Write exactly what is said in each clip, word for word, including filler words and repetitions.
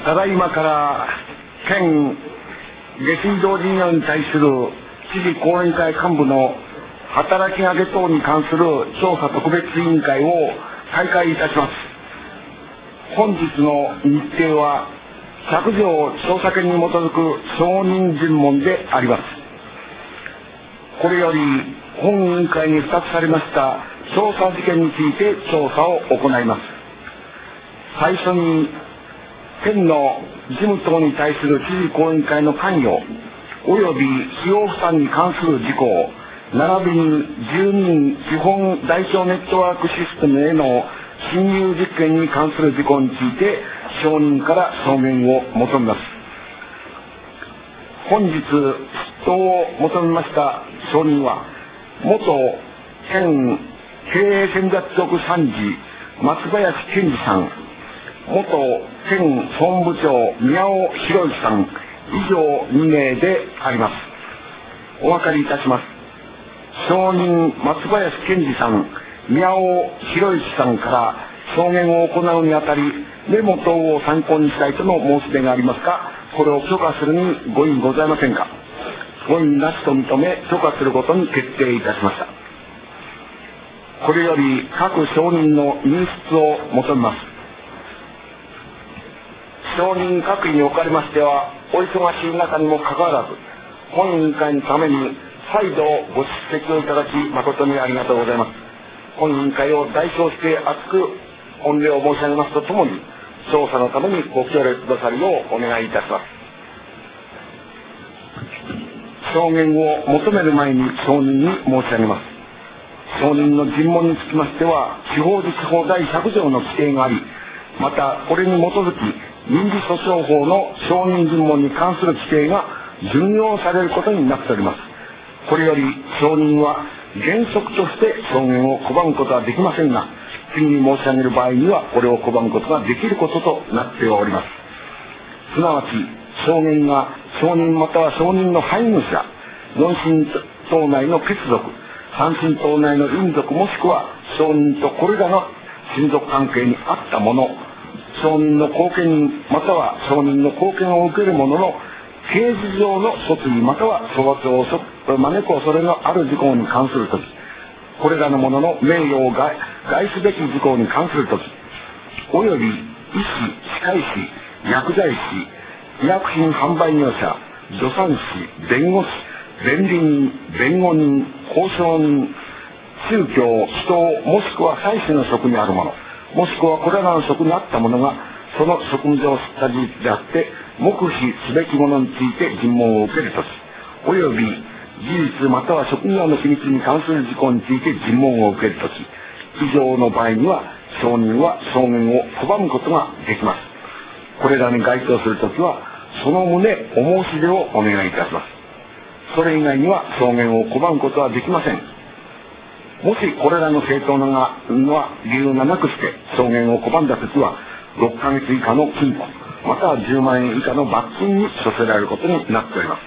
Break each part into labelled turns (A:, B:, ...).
A: ただいまから県下水道事業に対する知事後援会幹部の働きかけ等に関する調査特別委員会を開会いたします。本日の日程は百条調査権に基づく証人尋問であります。これより本委員会に付託されました調査事件について調査を行います。最初に県の事務等に対する知事後援会の関与及び費用負担に関する事項並びに住民基本台帳ネットワークシステムへの侵入実験に関する事項について証人から証言を求めます。本日出頭を求めました証人は元県経営戦略局参事松林健二さん、元県総務部長宮尾博之さん以上に名であります。お分かりいたします。証人松林健二さん、宮尾博之さんから証言を行うにあたりメモ等を参考にしたいとの申し出がありますが、これを許可するにご異議ございませんか。ご異議なしと認め許可することに決定いたしました。これより各証人の入室を求めます。証人各位におかれましてはお忙しい中にもかかわらず本委員会のために再度ご出席をいただき誠にありがとうございます。本委員会を代表して厚く御礼を申し上げますとともに調査のためにご協力くださるようお願いいたします。証言を求める前に証人に申し上げます。証人の尋問につきましては地方自治法第ひゃく条の規定があり、またこれに基づき民事訴訟法の証人尋問に関する規定が準用されることになっております。これより証人は原則として証言を拒むことはできませんが、次に申し上げる場合にはこれを拒むことができることとなっております。すなわち証言が証人または証人の配偶者、四親等内の血族、三親等内の姻族もしくは証人とこれらの親族関係にあった者、証人の後見人または証人の後見を受ける者の刑事上の訴追または処罰を招く恐れのある事項に関するとき、これらの者の名誉を害すべき事項に関するとき、および医師、歯科医師、薬剤師、医薬品販売業者、助産師、弁護士、弁理人、弁護人、交渉人、宗教、祈祷もしくは祭祀の職にある者、もしくはこれらの職にあった者がその職務上知った事実であって黙秘すべきものについて尋問を受けるとき、および事実または職業の秘密に関する事項について尋問を受けるとき、以上の場合には証人は証言を拒むことができます。これらに該当するときはその旨お申し出をお願いいたします。それ以外には証言を拒むことはできません。もしこれらの正当なのは理由がなくして証言を拒んだときはろっかげつ以下の禁錮またはじゅうまんえん以下の罰金に処せられることになっております。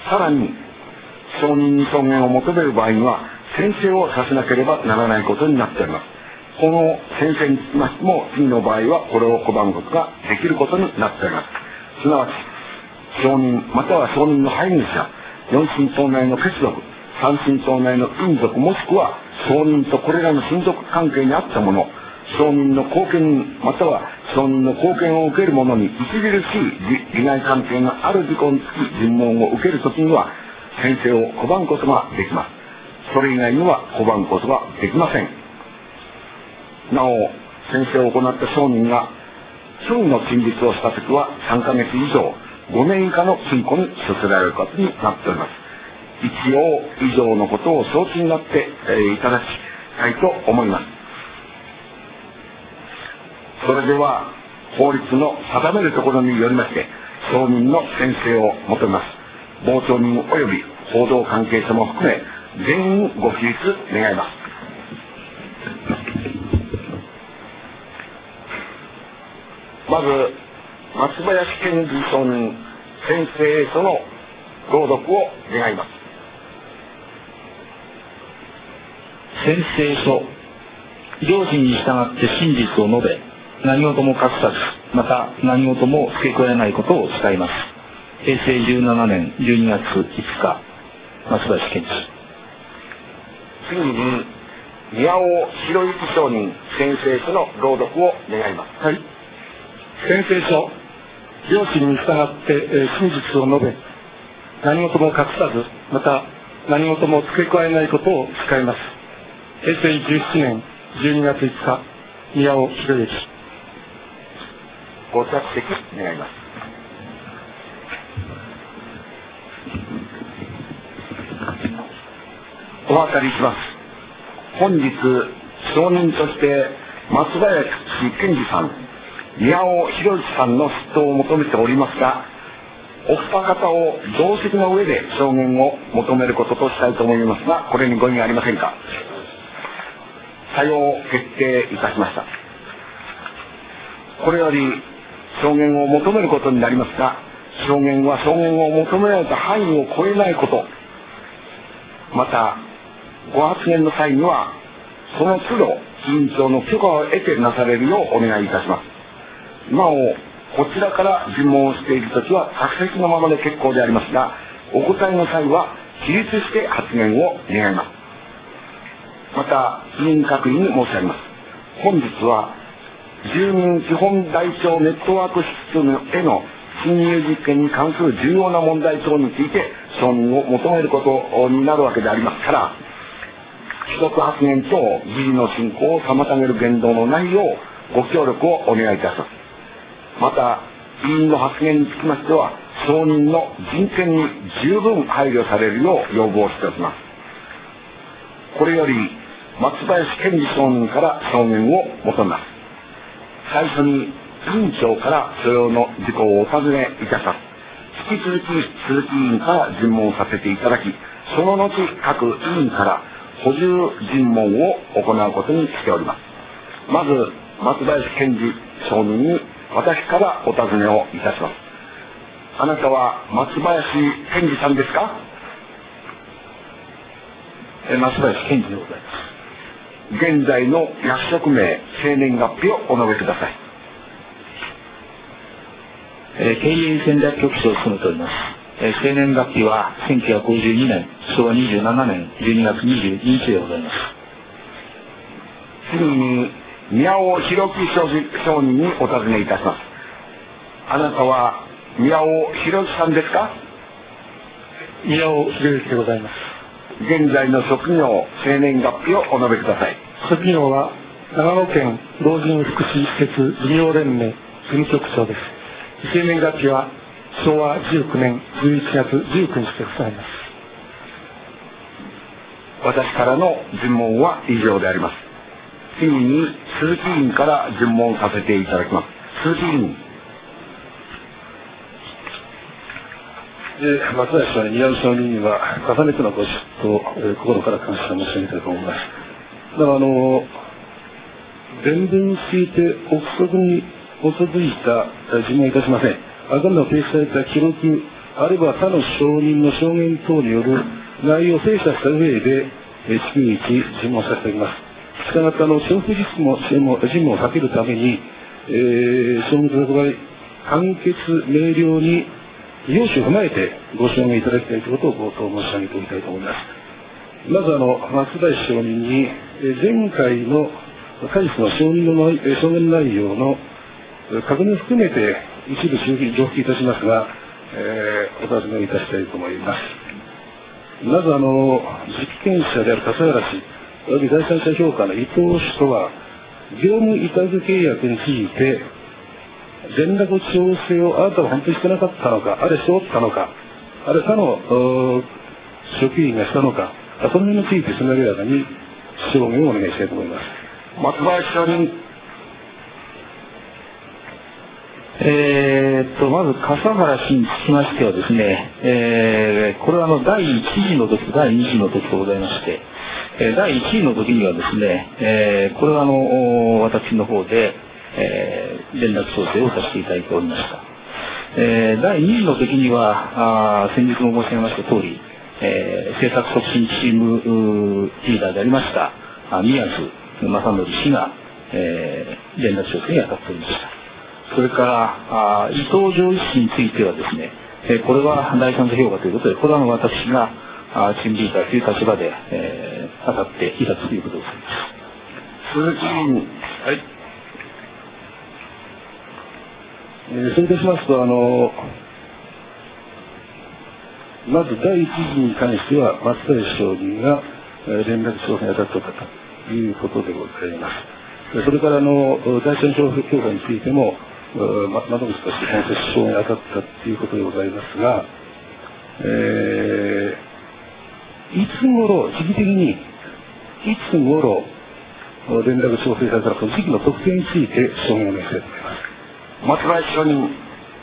A: さらに証人に証言を求める場合には宣誓をさせなければならないことになっております。この宣誓につきましても次の場合はこれを拒むことができることになっております。すなわち証人または証人の配偶者、四親等内の血族、三親等内の姻族もしくは証人とこれらの親族関係にあった者、証人の後見人または証人の後見を受ける者に著しい利害関係がある事項につき尋問を受けるときには宣誓を拒むことができます。それ以外には拒むことができません。なお宣誓を行った証人が虚偽の陳述をしたときはさんかげつ以上ごねん以下の禁錮に処せられることになっております。一応以上のことを承知になって、えー、いただきたいと思います。それでは法律の定めるところによりまして証人の宣誓を求めます。傍聴人及び報道関係者も含め全員ご起立願います。まず松林健二証人宣誓書の朗読を願います。
B: 宣誓書。上記に従って真実を述べ何事も隠さず、また何事も付け加えないことを誓います。へいせいじゅうななねんじゅうにがついつか、松林健二。
A: 次に、宮尾博之上人宣誓書の朗読を願います。
C: はい。宣誓書、良心に従って、えー、真実を述べ、何事も隠さず、また何事も付け加えないことを誓います。へいせいじゅうななねんじゅうにがついつか、宮尾博之。
A: ご着席願います。お諮りします。本日証人として松林健二さん、宮尾博之さんの出頭を求めておりますが、お二方を同席の上で証言を求めることとしたいと思いますが、これにご異議ありませんか。さよう決定いたしました。これより証言を求めることになりますが、証言は証言を求められた範囲を超えないこと、またご発言の際にはその都度委員長の許可を得てなされるようお願いいたします。なおこちらから尋問をしているときは着席のままで結構でありますが、お答えの際は起立して発言を願います。また委員各位に申し上げます。本日は住民基本台帳ネットワークシステムへの侵入実験に関する重要な問題等について承認を求めることになるわけでありますから、既得発言と議事の進行を妨げる言動のないようご協力をお願いいたします。また委員の発言につきましては証人の人権に十分配慮されるよう要望しておきます。これより松林健二証人から証言を求めます。最初に委員長から所要の事項をお尋ねいたします。引き続き鈴木委員から尋問させていただき、その後各委員から補充尋問を行うことにしております。まず松林健二証人に私からお尋ねをいたします。あなたは松林健二さんですか。
B: え松林健二でございます。
A: 現在の役職名、生年月日をお述べください。
B: えー、経営戦略局長を務めております。えー、生年月日はせんきゅうひゃくごじゅうにねん、しょうわにじゅうななねんじゅうにがつにじゅうににちでございます。
A: 次に宮尾博樹証人にお尋ねいたします。あなたは宮尾博樹さんですか。
C: 宮尾博之でございます。
A: 現在の職業、生年月日をお述べください。
C: 職業は長野県老人福祉施設事業連盟事務局長です。生年月日はしょうわじゅうきゅうねんじゅういちがつじゅうくにちでございます。
A: 私からの尋問は以上であります。次に鈴木委員から尋問させていただきます。鈴木委員。
D: え松林さん、宮尾証人には重ねてのご出頭、えー、心から感謝申し上げたいと思います。だからあの伝聞について憶測に基づいた尋問いたしません。あくまでも提出された記録、あるいは他の証人の証言等による内容を精査した上で、えー、逐一尋問させておきます。したがってあの重複質問、尋問を避けるために、えー、証人いただく場合、簡潔明瞭に要旨を踏まえてご証言いただきたいということを冒頭申し上げておきたいと思います。まずあの松林証人に前回の対質の証人の証言内容の確認を含めて一部重複いたしますが、えー、お尋ねいたしたいと思います。まずあの実験者である笠原氏および第三者評価の伊藤氏とは業務委託契約について連絡調整をあなたは本当にしてなかったのか、あれしておったのか、あれ他の職員がしたのか、その辺についてつなげらかに証言をお願いしたいと思います。
A: 松林証人。
B: えー、っとまず笠原氏につきましてはですね、えー、これはあのだいいち次の時とだいに次の時とございまして、えー、だいいち次の時にはですね、えー、これはあの私の方でえー、連絡調整をさせていただいておりました。えー、だいに次の時にはあ先日も申し上げました通り、えー、政策促進チームリーダーでありました宮津正則氏が、 えー、連絡調整に当たっておりました。それから伊藤上一氏についてはですね、えー、これは第三者評価ということで、これは私がチームリーダーという立場で、えー、当たっていたということでございます。
A: 鈴木議員。はい。
D: えー、そういたしますと、あのまず第一次に関しては松平証人が、えー、連絡調査に当たっておったということでございます。それからあの第三者評価についても窓口として本接証に当たったということでございますが、えー、いつ頃時期的にいつ頃連絡調整されたか、時期の特定について証言をお願いしたいと思います。
A: 松林証人。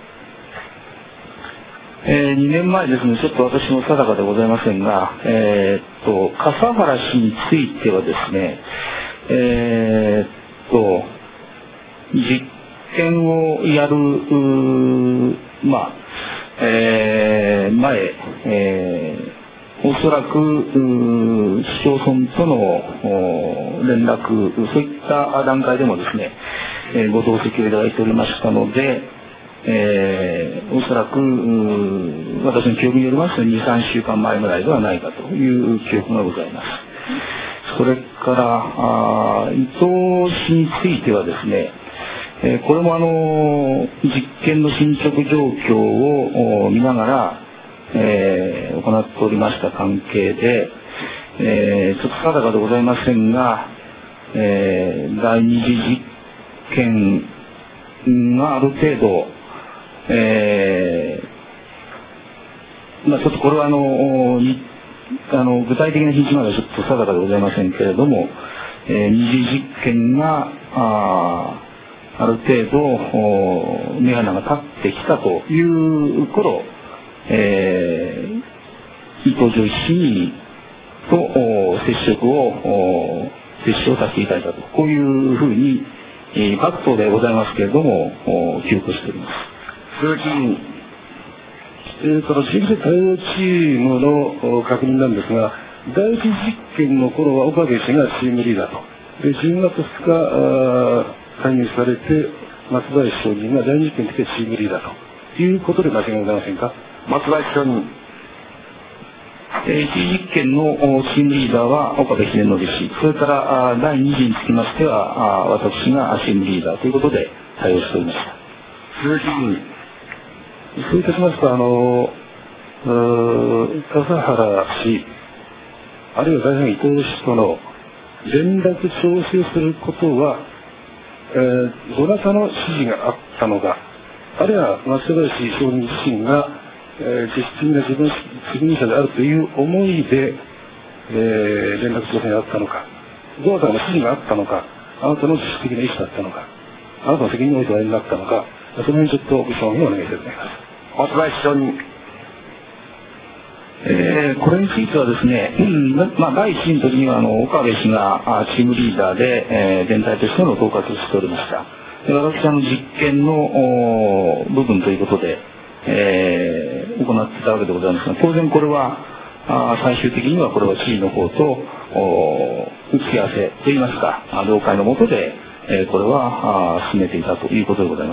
B: えー、にねんまえですね、ちょっと私も定かでございませんが、えー、っと笠原氏についてはですね、えー、っと実験をやるまあ、えー、前、えー、おそらく市町村との連絡、そういった段階でもですね、えー、ご同席をいただいておりましたので、えー、おそらく私の記憶によりますとに、さんしゅうかんまえぐらいではないかという記憶がございます。それから伊藤氏についてはですね、えー、これもあの実験の進捗状況を見ながら、えー、行っておりました関係で、えー、ちょっと定かでございませんが、えー、第二次実験がある程度、えーまあ、ちょっとこれはあのあの具体的な日にちまではちょっと定かでございませんけれども、えー、二次実験があある程度目鼻が立ってきたという頃、えー、伊藤上一氏と接触を接触をさせていただいたと、こういうふうに各党でございますけれども記憶しております。
A: 鈴木議員。
D: えー、その地域対応チームの確認なんですが、第一実験の頃は岡部氏がチームリーダーと、でじゅうがつふつか介入されて松林証人が第二実験としてチームリーダーということで間違いございませんか。
A: 松林証人。
B: えー、一次実験のチームリーダーは岡部秀則氏、それから第二次につきましては私がチームリーダーということで対応しておりました。
A: 鈴木議員。
D: そういたしますと、あの笠原氏あるいは大臣伊藤氏との連絡調整することは、えー、どなたの指示があったのか、あるいは松林証人自身が、えー、実質的な自分責任者であるという思いで、えー、連絡調整があったのか、どなたの指示があったのか、あなたの自主的な意思だったのか、あなたの責任においておやりになったのか、その辺ちょっとご証言をお願いしたいと思います。
A: 松林証人。
B: えー、これについてはですね、うんまあ、第一の時にはあの岡部氏がチームリーダーで、えー、全体としての統括をしておりました。で私はあの実験の部分ということで、えー、行っていたわけでございますが、当然これはあ最終的にはこれは知事の方と打ち合わせといいますか了解のもとで、えー、これは進めていたということでございます。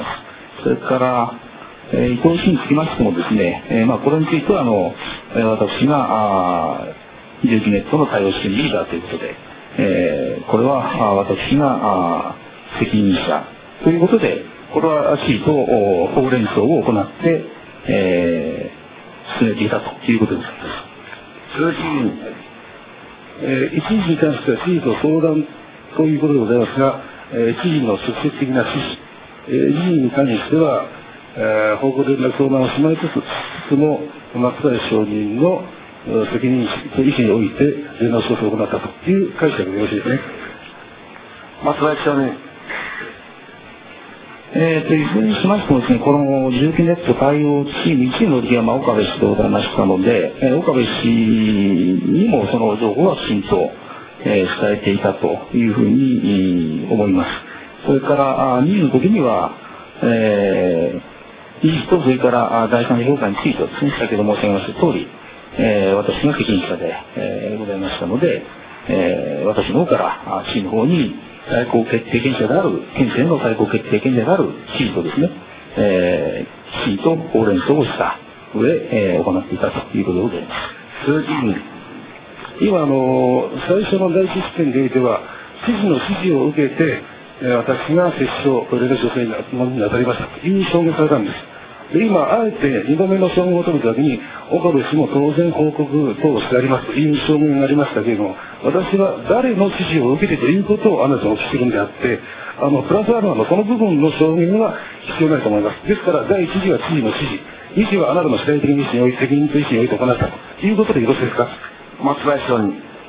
B: それからえー、伊藤氏につきましてもですね、えーまあ、これについてはあの、えー、私が重機ネットの対応チームリーダーということで、えー、これは私が責任者ということで、これは市と法連相を行って、えー、進めていたということでございます。
A: 鈴木議員。
D: えー、一時に関しては知事と相談ということでございますが、えー、知事の直接的な指示、えー、知事に関してはえー、報告連絡相談をしまいつつも松林証人の責任と意思において連絡調整を行ったという解釈でよろしいですね。
A: 松林証人。
B: えー、といずれにしましてもですね、この重機ネット対応チームいちいの時は、まあ、岡部氏でございましたので、えー、岡部氏にもその情報はきちんと、えー、伝えていたというふうに思います。それからにいの時には、えー事実とそれから第三者評価についてはですね、先ほど申し上げました通り、えー、私が責任者で、えー、ございましたので、えー、私の方から市の方に、 最高決定権者である、県政の最高決定権者である知事とですね、えー、知事とほうれん草をした上、えー、行っていたということでございます。
D: 鈴木議員、今あの最初の第一試験においては知事の指示を受けて、えー、私が接種をこれで女性に当たりましたという証言されたんです。で今あえてにどめの証言を取るときに岡部氏も当然報告等をしてありますという証言がありましたけれども、私は誰の指示を受けてということをあなたにお聞きするんであって、あのプラスアルファのその部分の証言は必要ないと思います。ですから第一次は知事の指示、二次はあなたの主体的に意思において責任と意思において行ったということでよろしいですか。
A: 松林署に。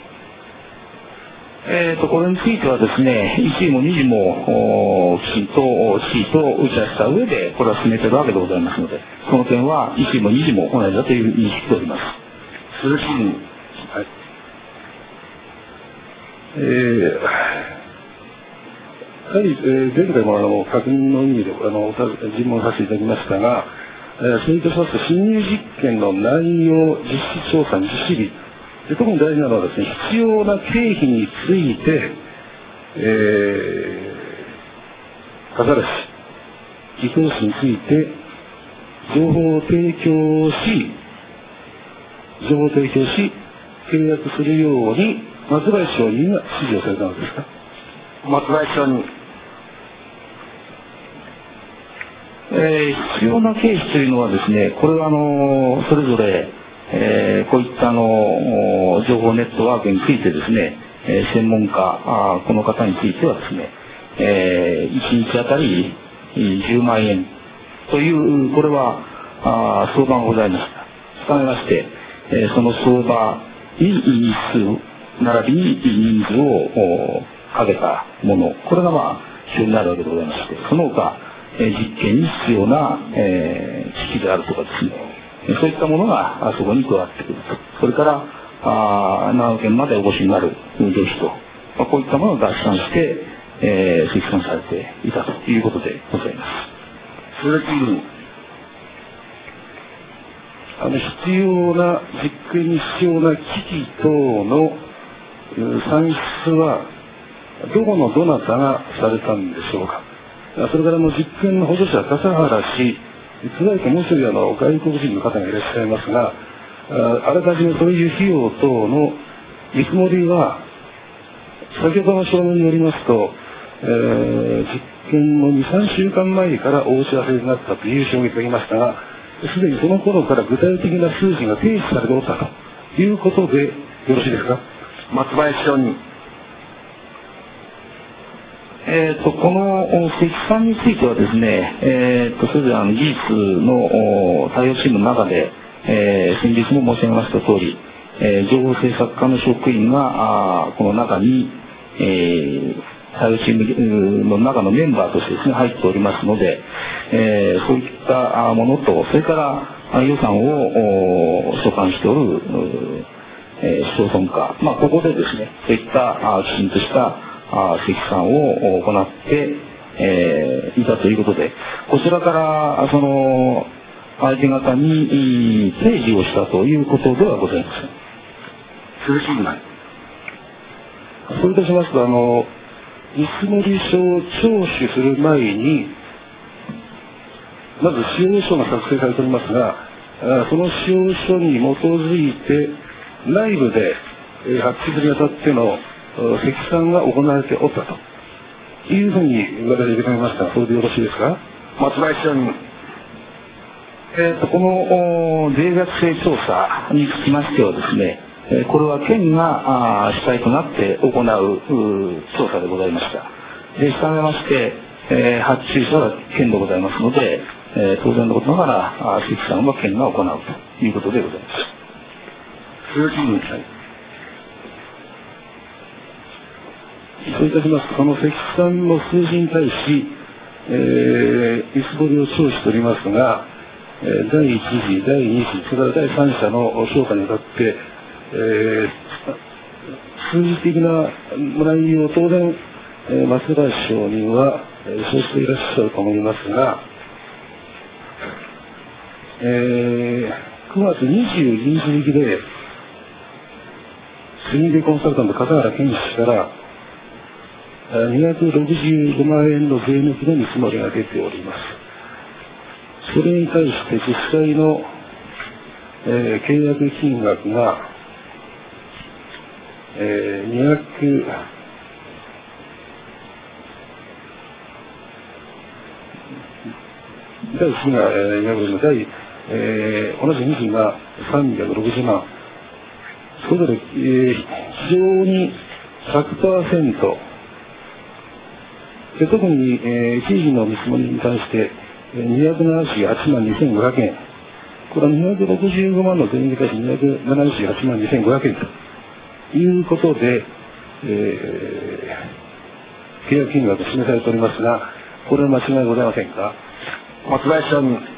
B: えーと、これについてはですね、いち次もに次もきちんと知事と打ち合わせした上でこれは進めているわけでございますので、その点はいち次もに次も同じだという認識でおります。
A: 鈴木議員、
D: はい、えー、やはり、えー、前回もあの確認の意味であの尋問させていただきましたが、えー、それとしますと侵入実験の内容、実施調査、実施日で、特に大事なのはですね、必要な経費について、えー、笠原氏、伊藤氏について情報を提供し、情報を提供し、契約するように松林証人が指示をされたのですか。
A: 松林署に。
B: えー、必要な経費というのはですね、これはあのそれぞれえー、こういったあの情報ネットワークについてですね、えー、専門家あこの方についてはですね、えー、いちにちあたりじゅうまんえんというこれはあ相場がございました。したがいまして、えー、その相場に日数並びに人数をかけたもの、これがまあ必要になるわけでございまして、その他、えー、実験に必要な、えー、機器であるとかですね、そういったものがそこに加わってくると。それから、あ長野県までお越しになる旅費と、まあ、こういったものを合算して、えー、積算されていたということでございます。
A: 鈴木議員。
D: あの、必要な、実験に必要な機器等の算出は、どこのどなたがされたんでしょうか。それからの実験の補助者、笠原氏、加えてもう一人あの外国人の方がいらっしゃいますが、あらかじめそういう費用等の見積もりは、先ほどの証明によりますと、えー、実験のに、さんしゅうかんまえからお打ち合わせになったという証言がありましたが、すでにその頃から具体的な数字が提出されておったということでよろしいですか。
A: 松林署に。
B: えー、とこの積算についてはですね、えー、とそれぞれあの技術の対応チームの中で、えー、先日も申し上げました通り、えー、情報政策課の職員があこの中に、えー、対応チームの中のメンバーとしてですね入っておりますので、えー、そういったものと、それから予算を所管しておる、えー、市町村課、まあ、ここでですねそういったきちんとした積算を行って、えー、いたということで、こちらからその相手方に提示をしたということではございません。
A: 鈴木議員。
D: そういたしますと、あの見積書を聴取する前に、まず使用書が作成されておりますが、その使用書に基づいて内部で発注するにあたっての積算が行われておったというふうに私は受け止めましたが、それでよろしいですか。
A: 松林署に。
B: えー、とこの税額制調査につきましてはですね、これは県が主体となって行う調査でございました。で、したがいまして、えー、発注者は県でございますので、えー、当然のことながら積算は県が行うということでございます。
A: 鈴木議員。
D: そういたしますと、その積算の数字に対し、えー、見積もりを聴取しておりますが、えー、第一次、第二次、それから第三者の評価にあたって、えー、数字的な内容、当然、えー、松林証人は、えー、そうしていらっしゃると思いますが、えー、くがつにじゅうににち付で、スリーディーコンサルタント笠原健氏から、 にひゃくろくじゅうごまんえんの税抜きの見積もりが出ております。それに対して実際の、えー、契約金額が、えー、にひゃく第一が、えー、にひゃくろくじゅうまん、第、えー、同じにがさんびゃくろくじゅうまん、それぞれ、えー、非常に ひゃくパーセント、で特に、えー、一時の見積もりに対してにひゃくななじゅうはちまんにせんごひゃくえん、これはにひゃくろくじゅうごまんの税に対してにひゃくななじゅうはちまんにせんごひゃくえんということで、えー、契約金額が示されておりますが、これは間違いございませんか。
A: 松林さん、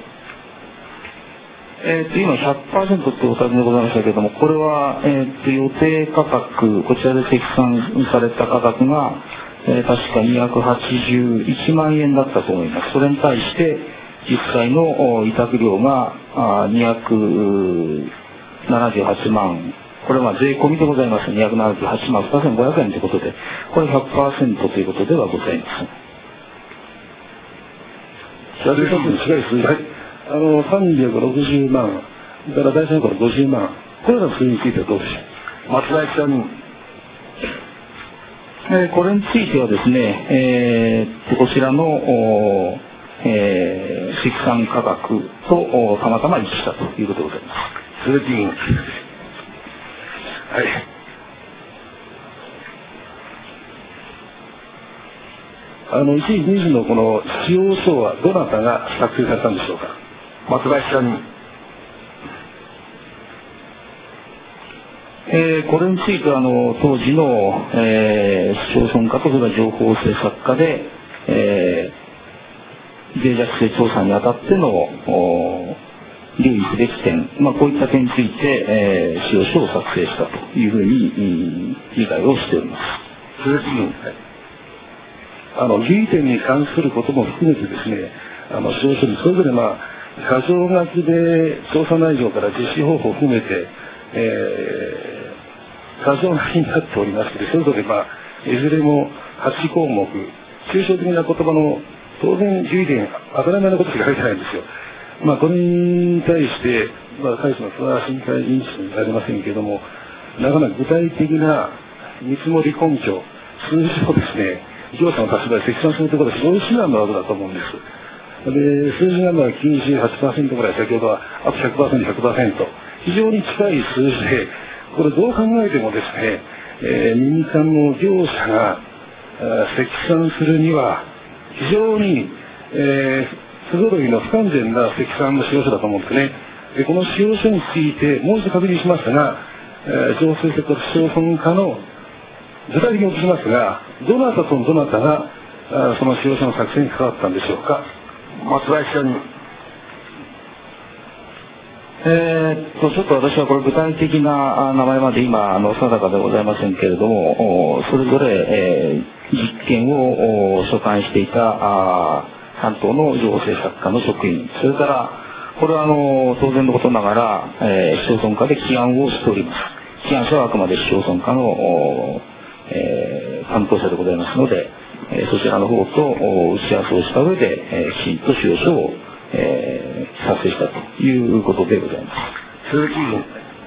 B: えー、と今 ひゃくパーセント ってお尋ねでございましたけれども、これは、えー、と予定価格、こちらで積算された価格が、えー、確かにひゃくはちじゅういちまんえんだったと思います。それに対して実際の委託料があにひゃくななじゅうはちまん、これは税込みでございます。にひゃくななじゅうはちまんにせんごひゃくえんということで、これ ひゃくパーセント ということではございません。
D: それと違いですね。はい。あの、さんびゃくろくじゅうまん、から第三からごじゅうまん、これらの数についてはどうでしょう。
A: 松林さん、
B: えー、これについてはですね、えー、こちらの、えー、積算価格とたまたま一致したということでございます。
A: 鈴木議員。はい。
D: あの、いちじにじのこの使用書はどなたが作成されたんでしょうか。
A: 松林さん。
B: えー、これについてはあの当時の、えー、市町村課とそれから情報政策課で、えー、脆弱性調査にあたっての留意すべき点、まあ、こういった点について、えー、使用書を作成したというふうに理解をしております。
A: 鈴木議員。
D: あの留意点に関することも含めてですね、あの使用書にそれぞれまあ箇条書きで調査内容から実施方法を含めて、えー、箇条書きになっておりまして、それぞれまあいずれもはちこうもく、抽象的な言葉の当然留意点、当たり前のことしか書いてないんですよ。まあこれに対して、まあ会社のツアー審議会委員長になりませんけれども、なかなか具体的な見積もり根拠、数字をですね、業者の立場で積算するということは非常に至難の技だと思うんです。で、数字がまあきゅうじゅうはちパーセントぐらい、先ほどはあと ひゃくパーセント、ひゃくパーセント、非常に近い数字で、これどう考えてもですね、えー、民間の業者が積算するには非常に、えー、不揃いの不完全な積算の使用書だと思うんですね。で、この使用書についてもう一度確認しますが、えー、情報政策市町村課の具体的にお聞きしますが、どなたとどなたがその使用書の作成に関わったんでしょうか。
A: 松林さん。
B: えー、っとちょっと私はこれ具体的な名前まで今あの定かでございませんけれども、それぞれ、えー、実験を所管していたあ担当の情報政策課の職員、それからこれはあの当然のことながら、えー、市町村課で起案をしております。起案者はあくまで市町村課の、えー、担当者でございますので、えー、そちらの方と打ち合わせをした上で、えー、きちんと使用書を、えー、作成したということでございます。
A: 鈴木議員。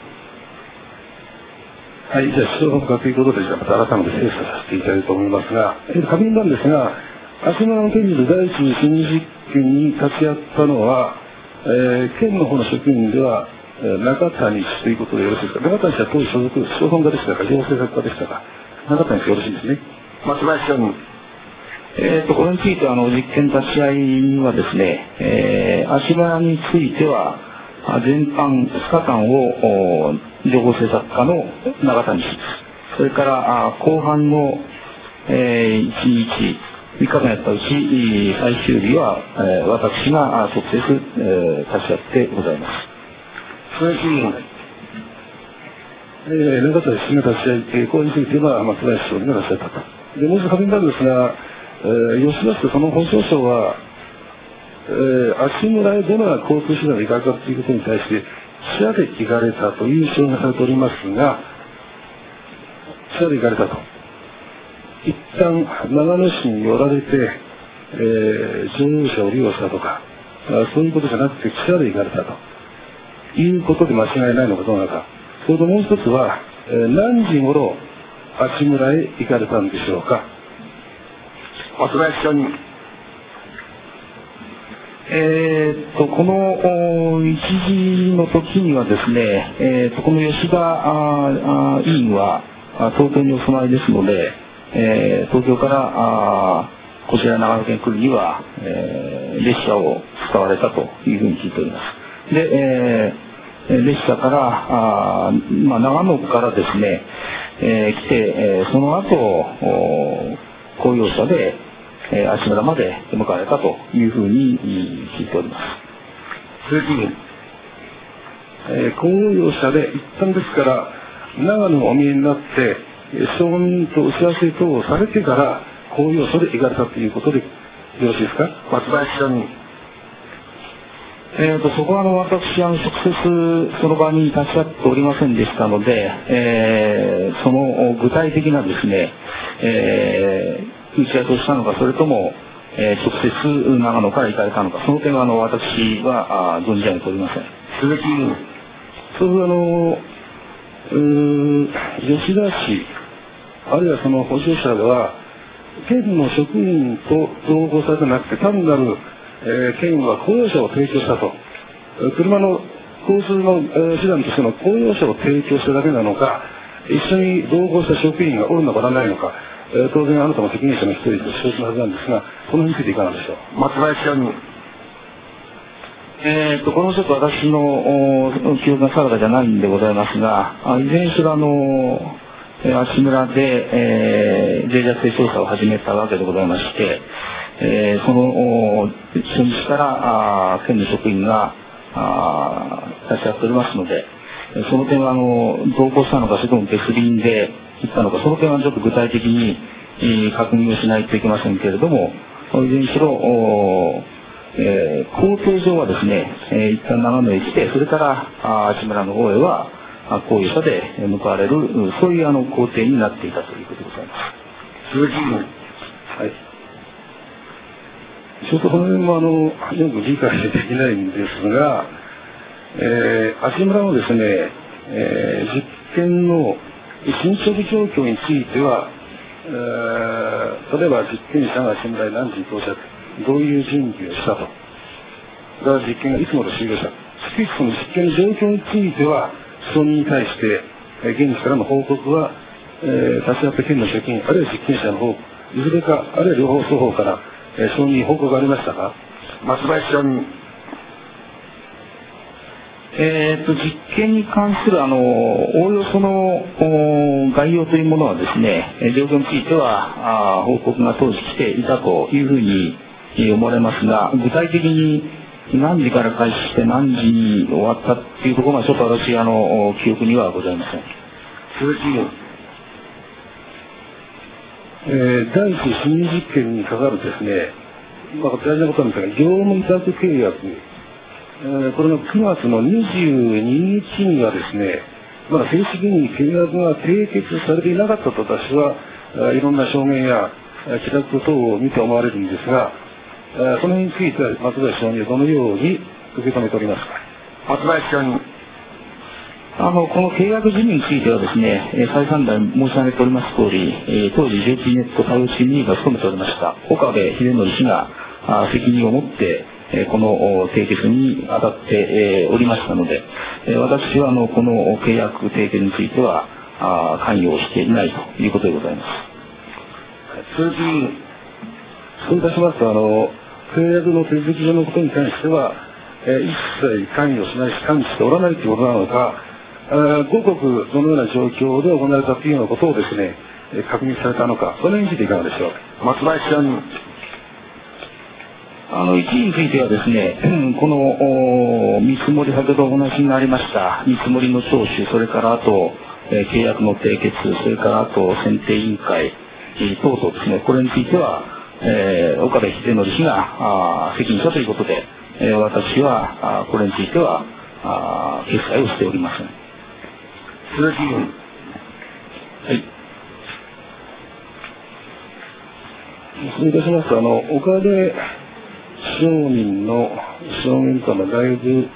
D: はい、じゃあ、市町村課ということで、じゃあまた改めて精査させていただきたいと思いますが、えー、確認なんですが、足柄の県立第一新実験に立ち会ったのは、えー、県の方の職員では、えー、中谷氏ということでよろしいですか。中谷氏は当時所属、市町村課でしたか、情報政策課でしたか。中谷氏よろしいですね。
A: 松林さん。
B: えー、とこれについてはあの実験立ち会いにはですね、えー、足柄については全般ふつかかんを情報政策課の永谷氏、それからあ後半の、えー、いちにちみっかかんやったうち最終日は、えー、私が直接、えー、立ち会ってございます。
A: 鈴木議員。
D: えー、永谷氏が立ち会い、えー、これについては松林総理が立ち会ったと。でもう一度確認なんですが、えー、吉田氏とその本省庁は、えー、足村へどのような交通手段で行かれたということに対して、汽車で行かれたという証明がされておりますが、汽車で行かれたと一旦長野市に寄られて、えー、乗用車を利用したとか、そういうことじゃなくて、汽車で行かれたということで間違いないのかどうなのか。それともう一つは、えー、何時頃阿智村へ行かれたんでしょうか。
A: 松林署に。
B: えー、っとこのいちじの時にはですね、えー、っとこの吉田ああ委員は東京にお住まいですので、えー、東京からあこちら長野県来るには、えー、列車を使われたというふうに聞いております。で、えー、列車からあ、まあ、長野からですね、えー、来て、えー、その後公用車でえー、阿智村まで向かわれたというふうに聞いております。
A: 鈴木議員、
D: えー、公用車で一旦ですから長野をお見えになって承認と打ち合わせ等をされてから公用車で行かれたということでよろしいですか。
A: 松林署に。
B: えー、とそこはあの私あの直接その場に立ち会っておりませんでしたので、えー、その具体的なですね、えー打ち合わせをしたのか、それとも、えー、直接長野から行かれたのか、その点はあの私は存じ上げておりません。
A: 鈴木議員、
D: それはあのうーん吉田市あるいはその補助者では県の職員と同行されてなくて単なる、えー、県は公用車を提供したと、車の交通の、えー、手段としての公用車を提供しただけなのか、一緒に同行した職員がおるのかおらないのか、えー、当然あなたも責任者の一人と承知のはずなんですが、この辺についていかがでしょう。
A: 松林署に。
B: えー、とこのちょっと私の記憶が定かじゃないんでございますが、あいずれにしろあの阿智村で、えー、脆弱性調査を始めたわけでございまして、えー、その初日からあ県の職員があ立ち会っておりますので、その点はあの同行したのか、それとも別便で行ったのか、その点はちょっと具体的に、えー、確認をしないといけませんけれども、いずれにしろ、えー、工程上はですね、えー、一旦長野へ来て、それから阿智村の方へは公用車で向かわれる、そういうあの工程になっていたということでございます。
A: 鈴木議員、
D: はい。ちょっとこの辺もあのよく理解できないんですが、えー、阿智村のですね、えー、実験の進捗状況については、えー、例えば実験者が阿智村へ何時に到着、どういう準備をしたと、だから実験がいつもで終了した、逐一その実験の状況については、承認に対して、えー、現地からの報告は、えー、立ち会った県の職員、あるいは実験者の方、いずれか、あるいは両方双方から、えー、承認報告がありましたか。
A: 松林署に。
B: えー、と実験に関するあのおおよその概要というものはですね、状況についてはあ報告が当時来ていたというふうに思われますが、具体的に何時から開始して何時に終わったっていうところはちょっと私あの記憶にはございません。
A: 鈴木議員、
D: えー、第一次実験にかかるですね、まあ、大事なことなんですが、業務委託契約、えー、これのくがつのにじゅうににちにはですね、まだ正式に契約が締結されていなかったと私は、いろんな証言や記録等を見て思われるんですが、その辺については松林署にはどのように受け止めておりますか。
A: 松林署に。
B: あのこの契約事務についてはですね、再三代申し上げております通り、当時 ジェイティー ネット対応チームリーダーが務めておりました岡部秀則氏が責任を持ってこの締結に当たっておりましたので、私はあのこの契約締結については関与をしていないということでございます。
A: 鈴木議員、
D: そういたしますと、あの契約の手続き上のことに関しては、えー、一切関与しないし関与しておらないということなのか、ごごくどのような状況で行われたというようなことをですね、えー、確認されたのか、それについていかがでしょう。
A: 松林署に。
B: あの一時についてはですね、この見積もり、先ほどお話になりました見積もりの聴取、それからあと、えー、契約の締結、それからあと選定委員会、えー、等々ですね、これについては、えー、岡部秀則氏が責任者ということで、えー、私はあこれについてはあ決裁をしておりません。
A: 鈴木議員、
B: はい。
D: そういたしますと、あの岡部証人の証言とはだいぶ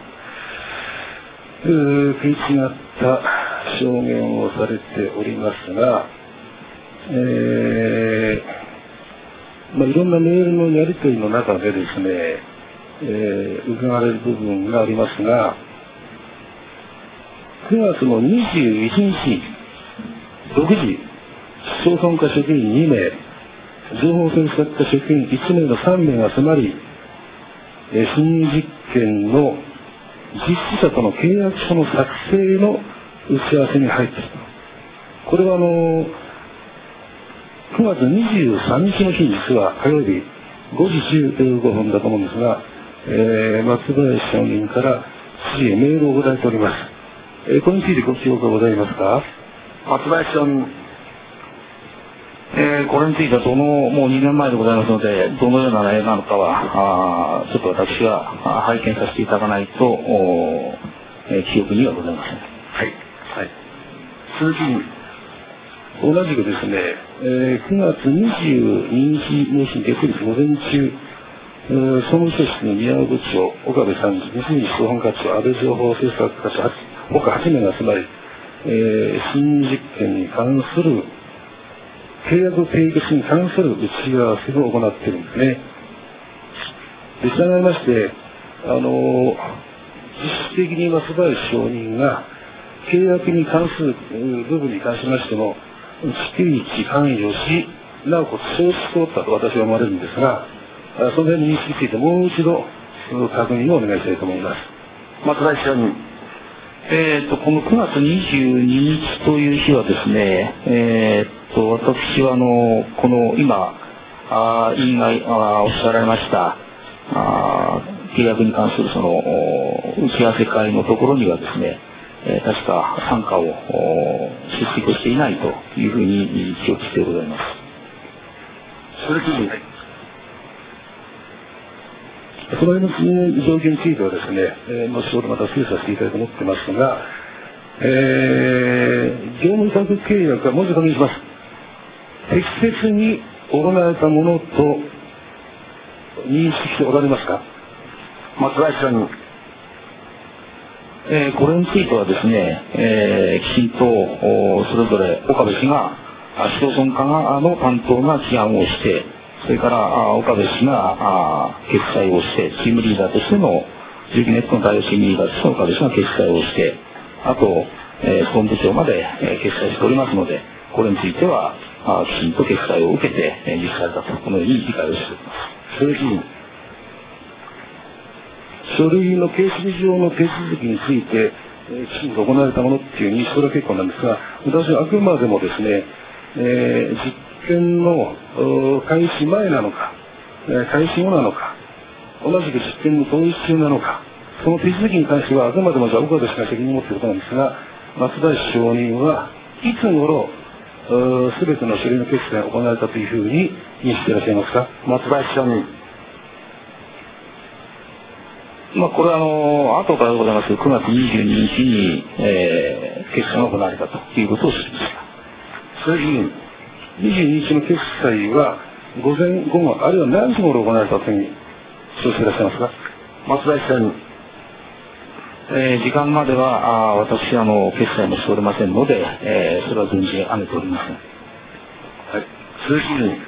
D: 食い違った証言をされておりますが、えーまあ、いろんなメールのやり取りの中でですね、えー、伺われる部分がありますが、くがつのにじゅういちにちろくじ、市町村課職員にめい、情報戦作課職員いちめいのさんめいが集まり、えー、新実験の実施者との契約書の作成の打ち合わせに入っている。これはあのくがつにじゅうさんにちの日に実は火曜日ごじじゅうごふんだと思うんですが、えー、松林証人から市へメールをいただいております。えー、これについてご記憶がございますか。
A: 松林証人。
B: えー、これについてはどの、もうにねんまえでございますので、どのような内容なのかは、あちょっと私が拝見させていただかないと、えー、記憶にはございません。
A: はい。はい。鈴木に。
D: 同じくですね、えー、くがつにじゅうににちの日、月曜日午前中、えー、総務省室の宮尾部長、岡部参事、三菱総本課長、安倍情報政策課長、他はちめいが集まり、えー、新実験に関する、契約締結に関する打ち合わせを行っているんですね。で、従いまして、あのー、実質的に松林証人が、契約に関する部分に関しましても、逐一関与し、なおこつ承知通ったと私は思われるんですが、その辺の認識についてもう一度確認をお願いしたいと思います。
A: 松林証人。
B: えーと、このくがつにじゅうににちという日はですね、えーと、私はあの、この今、あ委員があおっしゃられました、あ契約に関するその、打ち合わせ会のところにはですね、えー、確か参加を出席をしていないというふうに記憶してございます。
A: 鈴木議員。
D: その辺の状況についてはですね、えー、後ほどまた精査していきたいと思ってますが、えー、業務委託契約はもう一度確認します。適切に行われたものと認識しておられますか。
A: 松林証人。
B: えー、これについてはですね、えー、きちんとそれぞれ岡部氏が市町村課の担当が起案をして、それから岡部氏が決裁をして、チームリーダーとしての住基ネットの対応チームリーダーとして岡部氏が決裁をして、あと、えー、総務部長まで決裁しておりますので、これについてはきちんと決裁を受けて実施されたと、このように理解をしております。
D: 鈴木議員。書類の形式上の手続きについて、えー、きちんと行われたものっていう認識は結構なんですが、私はあくまでもですね、えー、実験の開始前なのか、えー、開始後なのか、同じく実験の当日中なのか、その手続きに関してはあくまでもじゃあ岡部氏が責任を持っていることなんですが、松林証人はいつ頃すべての書類の決裁が行われたというふうに認識していらっしゃいますか。
A: 松林証人。
B: まあ、これはあの後からでございますけど、くがつにじゅうににちに、えー、決算が行われたということを知りました。
D: 鈴木議員、にじゅうににちの決裁は午前午後あるいは何時頃行われたというふうに承知していらっしゃいますか。
A: 松林証人。
B: えー、時間まではあ私あの決裁もしておりませんので、えー、それは存じ上げておりません。
A: はい。鈴木議員。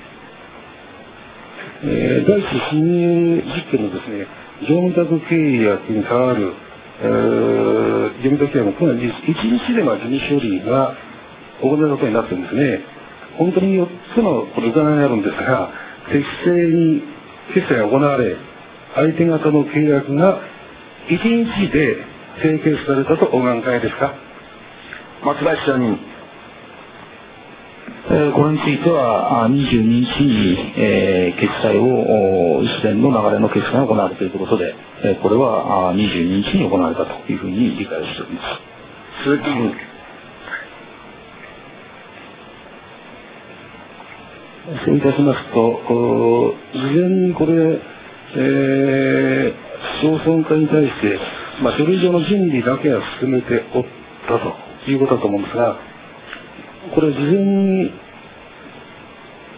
D: えー、第一新入実験のですね、業務委託契約に代わる、えー、業務委託契約のくがついちにちでまあ事務処理が行われることになっているんですね。本当によっつのこれ伺いがあるんですが、適正に決済が行われ、相手方の契約がいちにちで締結されたとお考えですか。
A: 松林証人。
B: えー、これについてはにじゅうににちに、えー、決裁を一連の流れの決裁が行われているということで、えー、これはにじゅうににちに行われたというふうに理解をしております。
A: 鈴木議員。
D: そういたしますと、事前にこれ、えー、市町村課に対して、まあ、書類上の準備だけは進めておったということだと思うんですが、これ事前に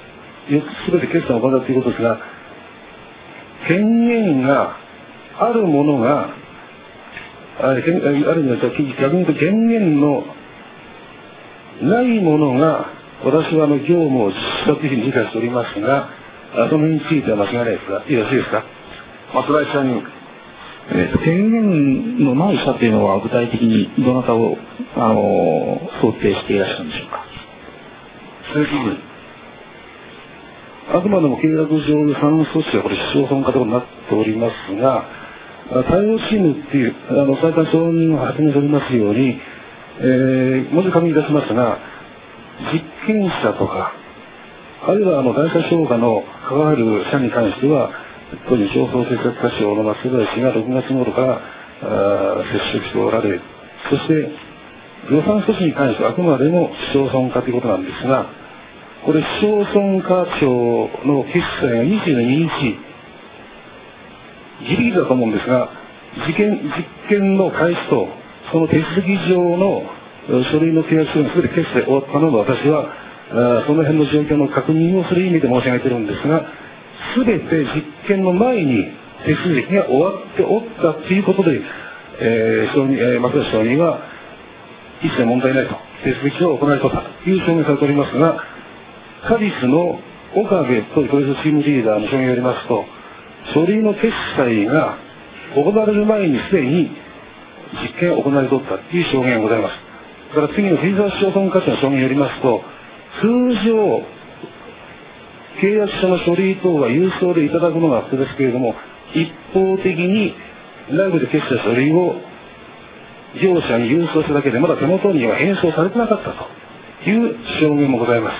D: よっつすべて決算を行ったということですが、権限があるものが、あある意味では逆に言うと権限のないものが、私はあの業務を実施したというふうに理解しておりますが、その辺については間違いないですか、よろしいですか。
A: 松林社に
B: えー、権限のない社というのは具体的にどなたを、あのー、想定していらっしゃるんでしょうか。
A: 鈴木議員。
D: あくまでも契約上で産措置はこれ市町村化とになっておりますが、対応チームっていうあの最短承認が発明しておりますように、えー、もう一度確認いたしますが、実験者とかあるいはあの第三評価の関わる社に関しては当時情報政策課長の松林氏がろくがつ頃から接触しておられ、そして予算措置に関してはあくまでも市町村化ということなんですが、これ市町村課長の決裁がにじゅうににちギリギリだと思うんですが、実験実験の開始とその手続き上の書類の契約書が全て決済終わったので、私はその辺の状況の確認をする意味で申し上げているんですが、全て実験の前に手続きが終わっておったということで、えー、承認、えー、松田承認は一切問題ないと、手続きを行いとという証明されておりますが、カリスの岡部とプロジェクトチームリーダーの証言によりますと、書類の決済が行われる前にすでに実験を行われておったという証言がございます。だから次のフィーザー市町村課長の証言によりますと、通常契約書の書類等は郵送でいただくのが普通ですけれども、一方的に内部で決した書類を業者に郵送しただけでまだ手元には返送されてなかったという証言もございます。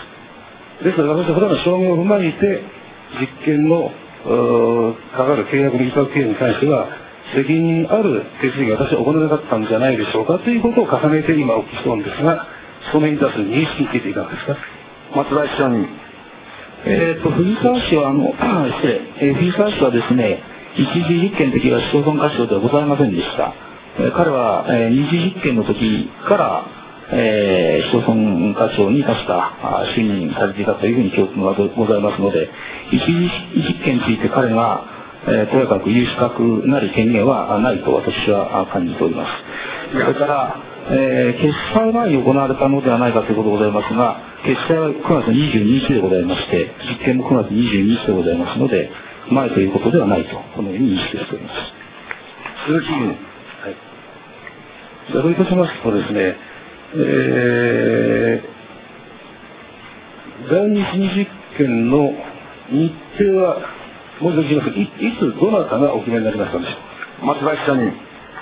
D: ですから私はこれらの証言を踏まえて実験のかかる契約の委託経営に関しては責任ある手続きが私は行わなかったんじゃないでしょうかということを重ねて今お聞きしておるんですが、そのに対する認識についていかがですか。
A: 松林社に。
B: えーと、藤沢市は、あの、失礼、えー、藤沢市はですね、一次実験の時は市町村課長ではございませんでした。えー、彼は、えー、二次実験の時から、えー、市町村課長に確か就任されていたというふうに記憶がございますので、一次実験について彼が、えー、とやかく言う資格なり権限はないと私は感じております。それから、えー、決裁前に行われたのではないかということでございますが、決裁はくがつにじゅうににちでございまして、実験もくがつにじゅうににちでございますので、前ということではないと、このように認識しております。
A: 鈴木議員。はい。
D: そういたしますとですね、えー、第二次実験の日程は、もう一度聞きます。い、いつ、どなたがお決めになりましたでしょうか。
A: 松林社に。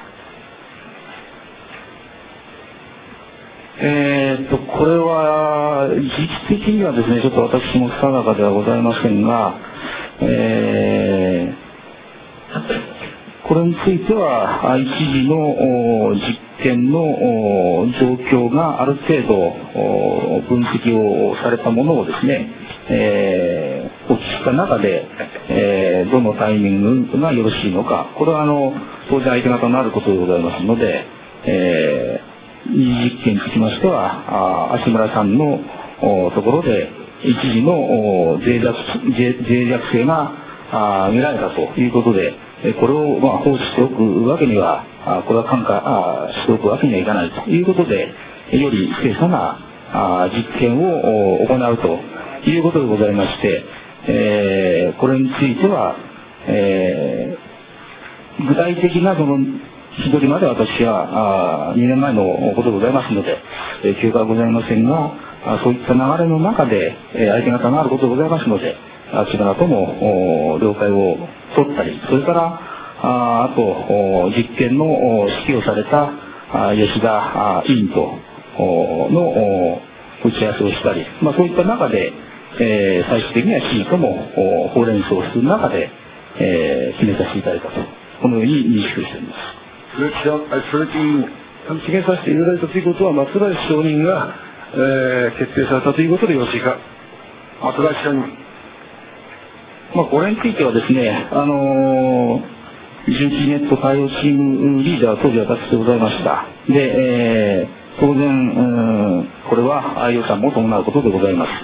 B: えー、っと、これは、時期的にはですね、ちょっと私も定かではございませんが、えー、これについては、一時の実験の状況がある程度分析をされたものをですね、えー、お聞きした中で、えー、どのタイミングがよろしいのか、これはあの、当然相手方のあることでございますので、えー二次実験につきましては、足村さんのところで一時の脆弱、脆弱性が見られたということで、これをまあ放置しておくわけには、これは看過しておくわけにはいかないということで、より精査な実験を行うということでございまして、えー、これについては、えー、具体的なその日取りまで私はにねんまえのことでございますので、えー、記憶はございませんが、そういった流れの中で、えー、相手方があることでございますので、あちらとも了解を取ったり、それから、あ, あと実験の指揮をされた吉田委員との打ち合わせをしたり、まあ、そういった中で、えー、最終的には知事ともほうれん草をする中で、えー、決めさせていただいたと、このように認識をしております。
A: 鈴木鈴木委員、
D: 決めさせていただいたということは、松林承認が、えー、決定されたということでよろしいか。
A: 松林承認。
B: まあ、これについてはですね、あのー、純知ネット対応チームリーダー当時私でございました。で、えー、当然、これは予算も伴うことでございます。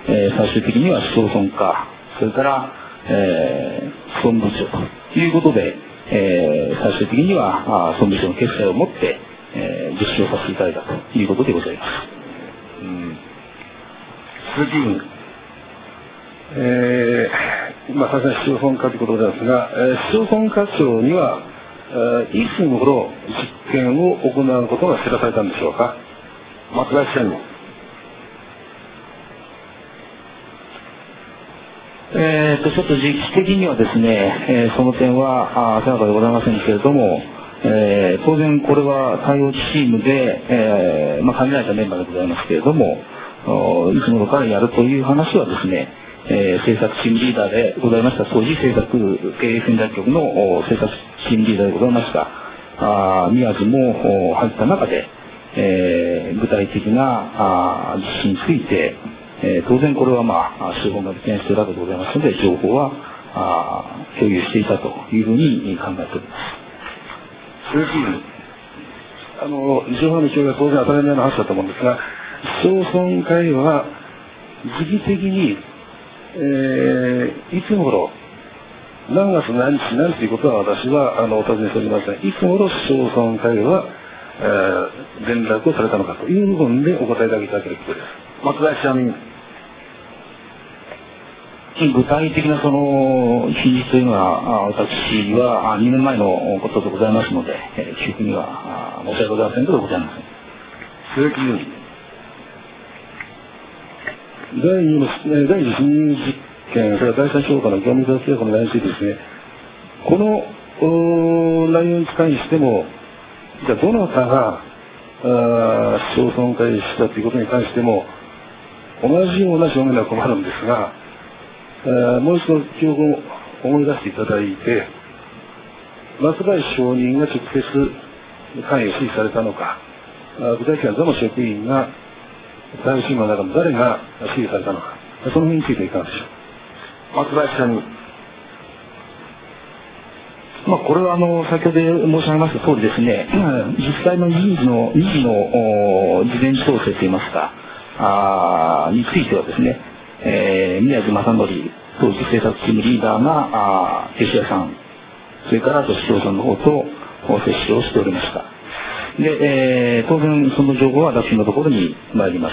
B: えー、最終的には市町村課、それから、えー、総務部長ということで、えー、最終的には総務省の決裁をもって、えー、実施をさせていただいたということでございます。
A: うん、鈴木議員、
D: えー、まあ、さすがに市町村課ということですが、えー、市町村課長には、えー、いつ頃実験を行うことが知らされたんでしょうか。
A: 松林社員。
B: えーと、ちょっと時期的にはですね、えー、その点は定かでございませんけれども、えー、当然これは対応チームで、えー、まあ、限られたメンバーでございますけれども、いつ頃からやるという話はですね、えー、政策チームリーダーでございました、当時政策経営戦略局の政策チームリーダーでございました、あ宮津も入った中で、えー、具体的なあ実施について、えー、当然これはまあ、司法が実現しているわけでございますので、情報はあ共有していたというふうに考えております。
A: 鈴木議員、
D: あの、情報の共有は当然当たり前の話だと思うんですが、市町村会は時期的に、えー、いつ頃、何月何日何ということは私はあのお尋ねしておりません。いつ頃市町村会は、えー、連絡をされたのかという部分でお答えいただきたいということです。
A: 松林社員。
B: 具体的なその日にちというのは、私はにねんまえのことでございますので、記憶には申し訳ございませんけどございません。
A: 鈴木議員。
D: 第二の、第二審実験、それから第三評価の業務委託契約の内容についてですね、この内容に関しても、じゃあどなたが市町村会したということに関しても、同じような証明では困るんですが、もう一度記憶を思い出していただいて、松林証人が直接関与指示されたのか、具体的にはどの職員が対応チームの中の誰が指示されたのか、その辺についていかがでしょう。
A: 松林社員。
B: まあ、これはあの先ほど申し上げました通りですね、実際の人事の人事の事前調整といいますか、あについてはですね、えー、宮津正則当時政策チームリーダーが吉谷さん、それからあと市長さんの方と接種をしておりました。で、えー、当然その情報は私のところに参ります。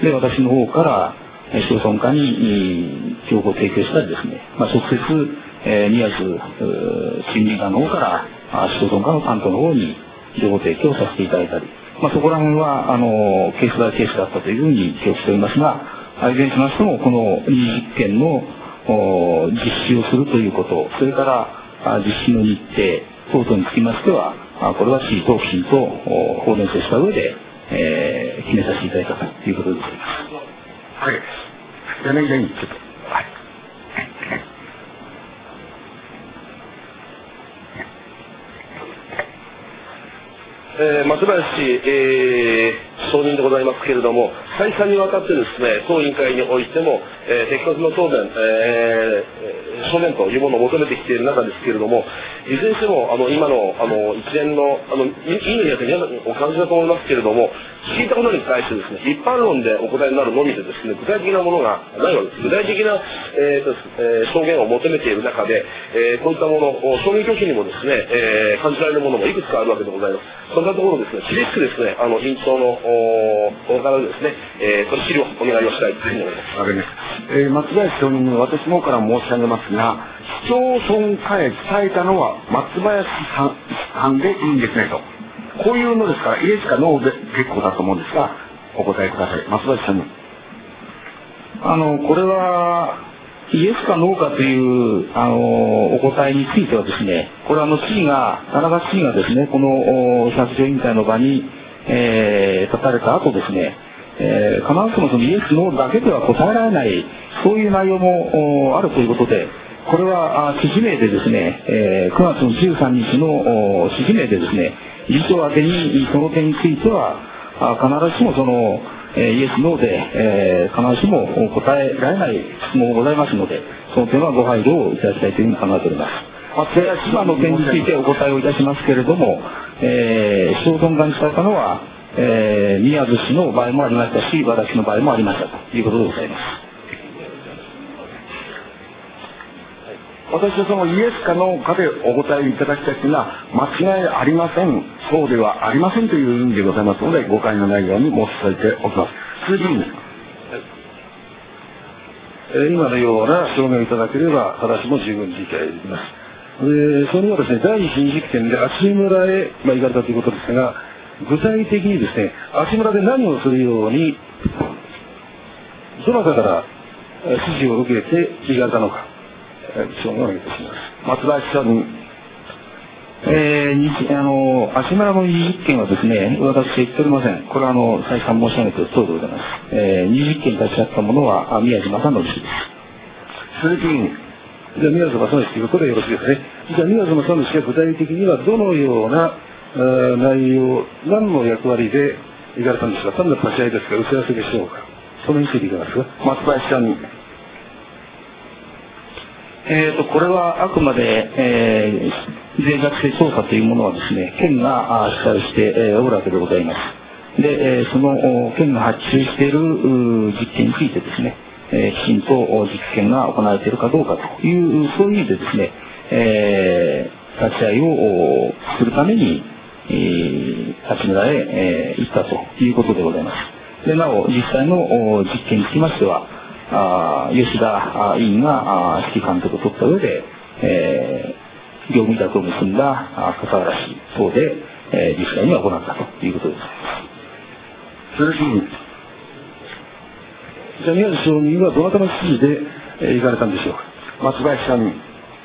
B: で、私の方から市町村課に情報を提供したりですね、まあ、直接、えー、宮津チームリーダーの方から市町村課の担当の方に情報提供させていただいたり、まあ、そこら辺はあのケースバイケースだったというふうに記憶しておりますが、いずれにしましてもこの二次実験の実施をするということ、それから実施の日程等々につきましては、これは市ときちんと法伝承した上で、えー、決めさせていただいたということでございます。
A: はい。柳田委員、ちょっと。はい。
E: えー、松林、えー、承認でございますけれども、再三にわたってですね、当委員会においても、えー、的確な答弁、えー、証言というものを求めてきている中ですけれども、いずれにしても、あの、今の、あの、一連の、あの、いいのにやって皆さんお感じだと思いますけれども、聞いたことに対してですね、一般論でお答えになるのみでですね、具体的なものがないわけです。具体的な、えーとえー、証言を求めている中で、えー、こういったもの、証言拒否にもですね、えー、感じられるものもいくつかあるわけでございます。そんなところですね、厳しくですね、あの、委員長の、おからですね、えー、取り資料をお願いをしたいというふうに思います。
A: わかりました。えー、松林証人に私の方から申し上げますが、市町村課へ伝えたのは松林さん、さんでいいんですねと。こういうのですから、イエスかノーで結構だと思うんですが、お答えください。松林さんに。
B: あの、これは、イエスかノーかという、あの、お答えについてはですね、これはあの、知事が、田中知事がですね、この、百条委員会の場に、えー、立たれた後ですね、えー、必ずしもそのイエス、ノーだけでは答えられない、そういう内容もあるということで、これは指示名でですね、えー、くがつのじゅうさんにちの指示名でですね、理事長宛てにその点については、必ずしもその、えー、イエス、ノーで、えー、必ずしも答えられない質問がございますので、その点はご配慮をいただきたいというふうに考えております。で、今の点についてお答えをいたしますけれども、えー、市町村課に伝えたのは、えー、宮津市の場合もありましたし、私の場合もありましたということでございます。
A: 私はそのイエスかノーかでお答えいただきたいというのは間違いありません、そうではありませんという意味でございますので、誤解のないように申し添えておきます。鈴木議員、
D: 今のような証明をいただければ私も十分理解できます。でそれはですね、第一次実験で阿智村へ、まあ、行かれたということですが、具体的にですね、阿智村で何をするようにどなたから指示を受けて行かれたのか、証明をお願いいたします。
A: 松林署に、
B: えー、にあの阿智村の二次実験はですね、私は言っておりません。これはあの再三申し上げている通りでございます。えー、二次実験に立ち会ったものはあ宮島さんの指示です。
A: 鈴木議員、
D: じゃあ宮島さんの指示ということでよろしいですね。じゃあ宮島さんの指示は具体的にはどのような内容、何の役割で行かれたんですか。単なる立ち会いですか、打ち合わせでしょうか。そのについていかがですか。
A: 松林署に、
B: えー、とこれはあくまで、えー、税学性調査というものはですね、県があ主催して、えー、おるわけでございます。で、えー、その県が発注している実験についてですね、えー、きちんと実験が行われているかどうかという、そういう意味でですね、えー、立ち会いをするために、えー、八村へ、えー、行ったということでございます。でなお、実際の実験につきましては、あ吉田委員が指揮監督を取った上で、えー、業務委託を結んだ笠原市等で、えー、実際には行ったということです。
A: 鈴木議員、
D: じゃあ宮地証人はどなたの指示で、えー、行かれたんでしょうか。
A: 松林署に、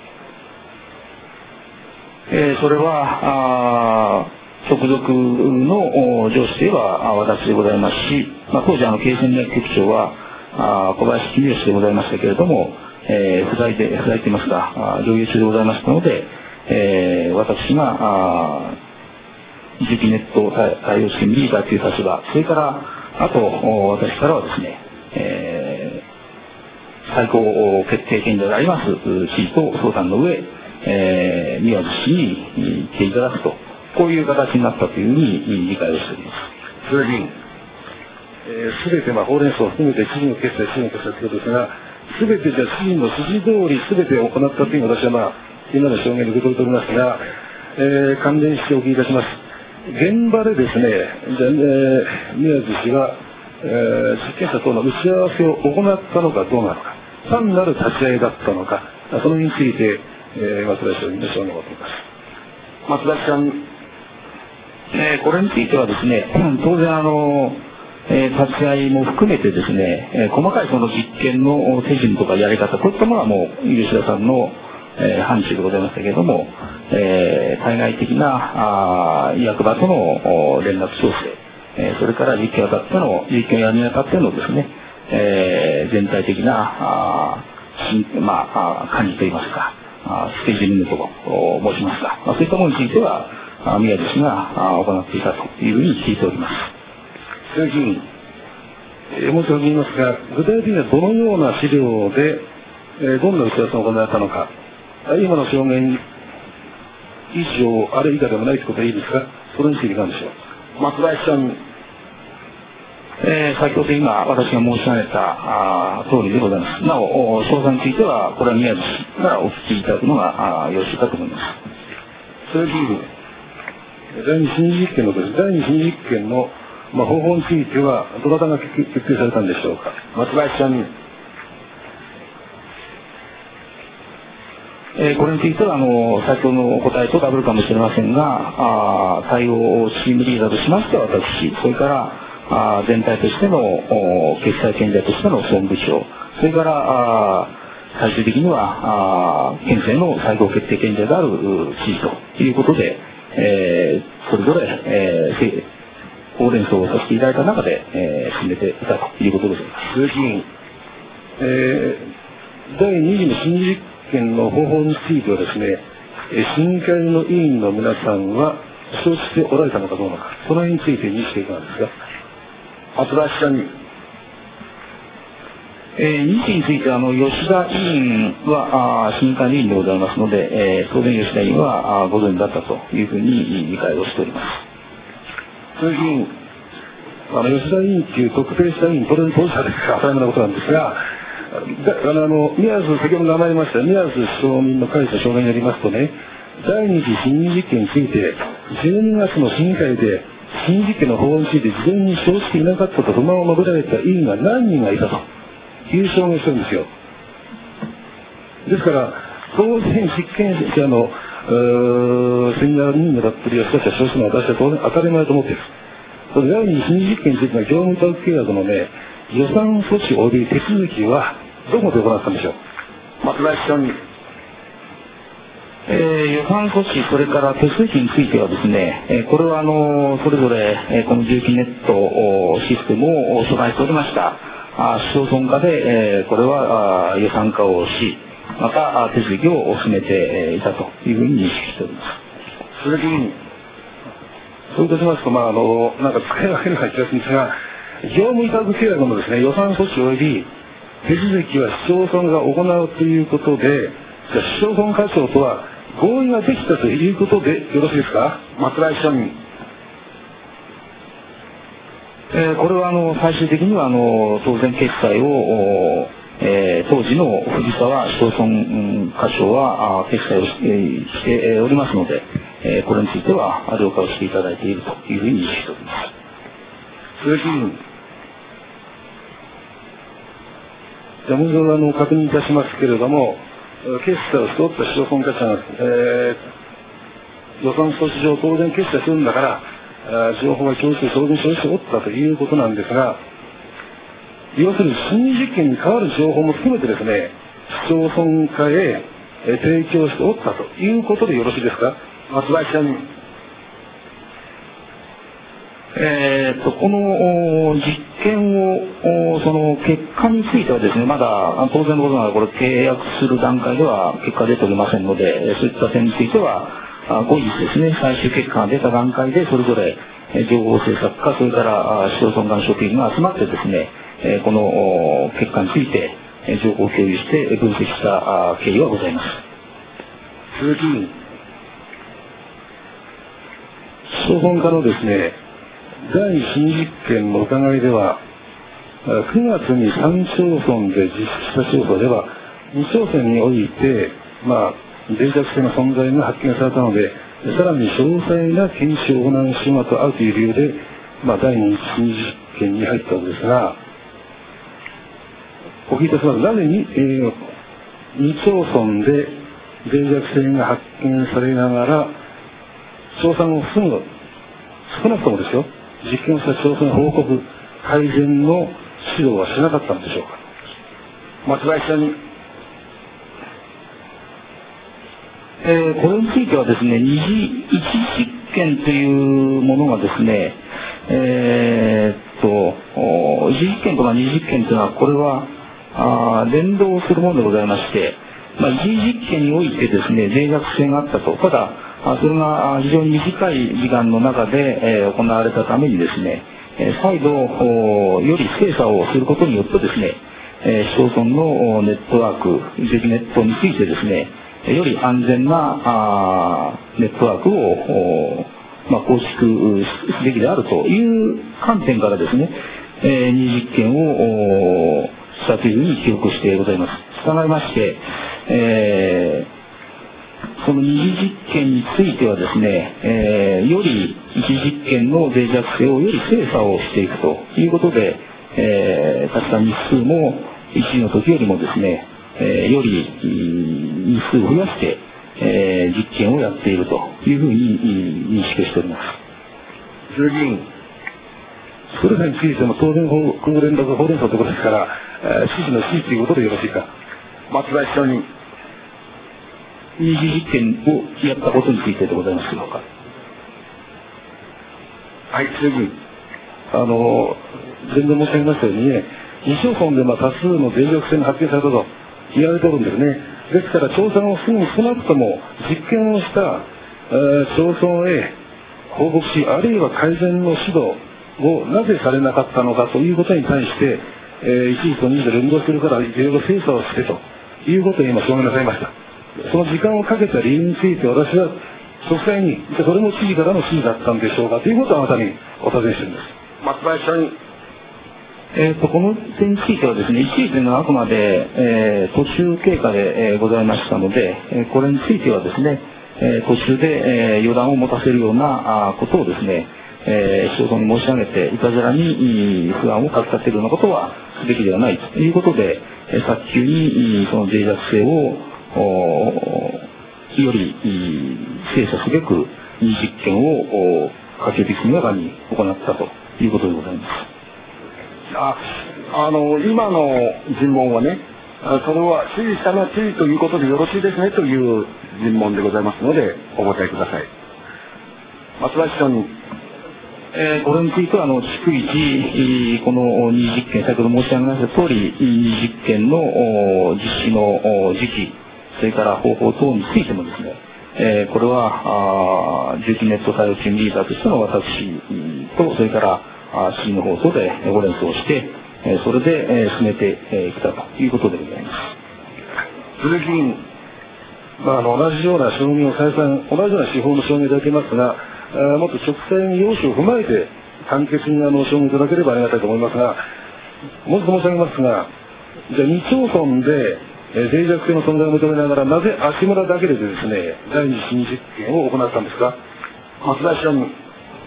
B: えー、それは直属の上司では私でございますし、まあ、当時あの経営戦略局長はあ小林公義でございましたけれども、えー、不在で、不在といいますか、療養中でございましたので、えー、私が、あ磁気ネット対応試験リーダーという立場、それから、あと、私からはですね、えー、最高決定権者であります、知事と相談の上、えー、宮地氏に来ていただくと、こういう形になったというふうに理解をしております。
A: 鈴木議員、
D: すべて、まあ、ほうれん草を含めて知事の決裁、知事の決裁ということですが、すべてじゃ知事の指示通りすべて行ったというのを私は、まあ、今の証言で受け取っておりますが、えー、関連してお聞きいたします。現場でですね、じゃあ、えー、宮地氏が、えー、実験者との打ち合わせを行ったのかどうなのか、単なる立ち会いだったのか、そのについて、えー、松田証人の証言を求めます。
A: 松田さん、
B: えー、これについてはですね、当然あの、えー、立ち会いも含めてですね、えー、細かいその実験の手順とかやり方、こういったものはもう吉田さんの、えー、範疇でございましたけれども、えー、対外的なあ役場との連絡調整、えー、それから実験を当たっての、実験をやるにあたってのですね、えー、全体的なあまあ、管理といいますか、スケジューリングと申しますか、まあ、そういったものについては、宮地氏が行っていたというふうに聞いております。
D: 鈴木議員、えー、もう一度言いますが、具体的にはどのような資料で、えー、どんな打ち合わせを行われたのか、今の証言以上、あれ以下でもないということでいいですか、それについていかがでしょう。
A: 松林さん、
B: えー、先ほど今私が申し上げた通りでございます。なお、詳細については、これは宮地氏からお聞きいただくのがよろしいかと思います。
A: 鈴木議員、
D: 第二審議実験のです第二審議実験の、まあ、方法については、どなたが決定されたんでしょうか。
A: 松林さんに、
B: えー、これについてはあの先ほどのお答えとダブルかもしれませんが、あ対応チームリーダーとしましては私、それからあ全体としての決裁権者としての総務部長、それからあ最終的にはあ県政の最高決定権者である知事ということで、えー、それぞれ、えー、ほうれん草をさせていただいた中で、えー、進めていたということでございます。
D: 鈴木議員、えー、だいに次の審議実験の方法についてはですね、審議会の委員の皆さんは承知しておられたのかどうなのか、その辺について認識いかがですか。
A: 松林さんに、
B: えー、に次についてはあの吉田委員は審議会の委員でございますので、えー、当然吉田委員はあご存知だったというふうに理解をしております。
A: 鈴木議員、
D: あの吉田委員という特定した委員、当然当事者ですから当たり前のことなんですが、 あの宮津、先ほど名前ありました宮津証人の会社証言によりますとね、第二次審議実験についてじゅうにがつの審議会で審議実験の方法について事前に承知していなかったと不満を述べられた委員が何人がいたという証言をしてるんですよ。ですから当然実験者のセミナー任務だったりは少しは承知するのは私は当然当たり前だと思っている。第二次審議実験についての業務委託契約のね、予算措置及び手続きはどこで行ったんでしょう。
A: 松林署に、
B: えー、予算措置、それから手続きについてはですね、えー、これはあのそれぞれ、えー、この重機ネットシステムを備えておりましたあ市町村化で、えー、これはあ予算化をし、また手続きを進めていたというふうに認識しております。
A: 鈴木議員。
D: そういたしますと、まあ、あのなんか使い分けるような気がするんですが、業務委託契約のですね、予算措置及び手続きは市町村が行うということで、市町村課長とは合意ができたということでよろしいですか。
A: 松林署に、
B: えー、これはあの最終的にはあの当然決裁を、えー、当時の藤沢市町村、うん、課長はあ決裁をし、えー、しておりますので、えー、これについては了解をしていただいているというふうに認識しております。
A: 鈴木議員。
D: じゃあもう一度あの確認いたしますけれども、決済をしておった市町村課長が、えー、予算措置上当然決済するんだから情報が共有して当然消費しておったということなんですが、要するに審議実験に代わる情報も含めてですね、市町村課へ提供しておったということでよろしいですか。
A: 松林署に、
B: えー、とこの実験をその結果についてはですね、まだ当然のことながらこれ契約する段階では結果出ておりませんので、そういった点については後日ですね、最終結果が出た段階でそれぞれ情報政策課、それから市町村間職員が集まってですね、この結果について情報を共有して分析した経緯はございます。
A: 鈴木議員。
D: 市町村課のですね、第二審議実験の疑いでは、くがつにさん町村で実施した調査では、に町村において、まあ、脆弱性の存在が発見されたので、さらに詳細な検証を行う始末とあるという理由で、まあ、第二審議実験に入ったわけですが、お聞きいたします。なぜに、えー、に町村で脆弱性が発見されながら、調査をすぐ、少なくともですよ、実験をした調査の報告、改善の指導はしなかったんでしょうか。
A: 松林署に、
B: えー、これについてはですね、二次一次実験というものがですね、えー、っと一次実験とか二次実験というのはこれはあ連動するものでございまして、まあ、一次実験においてですね脆弱性があったと、ただそれが非常に短い時間の中で、えー、行われたためにですね、えー、再度より精査をすることによってですね、えー、市町村のネットワーク、重機ネットについてですね、より安全なあネットワークを、まあ、構築すべきであるという観点からですね、えー、二次実験をしたというふうに記憶してございます。従いまして、えーその二次実験についてはですね、えー、より一次実験の脆弱性をより精査をしていくということで、えー、確か日数も一次の時よりもですね、えー、より日数を増やして、えー、実験をやっているというふうに認識しております。
A: 鈴木議員。
D: それらについても当然法連絡法連鎖ということですから、指示の指示ということでよろしいか。
A: 松林署に、
B: 二次実験をやったことについてでございますでしょうか。
A: はい、鈴木議員。
D: あの前段申し上げましたようにね、に町村でまあ多数の脆弱性が発見されたと言われておるんですね。ですから調査をすぐに少なくとも実験をした、えー、町村へ報告し、あるいは改善の指導をなぜされなかったのかということに対して、えー、いちじとにじで連動するからいろいろ精査をしてということを今証明なさいました。その時間をかけた理由について私は実際にそれも知事からの指示だったんでしょうかということをあなたにお尋ねしているんです。
A: 松林署に、
B: えー、とこの点についてはですね、一時というのはあくまで、えー、途中経過で、えー、ございましたので、えー、これについてはですね、えー、途中で、えー、予断を持たせるようなあことをですね、えー、市町村に申し上げて、いたずらに不安をかきたてるようなことはすべきではないということで、えー、早急にその脆弱性をより精査すべく任意実験を可及的に中に行ったということでございます。
A: ああの今の尋問はね、それは指示したのは知事ということでよろしいですねという尋問でございますのでお答えください。松田市長に、
B: えー、これについてはあの逐一この任意実験、先ほど申し上げました通り任意実験の実施の時期、それから方法等についてもですね、えー、これは重機ネット対応チームリーダーとしての私と、それから市の放送でご連想して、それで進めてきたということでございます。
D: 鈴木議員、まあ、あの同じような証明を再三、同じような手法の証明いただけますが、もっと直線に要素を踏まえて簡潔にあの証明いただければありがたいと思いますが、もう一度申し上げますが、じゃあに町村で脆弱性の存在を認めながら、なぜ足村だけでですね、第二次実験を行ったんですか。
A: 松田市長に。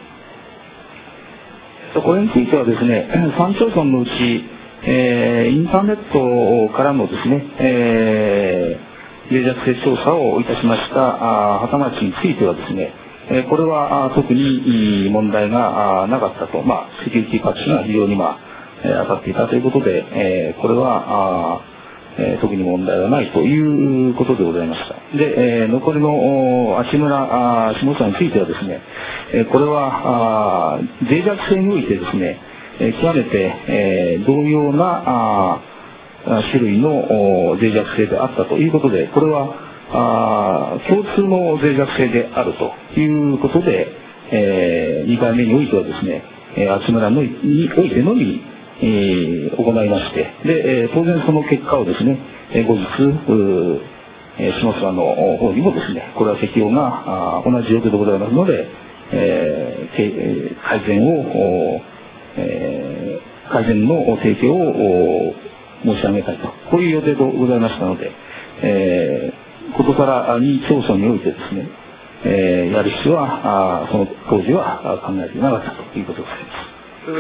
B: これについてはですね、さん町村のうち、えー、インターネットからのですね、えー、脆弱性調査をいたしました畑町についてはですね、えー、これは特に問題がなかったと、まあ、セキュリティパッチが非常に、まあ、当たっていたということで、えー、これはえー、特に問題はないということでございました。で、えー、残りの足村、下村についてはですね、えー、これは脆弱性においてですね、えー、極めて、えー、同様なあ種類の脆弱性であったということで、これはあ共通の脆弱性であるということで、えー、にかいめにおいてはですね、足村のにおいてのみえー、行いまして、で、えー、当然その結果をですね、えー、後日、えー、下村の方にもですね、これは適用が同じ状況でございますので、えー、改善を、えー、改善の提供を申し上げたいと、こういう予定でございましたので、えー、ことからに町村においてですね、えー、やる必要は、あその当時は考えていなかったということでございます。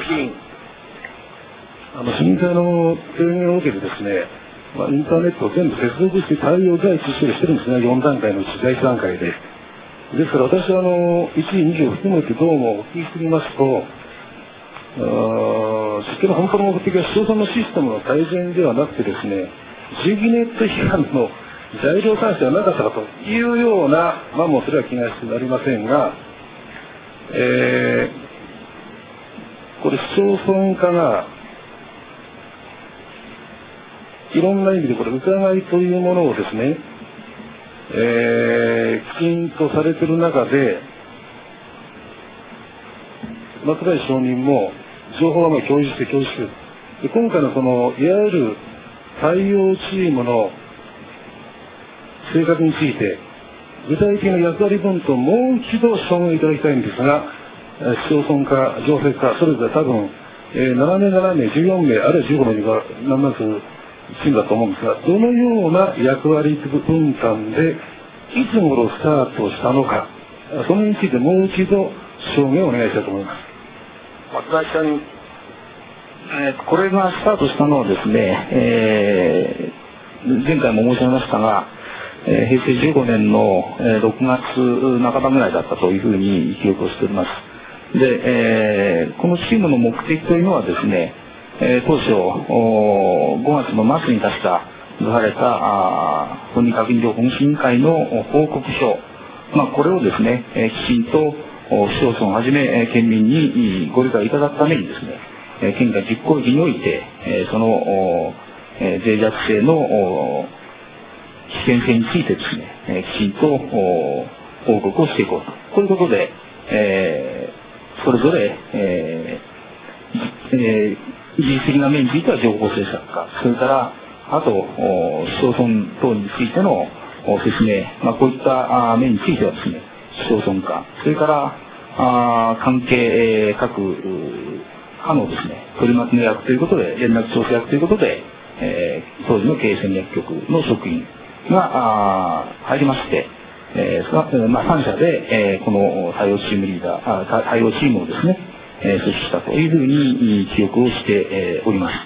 A: 鈴木議員。
D: あの市民会の提言を受けてですね、まあ、インターネットを全部接続して対応第一種類してるんですね、よん段階のうちだいいち段階で。ですから私はあのいちい、にいを含めてどうもお聞きしてみますと、実験の本当の目的は市町村のシステムの改善ではなくてですね、重機ネット批判の材料産出はなかったかというような、まあもうそれは気がしてなりませんが、えー、これ市町村化がいろんな意味でこれ疑いというものをですね、えー、きちんとされている中で、松林証人も情報がまあ共有して共有している。で今回のそのいわゆる対応チームの性格について具体的な役割分担をもう一度証明いただきたいんですが、市町村化、行政化、それぞれ多分、えー、ななめい、ななめい、じゅうよんめい、あるいはじゅうごめいが何万数チームだと思うんですが、どのような役割分担でいつ頃スタートしたのか、それについてもう一度証明をお願いしたいと思います。
A: 松田さん、
B: えー、これがスタートしたのはですね、えー、前回も申し上げましたが、えー、へいせいじゅうごねんの、えー、ろくがつなかばぐらいだったというふうに記憶をしております。で、えー、このチームの目的というのはですね、えー、当初ごがつの末に確か出された本人確認情報審議会の報告書、まあ、これをですね、えー、きちんと市町村をはじめ、えー、県民にご理解いただくためにですね、えー、県が実行時において、えー、その、えー、脆弱性の危険性についてですね、えー、きちんと報告をしていこうと、こういうことで、えー、それぞれ、えーえー技術的な面については情報政策課、それからあと市町村等についての説明、まあ、こういった面についてはですね、市町村課、それからあ関係各課のですね、取りまとめ役ということで、連絡調整役ということで、えー、当時の経営戦略局の職員が入りまして、えーまあ、さん社で、えー、この対応チームリーダー、あ対応チームをですね、えー、組織したというふうに記憶をして、えー、おります。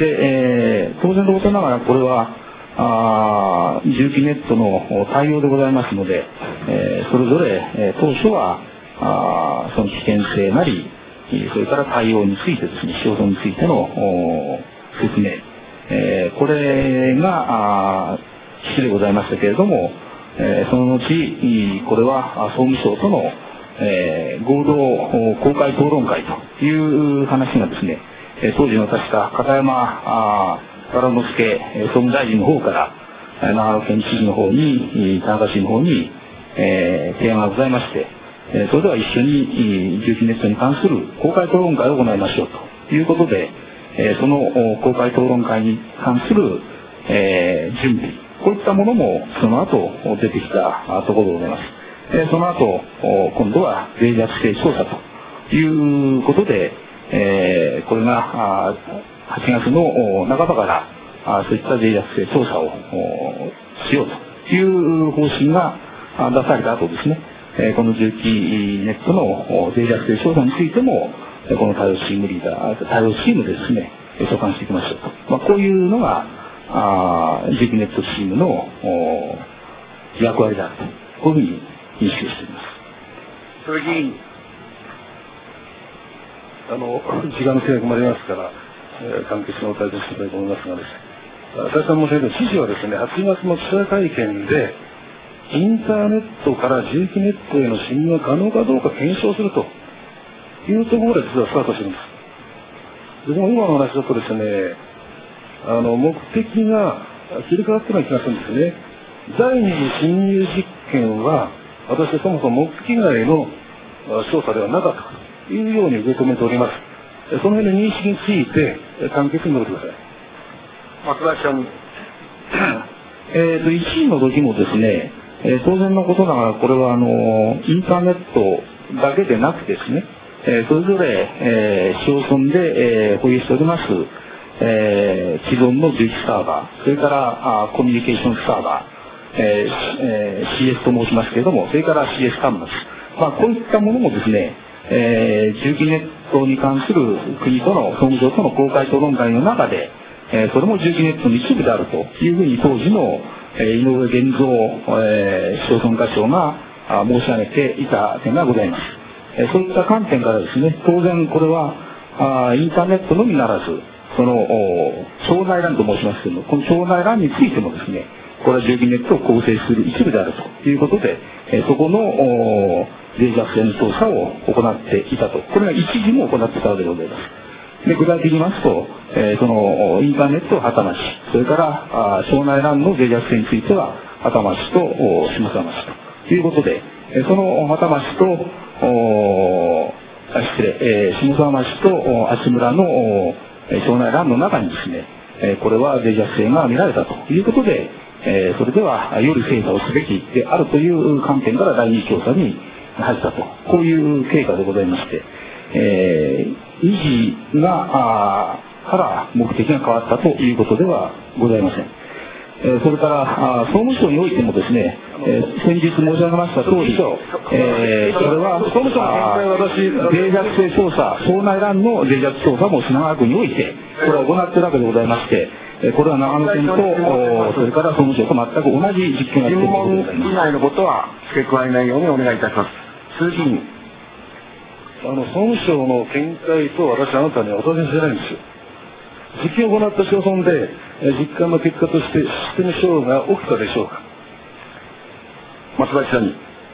B: で、えー、当然のことながらこれは、あ重機ネットの対応でございますので、えー、それぞれ、えー、当初はあその危険性なり、それから対応についてですね、使用についての説明、えー、これが必須でございましたけれども、えー、その後、これは総務省との、えー、合同公開討論会という話がですね、当時の確か片山虎之助総務大臣の方から長野県知事の方に、田中市の方に、えー、提案がございまして、それでは一緒に重機ネットに関する公開討論会を行いましょうということで、その公開討論会に関する、えー、準備、こういったものもその後出てきたところでございます。その後、今度は脆弱性調査ということで、えー、これがはちがつの半ばからそういった脆弱性調査をしようという方針が出された後ですね、この重機ネットの脆弱性調査についても、この対応チームリーダー、対応チームでですね、所管していきましょうと。まあ、こういうのが、重機ネットチームの役割であると、こういうふうに認識しています。
A: それ議員、
D: あの、時間の制約もありますから、えー、関係者のお答えしていきたいと思いますがですね、再三申し上げる知事はですね、はちがつの記者会見で、インターネットから重機ネットへの侵入が可能かどうか検証するというところで実はスタートしてるんです。でも今の話だとですね、あの目的が切り替わってない気がするんですね。第二次侵入実験は私はそもそも目的外の調査ではなかったというように受け止めております。その辺の認識について簡潔に述べてください。
A: 松林さん。
B: えっと、いちいの時もですね、えー、当然のことながらこれはあのインターネットだけでなくですね、えー、それぞれ、えー、市町村で、えー、保有しております、えー、既存の重機サーバー、それからあコミュニケーションサーバー、えーえー、シーエス と申しますけれども、それから シーエス 端末、まあ、こういったものもですね、えー、重機ネットに関する国との総務省との公開討論会の中で、えー、それも重機ネットの一部であるというふうに当時の井上源三、えー、市町村課長が申し上げていた点がございます。えー、そういった観点からですね、当然これはあインターネットのみならず、その町内欄と申しますけれども、この町内欄についてもですね、これは重機ネットを構成する一部であるということで、えー、そこの脆弱性の調査を行っていたと、これが一時も行っていたわけでございます。で具体的に言いますと、えー、そのインターネットを旗町、それから町内欄の脆弱性については旗町と下沢町ということで、えー、その旗町とあ失礼、えー、下沢町と阿智村の町内欄の中にですね、えー、これは脆弱性が見られたということで、えー、それではより精査をすべきであるという観点から第二調査に入ったと、こういう経過でございまして、えー維持がから目的が変わったということではございません。えー、それから総務省においてもですね、えー、先日申し上げました通り、えー、それは総務省の見解は私脆弱性調査、町内欄の脆弱調査も品川区においてこれを行っているわけでございまして、これは長野県とそれから総務省と全く同じ実験ができるということでございます。
A: 以内のことは付け加えないようにお願いいたします。鈴木議員。
D: あの総務省の見解と私あなたにはお尋ねしてないんですよ。実験を行った町村で実感の結果としてシステム障害が起きたでしょうか。
A: 松林さんに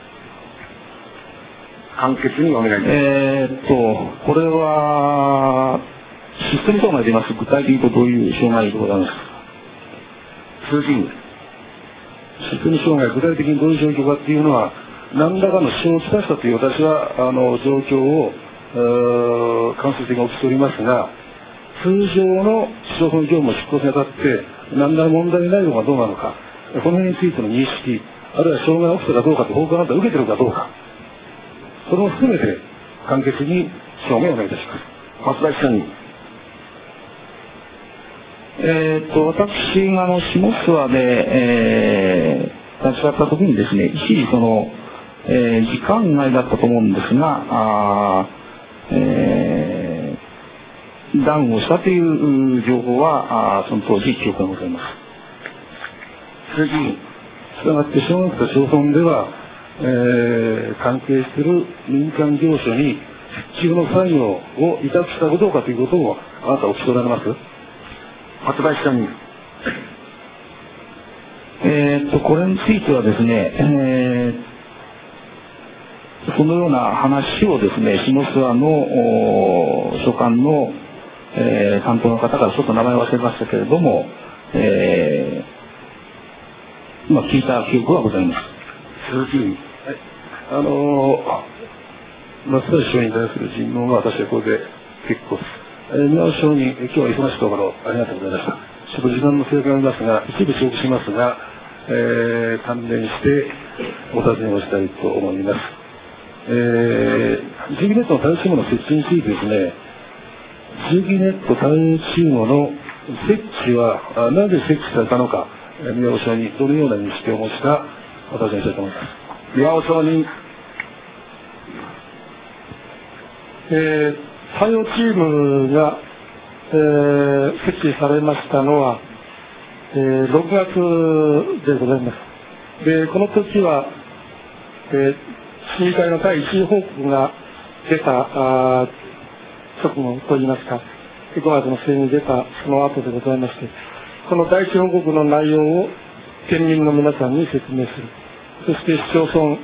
A: 簡潔にお願いします。
B: えー、っとこれはシステム障害で言います。具体的にどういう障害でございますか。
A: 鈴木議員。
D: システム障害、具体的にどういう状況かっていうのは何らかの支障をきたしたという私はあの状況を間接的にお聞きしておりますが、通常の市町村業務を執行にあたって何ら問題ないのかどうなのか、この辺についての認識、あるいは障害が起きたかどうかと報告があなた受けているかどうか、それも含めて簡潔に証明をお願いいたします。
A: 松林さんに。
B: えー、と私があの下諏訪で、えー、立ち会った時にですね、一時その、えー、時間外だったと思うんですが、あえー、ダウンをしたという情報はあその当時記憶がございます。
A: 鈴木議員。
D: したがって小学と町村では、えー、関係する民間業者に復旧の作業を委託したかどうかということをあなたお聞き取られます？
A: 松林さんに。
B: えー、とこれについてはですね、えー、そのような話をですね、下諏訪の所管の、えー、担当の方からちょっと名前を忘れましたけれども、えー、まあ、聞いた記憶はございます。
A: 鈴木議員。はい、
D: あのー、松林署に対する尋問は私はこれで結構です。えー、宮尾署に今日は忙しいところありがとうございました。ちょっと時間の制限がありますが、一部遅刻しますが、えー、関連してお尋ねをしたいと思います。えー、ジグネットの対応チームの設置についてですね、ジグネット対応チームの設置はあなぜ設置されたのか、宮尾署にどのような認識をお持ちかお尋ねしたいと思います。
A: 宮尾署に。
C: えー対応チームが、えー、設置されましたのは、えー、ろくがつでございます。で、この時は、えー、審議会の第一次報告が出たあ直後といいますか、ごがつの末に出たその後でございまして、この第一報告の内容を県民の皆さんに説明する。そして市町村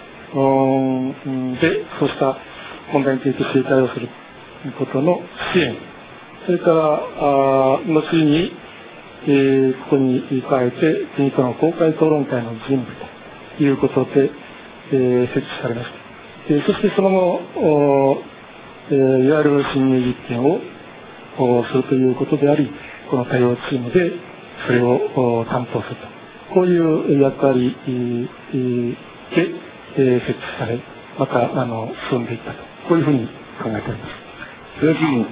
C: でそうした問題について正解をする。ことの支援、それからあ後に、えー、ここに加えて国との公開討論会の準備ということで、えー、設置されました。えー、そしてその後、えー、いわゆる侵入実験をするということであり、この対応チームでそれを担当すると、こういう役割で、えー、設置され、またあの進んでいったと、こういうふうに考えております。
A: 鈴木議員。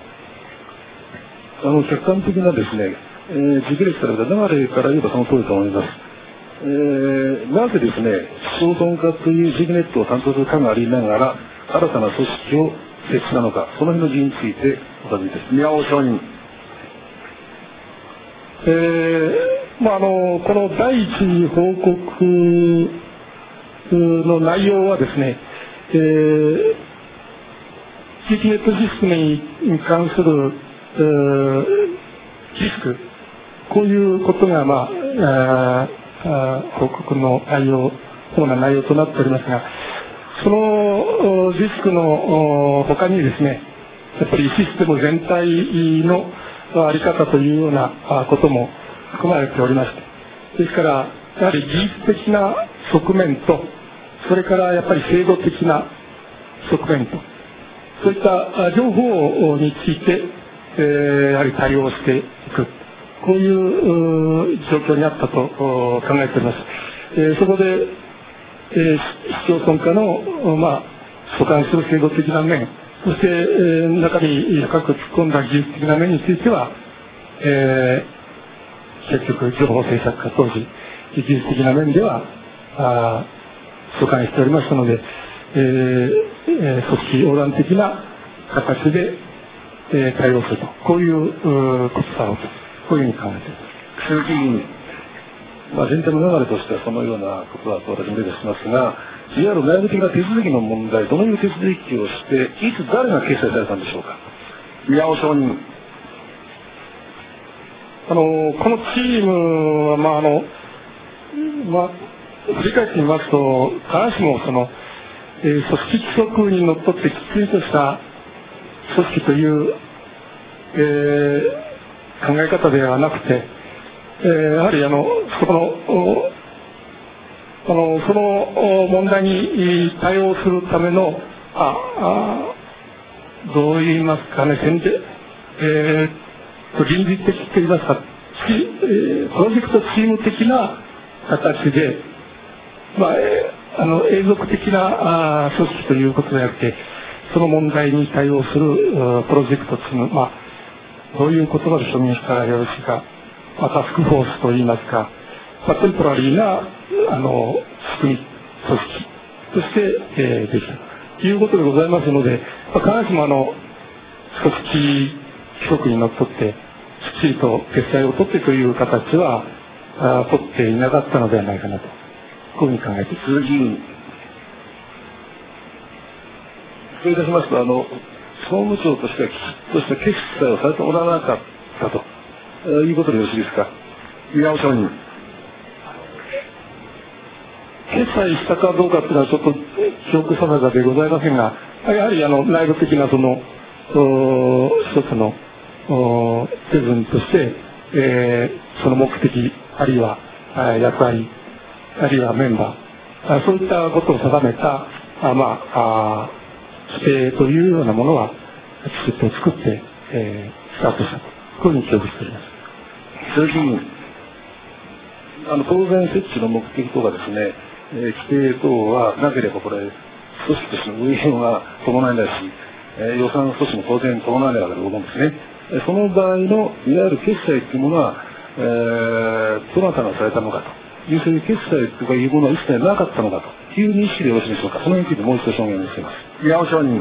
D: あの客観的なですね、えー、時系列された流れから言えばその通りと思います。えー、なぜですね、市町村化というジグネットを担当する課がありながら、新たな組織を設置したのか、その辺の議員についてお尋ねです。
A: 宮尾署に。
C: えー、まああの、この第一次報告の内容はですね、えー地域ネットシステムに関する、えー、リスク、こういうことが、まあ、あ報告の内容、主な内容となっておりますが、そのリスクの他にですね、やっぱりシステム全体の在り方というようなことも含まれておりまして、ですから、やはり技術的な側面と、それからやっぱり制度的な側面と、そういった両方について、えー、やはり対応していく、こういう状況にあったと考えております。えー、そこで、えー、市町村化の、まあ、所管する制度的な面、そして、えー、中に深く突っ込んだ技術的な面については、えー、結局、情報政策課当時、技術的な面では、あ所管しておりましたので、えー組織横断的な形で、えー、対応すると、こういうことだろうと、こういうふうに考えています。
A: 鈴木議員。
D: まあ、全体の流れとしてはそのようなことだと私も例示しますが、いわゆる内部的な手続きの問題、どのような手続きをして、いつ誰が決裁されたんでしょうか。
A: 宮尾署に。
C: あのこのチームは、まああのまあ、振り返ってみますと、必ずしもその、えー、組織規則にのっとってきっちりとした組織という、えー、考え方ではなくて、えー、やはりあのそこのあのその問題に対応するためのああどう言いますかね、先手、えー、臨時的と言いますか、えー、プロジェクトチーム的な形で、まあえーあの永続的なあ組織ということではなくて、 その問題に対応するプロジェクトというのは、まあ、どういう言葉で表現したらよろしいか、まあ、タスクフォースといいますか、まあ、テンポラリーなあの仕組み組織として、えー、できたということでございますので、まあ、必ずしもあの組織規則にのっとってきっちりと決裁を取ってという形はあ取っていなかったのではないかなと、こういうふうに考えています。
D: 鈴木委員、そういたしますと、あの総務省としてはきちっとした決裁をされておらなかったということでよろしいですか。
A: 宮尾承認。
C: 決済したかどうかというのはちょっと記憶定かでございませんが、やはりあの内部的なその一つの手順として、えー、その目的あるいは役割あるいはメンバー、そういったことを定めたあ、まあ、あ規定というようなものはきちっと作って、えー、スタートしたと、こういうふうに記憶しております。
D: 鈴木委員、あの当然設置の目的とかですね、えー、規定等はなければこれ組織としての運用が伴えないし、えー、予算措置も当然伴わないわけでございますね。その場合のいわゆる決済というものは、えー、どなたがされたのかという、そういう決済とかいうものは一切なかったのかという認識でよろしいでしょうか。そのについてもう一度証言をしています。
A: 宮尾承認。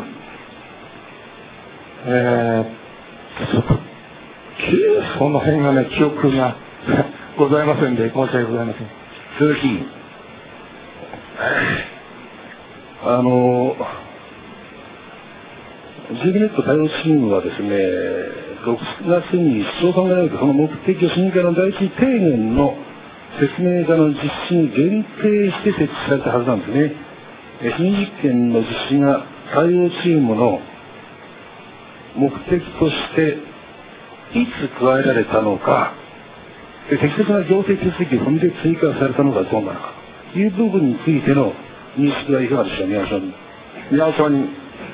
C: えー、ちょっとその辺がね、記憶がございませんで申し訳ございません。
A: 鈴木委員。
D: あのジービーネット対応チームはですね、ろくがつに市長さんがやるとその目的を審議会の第一提言の説明会の実施に限定して設置されたはずなんですね。新実験の実施が対応チームの目的としていつ加えられたのか、適切な行政手続きを踏んで追加されたのかどうなのかという部分についての認識はいかがでしょう。宮尾承認。
A: 宮尾承認。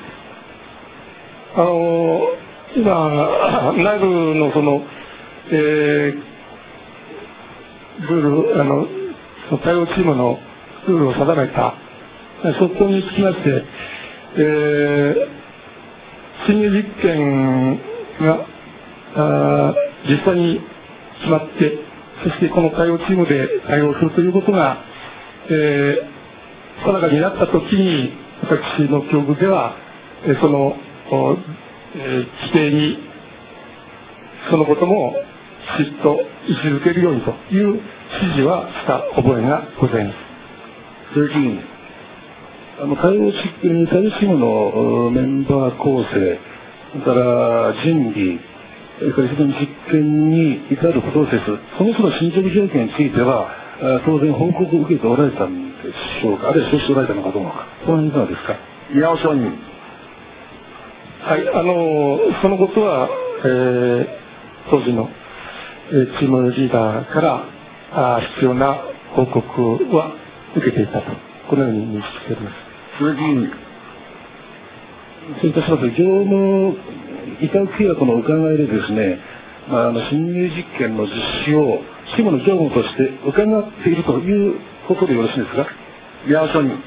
C: あの今内部のその、えー、ルールあのその対応チームのルールを定めたそこにつきまして、えー、審議実験があ実際に決まって、そしてこの対応チームで対応するということが、えー、定かになったときに私の記憶では、えー、そのえー、規定にそのこともきちっと位置づけるようにという指示はした覚えがございます。
D: 鈴木委員、あの対応チームのメンバー構成、それから人事、それから一度の実験に至るプロセス、その人の進捗状況については当然報告を受けておられたんでしょうか、あるいは承知しておられたのかどうか、その辺いかがですか。
A: 宮尾承認。
C: はい、あのそのことは、えー、当時の、えー、チームリーダーからあ必要な報告は受けていたと、このように認識しております。
A: 鈴木委員。
D: そういたしますと、業務委託契約の伺いでですね、まあ、あの侵入実験の実施をチームの業務として伺っているということでよろしいですか。
A: 宮尾承認。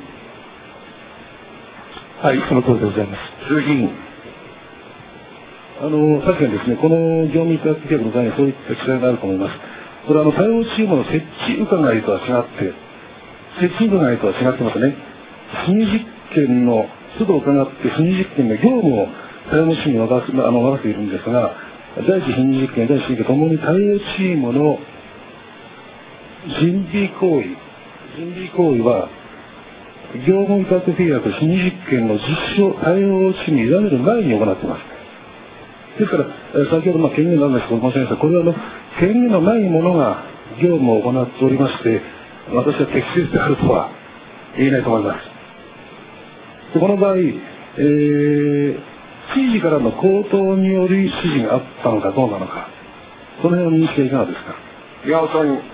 C: はい、その通りでございます。
A: 鈴木委員。
D: あの確かにですね、この業務委託契約の場合にそういった記載があると思います。これはあの対応チームの設置伺いとは違って、設置伺いとは違ってますね。審議実験の都度伺って審議実験の業務を対応チームに任せ、あの任せているんですが、第一審議実験、第一審議ともに対応チームの人事行為、人事行為は業務委託契約審議実験の実施を対応チームに委ねる前に行っています。ですから、先ほどまあ権限なんですけど申し上げました、これはあの権限のない者が業務を行っておりまして、私は適切であるとは言えないと思います。でこの場合、えー、知事からの口頭により指示があったのかどうなのか、その辺の認識はいかがですか。
A: 宮尾承認。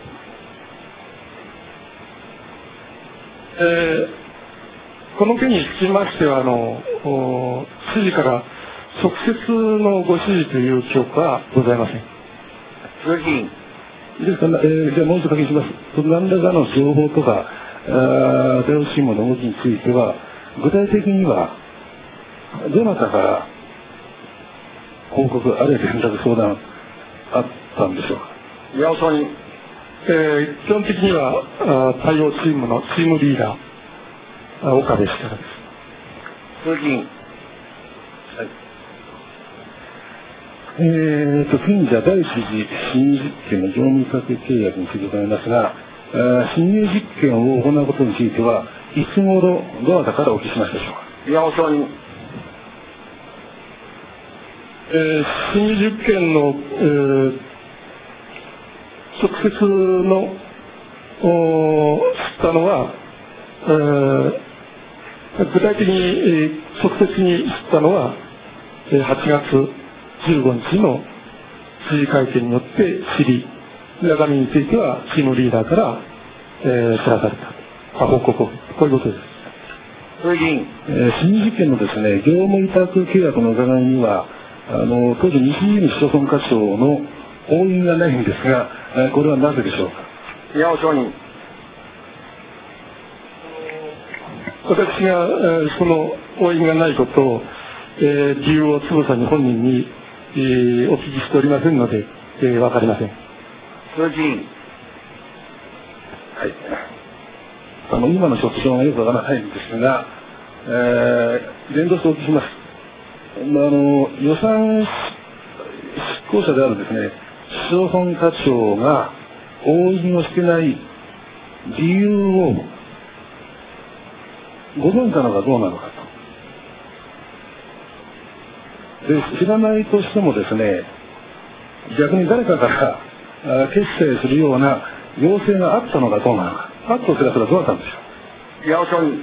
C: えー、この件につきましてはあの知事から直接のご指示という記憶はございません。
A: 鈴木委員。
D: ですから、えー、じゃあもう一度確認します。何らかの情報とか、対応チームの動きについては、具体的には、 どなたから報告、あるいは連絡相談あったんでしょうか。
A: 岩尾承認。
C: えー、基本的にはあ対応チームのチームリーダー、岡部氏からです。
A: 鈴木議員。はい。
D: えーと、次にじゃあ第一次新入実験の業務委託契約について伺いますが、新入実験を行うことについては、いつ頃どなたからお聞きしましたでしょうか。
A: 岩尾承認。
C: えー、新入実験の、えー、直接の知ったのは、えー、具体的に、えー、直接に知ったのは、えー、はちがつじゅうごにちの知事会見によって知り、中身についてはチームリーダーから、えー、知らされた、報告を、こういうことです。
A: 鈴木議員。
D: えー、新入実験のですね、業務委託契約の伺いには、あの当時西泉市町村課長の押印がないんですが、えー、これはなぜでしょうか。
A: 岩尾承認。
C: 私が、えー、その押印がないことを、えー、理由をつぶさに本人に、えー、お聞きしておりませんので、えー、分かりません。
A: 鈴木議員。
D: はい。あの今の所長がよくわからないんですが、えー、連動してお聞きします。まあ、あの予算執行者であるですね、市町村課長が押印をしてない理由をご存知なのかどうなのかと。で、知らないとしてもですね、逆に誰かから決定するような要請があったのかどうなのか。あったとすればそれはどうだったんでしょう。
A: 岩尾承認。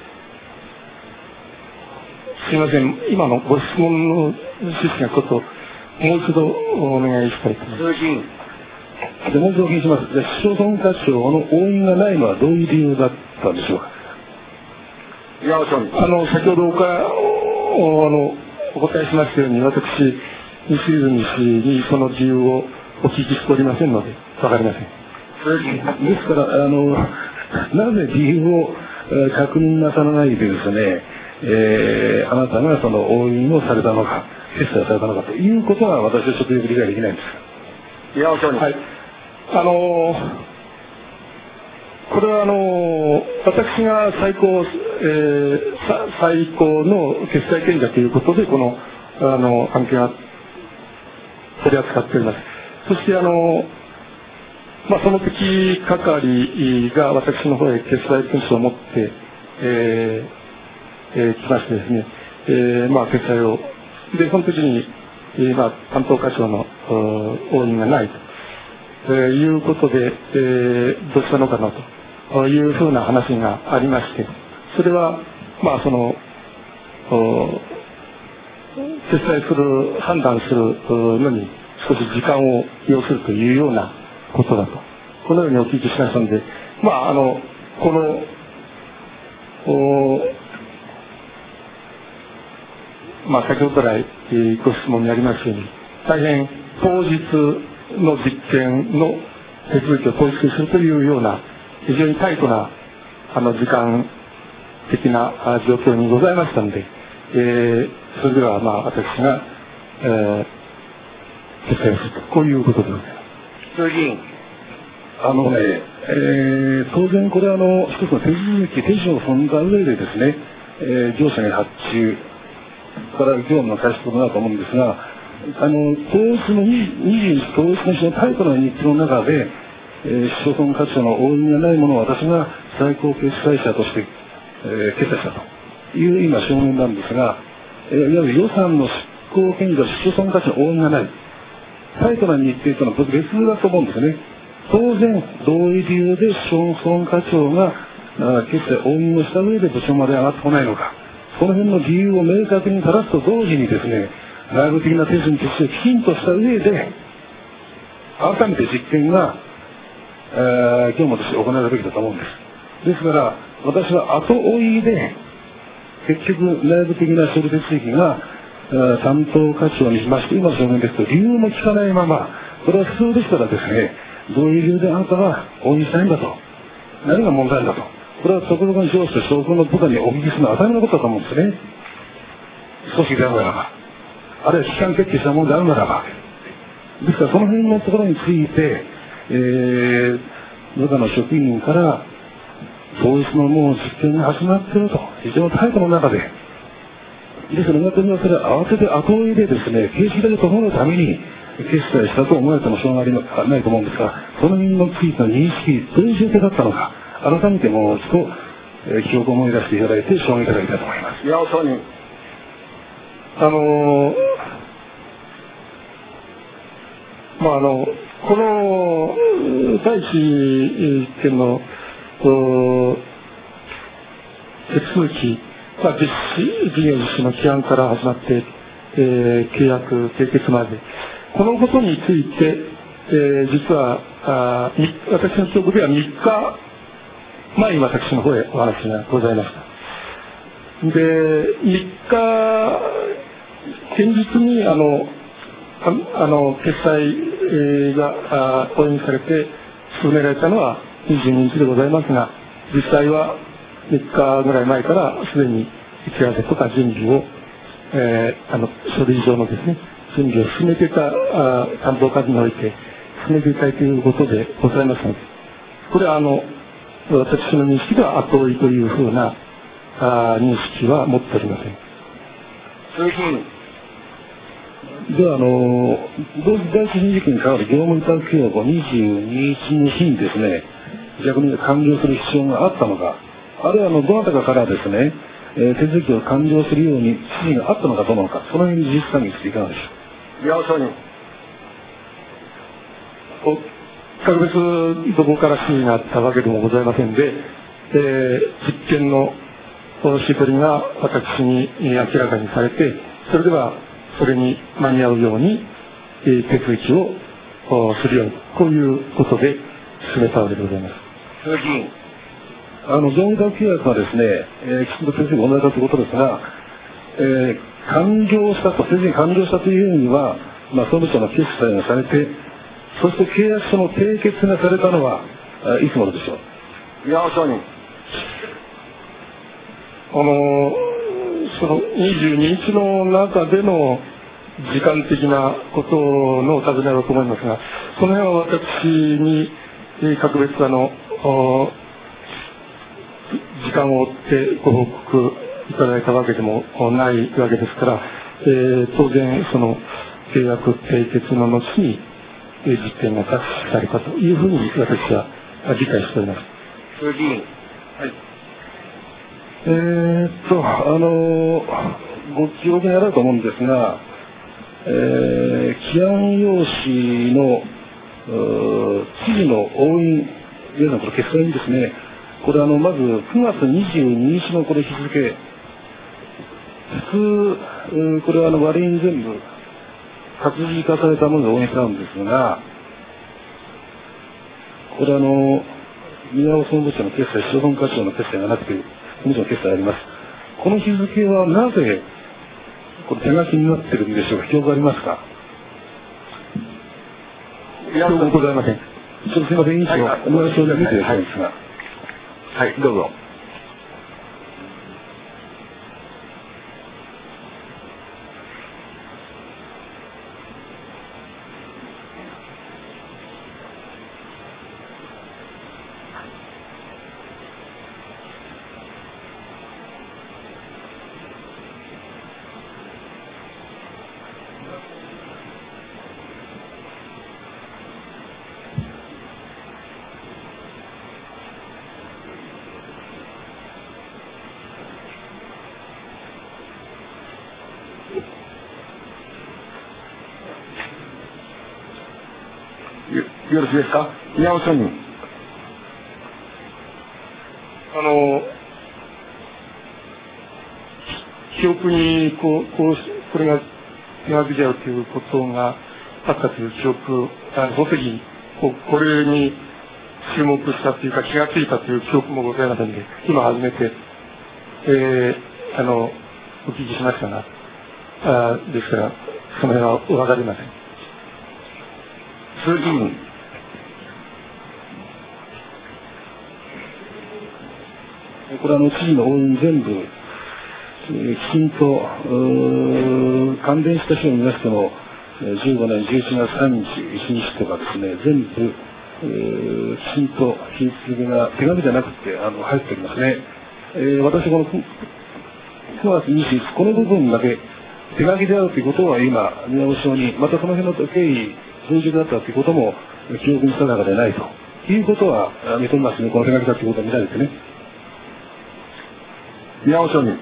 C: すみません、今のご質問の趣旨がちょっともう一度お願いしたいと思います。
A: 鈴木議員。
D: でもう一度お聞きします。で、市町村課長の押印がないのはどういう理由だったんでしょうか。
A: 岩尾承認。
C: あの先ほどおかおあのお答えしましたように、私、西泉氏にその理由をお聞きしておりませんので、わかりません。
D: ですから、あのなぜ理由を、えー、確認なさらないでですね、えー、あなたがその押印をされたのか、決済されたのかということは、私はちょっとよく理解できないんです。
A: 岩尾承認。
C: はい。あのーこれはあの私が最高、えー、最高の決済権者ということでこのあの案件は取り扱っております。そしてあの、まあ、その時係が私の方へ決済文書を持って、えーえー、来ましてですね、えーまあ、決済をでその時に、えーまあ、担当課長の押印がないと、えー、いうことで、えー、どうしたのかなと。いうふうな話がありまして、それはまあその決済する判断するのに少し時間を要するというようなことだと、このようにお聞きしましたので、まああのこのまあ先ほど来ご質問にありますように、大変当日の実験の手続きを統一するというような非常にタイトなあの時間的な状況にございましたので、えー、それではまあ私が、えー、決済をすると、こういうことでございます。
A: 鈴木議員。
D: あのね、えー、当然これはあの一つの手続き、手順を踏んだ上でですね、えー、業者に発注から業務の開始となると思うんですが、あの当日のにじゅうにち当日の日のタイトな日程の中で、えー、市町村課長の押印がないものを私が最高決済者として、えー、決済したという今証明なんですが、えー、いわゆる予算の執行権者、市町村課長の押印がないタイトな日程というのは別だと思うんですね。当然どういう理由で市町村課長が決済押印をした上で部長まで上がってこないのか、その辺の理由を明確に垂らすと同時にですね、内部的な手順としてきちんとした上で改めて実験がえー、業務として行われるべきだと思うんです。ですから私は後追いで結局内部的な処理手続きが、えー、担当課長にしまして、今の証言ですと理由も聞かないまま、これは普通でしたらですね、どういう理由であなたが押印したいんだと、何が問題だと、これは直属の上司と将軍の部下にお聞きするのは当たり前のことだと思うんですね。 組織であるならば、あるいは機関決定したものであるならば、ですからその辺のところについて、えー、部下の職員から統一のもう実験が始まっていると、非常にタイトの中で、ですから中にはそれ慌てて後追いでですね、形式だけ整えるために決済したと思われてもしょうがないと思うんですが、その辺のついての認識、どういう状況だったのか、改めてもう一度、えー、記憶を思い出していただいて証言いただきたいと思います。
A: いや、そうに。
C: あのー、まああの、この第一件の手続き、まあ、実施、事業実施の期間から始まって、えー、契約締結まで、このことについて、えー、実はあ私の記憶ではみっかまえに私の方へお話がございました。で、みっか、現実にあの、あ, あの決済が押印されて進められたのはにじゅうににちでございますが、実際はみっかぐらい前からすでに打ち合わせとか準備を、えー、あの書類上のですね準備を進めていた担当課において進めていたということでございますので、これはあの私の認識では後追いというふうなあ認識は持っておりません。
A: 鈴木議員。
D: では、あの、同時第一審事件に関わる業務委託契約をにじゅうににちの日にですね、逆に完了する必要があったのか、あるいはあのどなたかからですね、えー、手続きを完了するように指示があったのかどうなのか、その辺に事実関係についていかがでしょう。
A: いや、そうに。
C: 特別どこから指示があったわけでもございませんで、えー、実験のしぶりが私に明らかにされて、それではそれに間に合うように、えー、手続きをするように、こういうことで進めたわけでございます。
A: 鈴木議員。
D: あの業務委託契約はですね、えー、きちんと手続きが同じだということですが、えー、完了したと、手続き完了したというには、まあ、総務省の決済がされて、そして契約書の締結がされたのは、いつ頃でしょう。
A: いや、そうに。
C: あのそのにじゅうににちの中での時間的なことのお尋ねだと思いますが、その辺は私に格別あの時間を追ってご報告いただいたわけでもないわけですから、えー、当然その契約締結の後に実験が達成されたというふうに私は理解しております。
A: 鈴木議員。はい。
D: えーっと、あの、ご記憶にあると思うんですが、えー、規案用紙の知事の押印、皆さんこれ決裁にですね、これあの、まずくがつにじゅうににちのこれ日付、普通、これはあの、割に全部、活字化されたもので応援したんですが、これあの、宮尾総務部長の決済、資本課長の決済がなくて、もちろん決済あります。この日付はなぜこれ手書きになってるんでしょうか。記憶ありますか。
C: 記憶ございません。
D: ちょっとすみません、委員長、お前はそれだけではいですが。
A: はい、どうぞ。よろしいですか。宮尾署に。
C: あの記憶にこうこうこれが手書きであるということがあったという記憶、あのその時ここれに注目したというか気がついたという記憶もございませんで、今初めて、えー、あのお聞きしましたが、あですからその辺は分かりません。
A: 鈴木議員。
D: これあの知事の押印全部きちんと関連した日を見ましても、じゅうごねんじゅういちがつさんじゅういちにちとかですね、全部、えー、きちんと日付が手紙じゃなくてあの入っておりますね。えー、私このくがつにじゅういちにち、この部分だけ手書きであるということは今、宮尾省に、またその辺の経緯、通じであったということも記憶にした中でないということは認めますね。この手書きだということは見られてね。
A: 宮尾省に。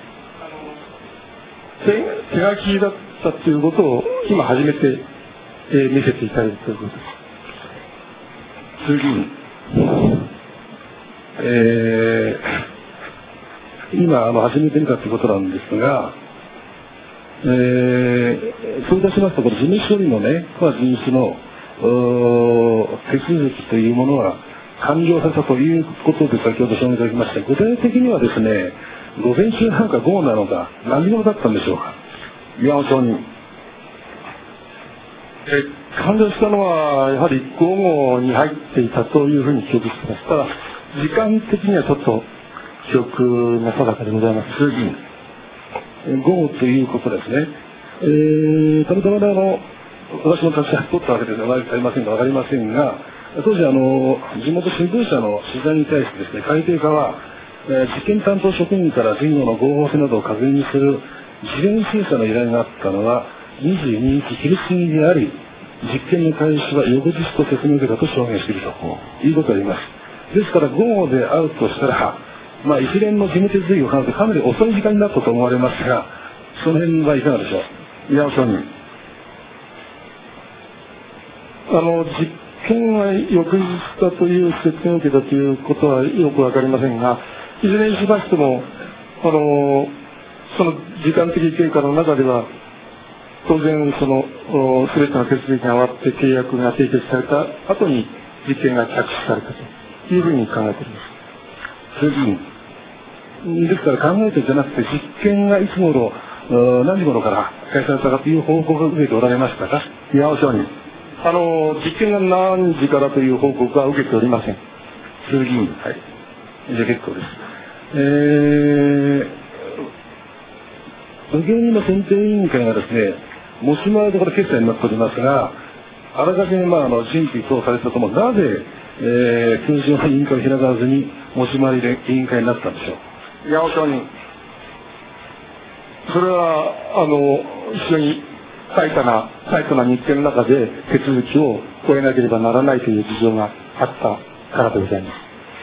C: 手手書きだったということを今初めて、えー、見せていただいたということです。
A: 次、
D: えー、今あの初めて見たということなんですが、えー、そういたしますと、これ事務処理のね、くがつにじゅういちにちの手続きというものは完了されたということで先ほど証明いただきました。具体的にはですね、午前中なのか午後なのか何事だったんでしょうか。
A: 宮尾省に。
C: え完了したのはやはり午後に入っていたというふうに記憶しています。ただ時間的にはちょっと記憶が定かでございます。
A: 数字
D: 午後ということですね。えー、たまたまあの私の立ち会い取ったわけではありませんが分かりませんが、当時あの地元新聞社の取材に対してですね、改定課は、えー、実験担当職員から事業の合法性などを確認する事前審査の依頼があったのはにじゅうににち昼過ぎであり、実験の開始は翌日と説明を受けたと証言しているということであります。ですから午後で会うとしたら、まあ、一連の事務手続きを考えてかなり遅い時間になったと思われますが、その辺はいかがでしょう。
A: 宮尾省に。
C: あの実験が翌日だという説明を受けたということはよくわかりませんが、いずれにしましてもあのその時間的経過の中では当然その全ての手続きが終わって契約が締結された後に実験が着手されたというふうに考えております。
D: 次ですから考えてじゃなくて、実験がいつ頃何時頃から開催されたかという報告を受けておられましたか。
A: 宮尾省に。
C: あの実験が何時からという報告は受けておりません。
D: 鈴木議員。はい。じゃあ結構です。えー、請負の選定委員会がですね、持ち回りでこれ決済になっておりますが、あらかじめまああの準備等されたとも、なぜ、えー、通常の委員会を開かずに持ち回りで委員会になったんでしょう。
A: 宮尾省に。
C: それはあの非常にタイトなタイトな日程の中で手続きを終えなければならないという事情があったからでございます。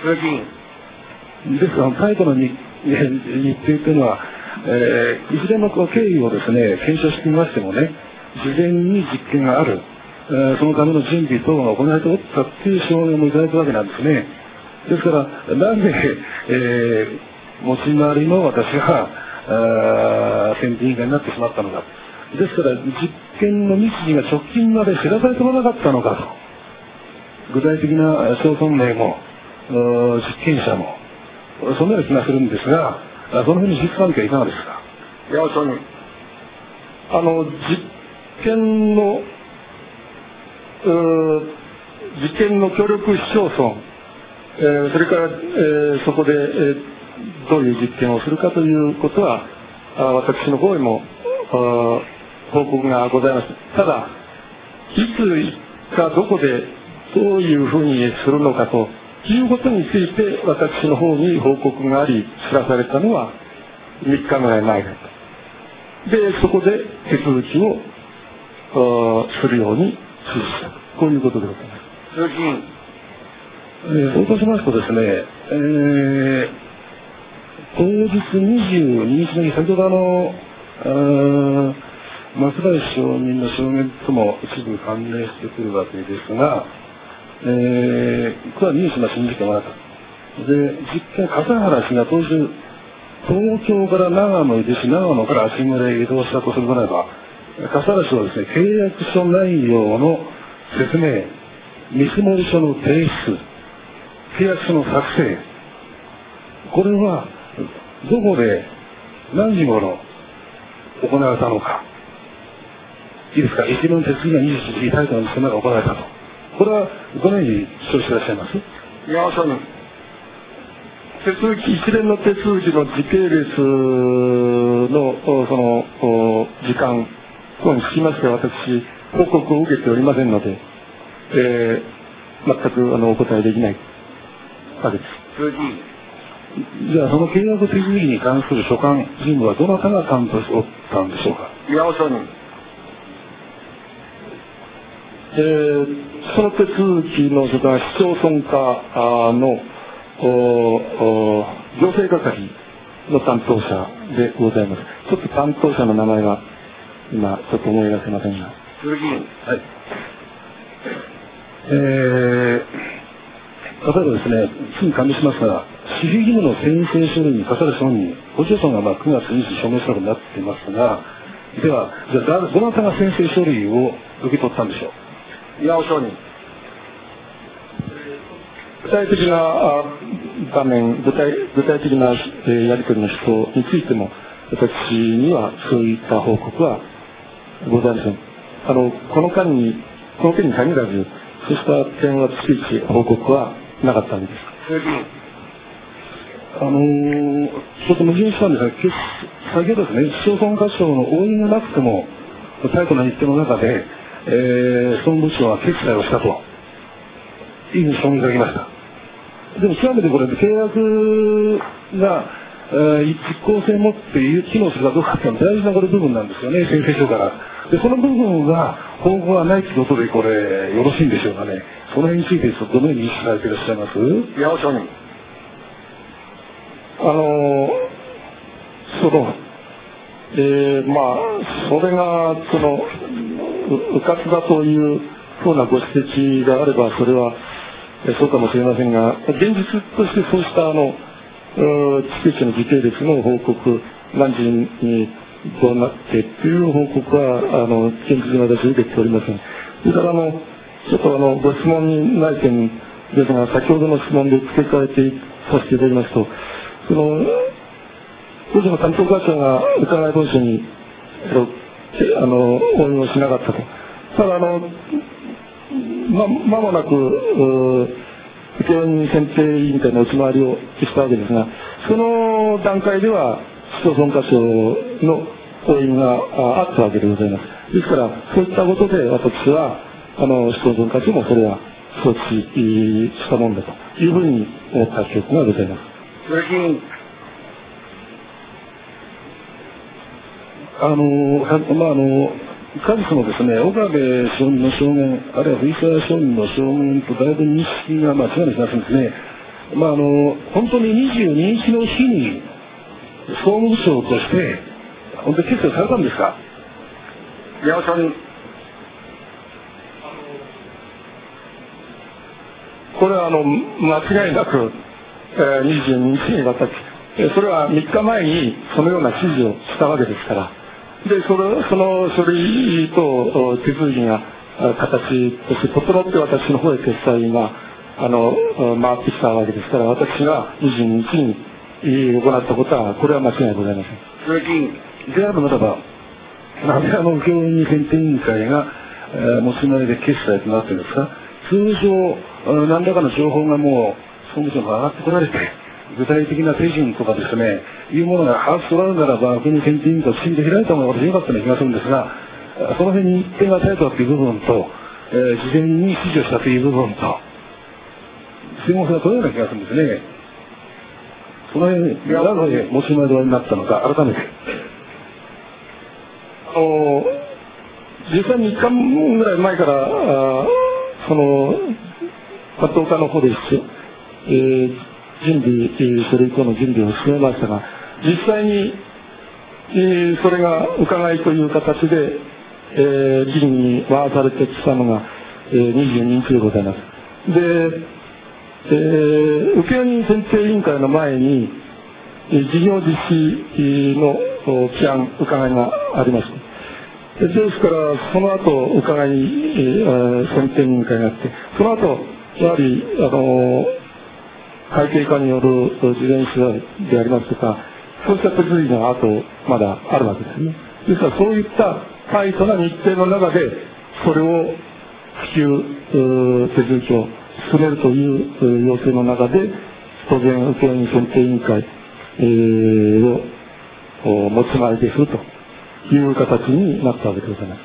A: 鈴木議員。
D: ですからタイトな日程というのは、えー、一連の経緯をですね検証してみましてもね、事前に実験がある、えー、そのための準備等が行われておったという証明もいただいたわけなんですね。ですからなんで、えー、持ち回りの私が選定委員会になってしまったのか。ですから実験の日時が直近まで知らされてこなかったのかと、具体的な町村名も実験者もそのような気がするんですが、その辺の実関係はいかがですか。
A: 宮尾省に。
C: あの実験の実験の協力市町村、えー、それから、えー、そこで、えー、どういう実験をするかということはあ私の方にも報告がございます。ただいつかどこでどういうふうにするのかということについて私の方に報告があり知らされたのはみっかぐらい前だと。でそこで手続きをするように指示したと、こういうことでございます。
A: 鈴木議員。
D: えー、そういたしますとですね、えー、当日にじゅうににちの日、先ほどあの松林証人の証言とも一部関連してくるわけですが、えー、これはニュースの新事件があった。で、実験、笠原氏が当時、東京から長野へ出し、長野から足村へ移動したとするならば、笠原氏はですね、契約書内容の説明、見積書の提出、契約書の作成、これはどこで何時頃行われたのか。いいですか、一連の手続きがにじゅうしちじタイトルの実験が行われたと。これはどのように主張していらっしゃいます。
A: 宮尾署に。
C: 手続き、一連の手続きの時系列のその時間等につきましては、私、報告を受けておりませんので、えー、全くあのお答えできないわけです。
D: じゃあ、その契約手続きに関する所管事務はどなたが担当しておったんでしょうか。
A: 岩尾証人。
C: えー、その手続きの所管は市町村課の行政係の担当者でございます。ちょっと担当者の名前は今ちょっと思い出せませんが。
A: 鈴木議員。
D: はい。えー、例えばですね、次に加味しますが、守秘義務の宣誓書類に書かれた本に、ご町村がまあくがつにじに署名したことになっていますが、では、じゃあ、どなたが宣誓書類を受け取ったんでしょう。
A: 岩尾証人。
C: 具体的な場面、具体具体的なやり取りの人についても、私にはそういった報告はございません。あの、この間に、この件に限らず、そうした点は逐一報告はなかったんです。
A: 鈴木議員。
D: あのー、ちょっと矛盾したんですが、先ほどですね、市町村課長の応印がなくても、タイトな日程の中で、えー、総務部長は決裁をしたと、いうふうに証明いただきました。でも極めてこれ、契約が、えー、実効性を持って機能するかどうかというのは大事なこれ部分なんですよね、宣誓書から。で、その部分が、方法がないということで、これ、よろしいんでしょうかね。その辺について、どのように認識されていらっしゃいます？
A: 岩尾証人。
C: あの、その、えー、まあ、それが、その、うかつだというふうなご指摘があれば、それは、そうかもしれませんが、現実としてそうした、あの、逐一の時系列の報告、何時にどうなってという報告は、あの、現実に私受けておりません。それから、あの、ちょっとあの、ご質問にない点ですが、先ほどの質問で付け加えてさせていただきますと、その、当時の担当課長が伺い文書に、あの、応用しなかったと。ただ、あの、ま、間もなく、請負人選定委員会の内回りをしたわけですが、その段階では、市町村課長の応印があったわけでございます。ですから、そういったことで私は、あの、市町村課長もそれは承知したもんだというふうに思った記憶がございます。
A: 鈴木議員。
D: あの、まあ、あの、カジスのですね、岡部証人の証言、あるいは藤沢証人の証言とだいぶ認識が、まあ、違う気がするんですね。まあ、あの、本当ににじゅうににちの日に、総務部長として、本当に決裁されたんですか？
A: 岩尾証人。
C: これは、あの、間違いなく、えー、にじゅうににちに私、それはみっかまえにそのような指示をしたわけですから、で、それ、その書類と手続きが形として整って私の方へ決済が、あの、回ってきたわけですから、私がにじゅうににちに行ったことは、これは間違いございません。
A: 鈴木議員。
D: であるならば、なんであの、請負人選定委員会が、えー、持ち前で決済となっているんですか？通常、何らかの情報がもう、総務省が上がってこられて、具体的な手順とかですね、いうものが把握取られるならば、国選定委員会をきちんと開いた方が私良かったような気がするんですが、その辺に日程が与えたという部分と、えー、事前に指示をしたという部分と、整合性が取れるような気がするんですね。その辺、なぜ持ち前でになったのか、改めて。
C: あの、実際みっかぐらい前から、あその、担当課の方で、えー準備、それ以降の準備を進めましたが、実際に、えー、それが伺いという形で、えー、議員に回されてきたのが、えー、にじゅうににちでございます。で、えー、請負人選定委員会の前に、えー、事業実施の起案、伺いがありました。ですから、その後、伺い、えー、選定委員会があって、その後、やはり、あのー、会計課による事前取材でありますとか、そうした手続きがあとまだあるわけですね。ですからそういったタイトな日程の中で、それを普及手続きを進めるという要請の中で、 当然請負人選定委員会、えー、を持ち回りでするという形になったわけでございます。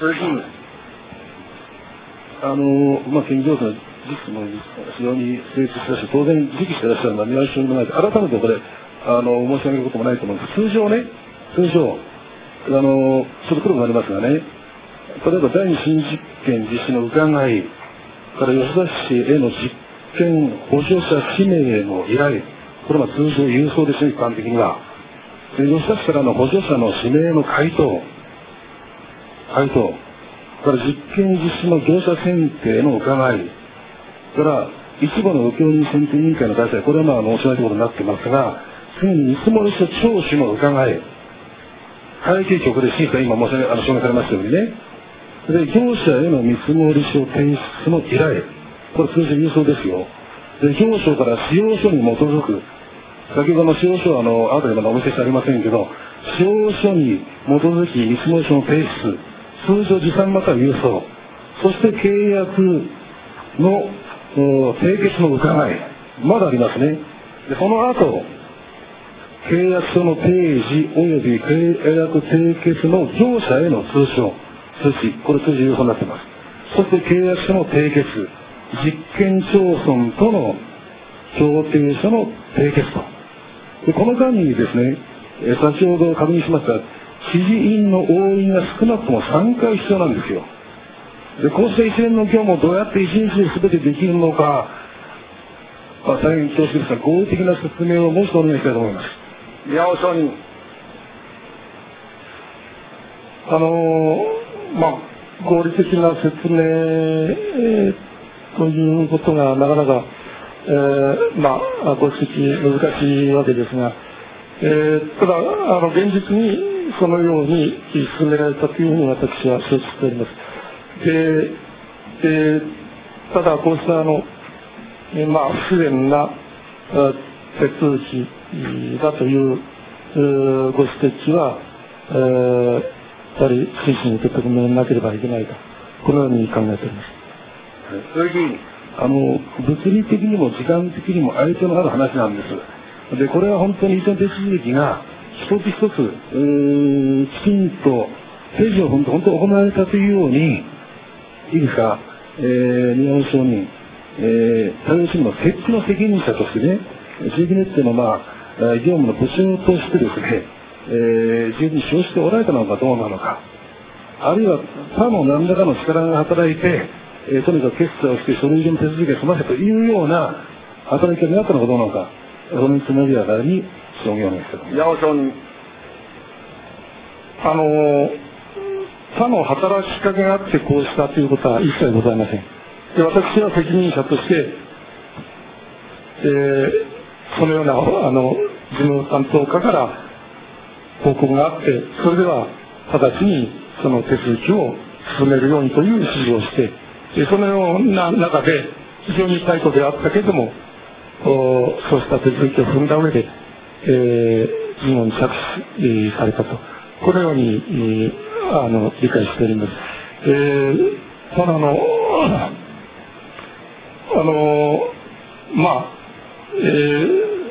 D: あのまあ、県議会の実務も非常に成立したし、当然、時期していらっしゃるのは見合いしようもない、改めてこれ、あの申し上げることもないと思うんです。通常ね、通常、あのちょっと黒くなりますがね、例えば第二新実験実施の伺いから吉田氏への実験補助者氏名への依頼、これは通常郵送ですね、一般的には。吉田氏からの補助者の指名の回答、回答、から実験実施の業者選定の伺い、から一部の請負人選定委員会の開催、これはまあ申し上げたことになってますが、次に見積もり書聴取の伺い、会計局で審査、今申し上げ、あの証明されましたようにね、で業者への見積もり書提出の依頼、これ通常郵送ですよ。で業者から使用書に基づく、先ほどの使用書はあの後でまだお見せしてありませんけど、使用書に基づき見積もり書の提出、通常持参または郵送、そして契約の締結の伺い、まだありますね。でその後、契約書の提示及び契約締結の業者への通書、通知、これ通常郵送になっています。そして契約書の締結、実験町村との協定書の締結と。でこの間にですね、先ほど確認しました知事員の応印が少なくともさんかい必要なんですよ。でこうした一連の業務をどうやって一日で全てできるのか、まあ、大変恐縮ですが合理的な説明をもう一度お願いしたいと思います。
A: 宮尾承認。
C: あのまあ合理的な説明、えー、ということがなかなか、えー、まあご指摘難しいわけですが、えー、ただあの現実にそのように進められたというふうに私は承知しております。で、でただこうしたあの、えー、まあ不便な手続きだというご指摘は、えー、やはり真摯に受け止めなければいけないと、このように考えております。
D: それにあの物理的にも時間的にも相手のある話なんです。でこれは本当に一定手続きが一つ一つきちんと手順を本当本当行われたというようにいいですか、えー、日本承認、えー、対応支部の設置の責任者としてね、地域ネットの、まあ、業務の部署としてですね、えー、十分に使用しておられたのかどうなのか、あるいは他の何らかの力が働いて、えー、とにかく決済をして書類上の手続きを済ませというような働きかけがあったのかどうなのか、そのつもりは誰に証言をお願いしたいと思います。
A: 八尾承認。
C: あの他の働きかけがあってこうしたということは一切ございません。で私は責任者として、えー、そのようなあの事務担当課から報告があって、それでは直ちにその手続きを進めるようにという指示をして、でそのような中で非常にタイトであったけれども、そうした手続きを踏んだ上で、えー、事業に着手、えー、されたと、このように、えー、あの理解しております。えー、ただあのあのまあ、えー、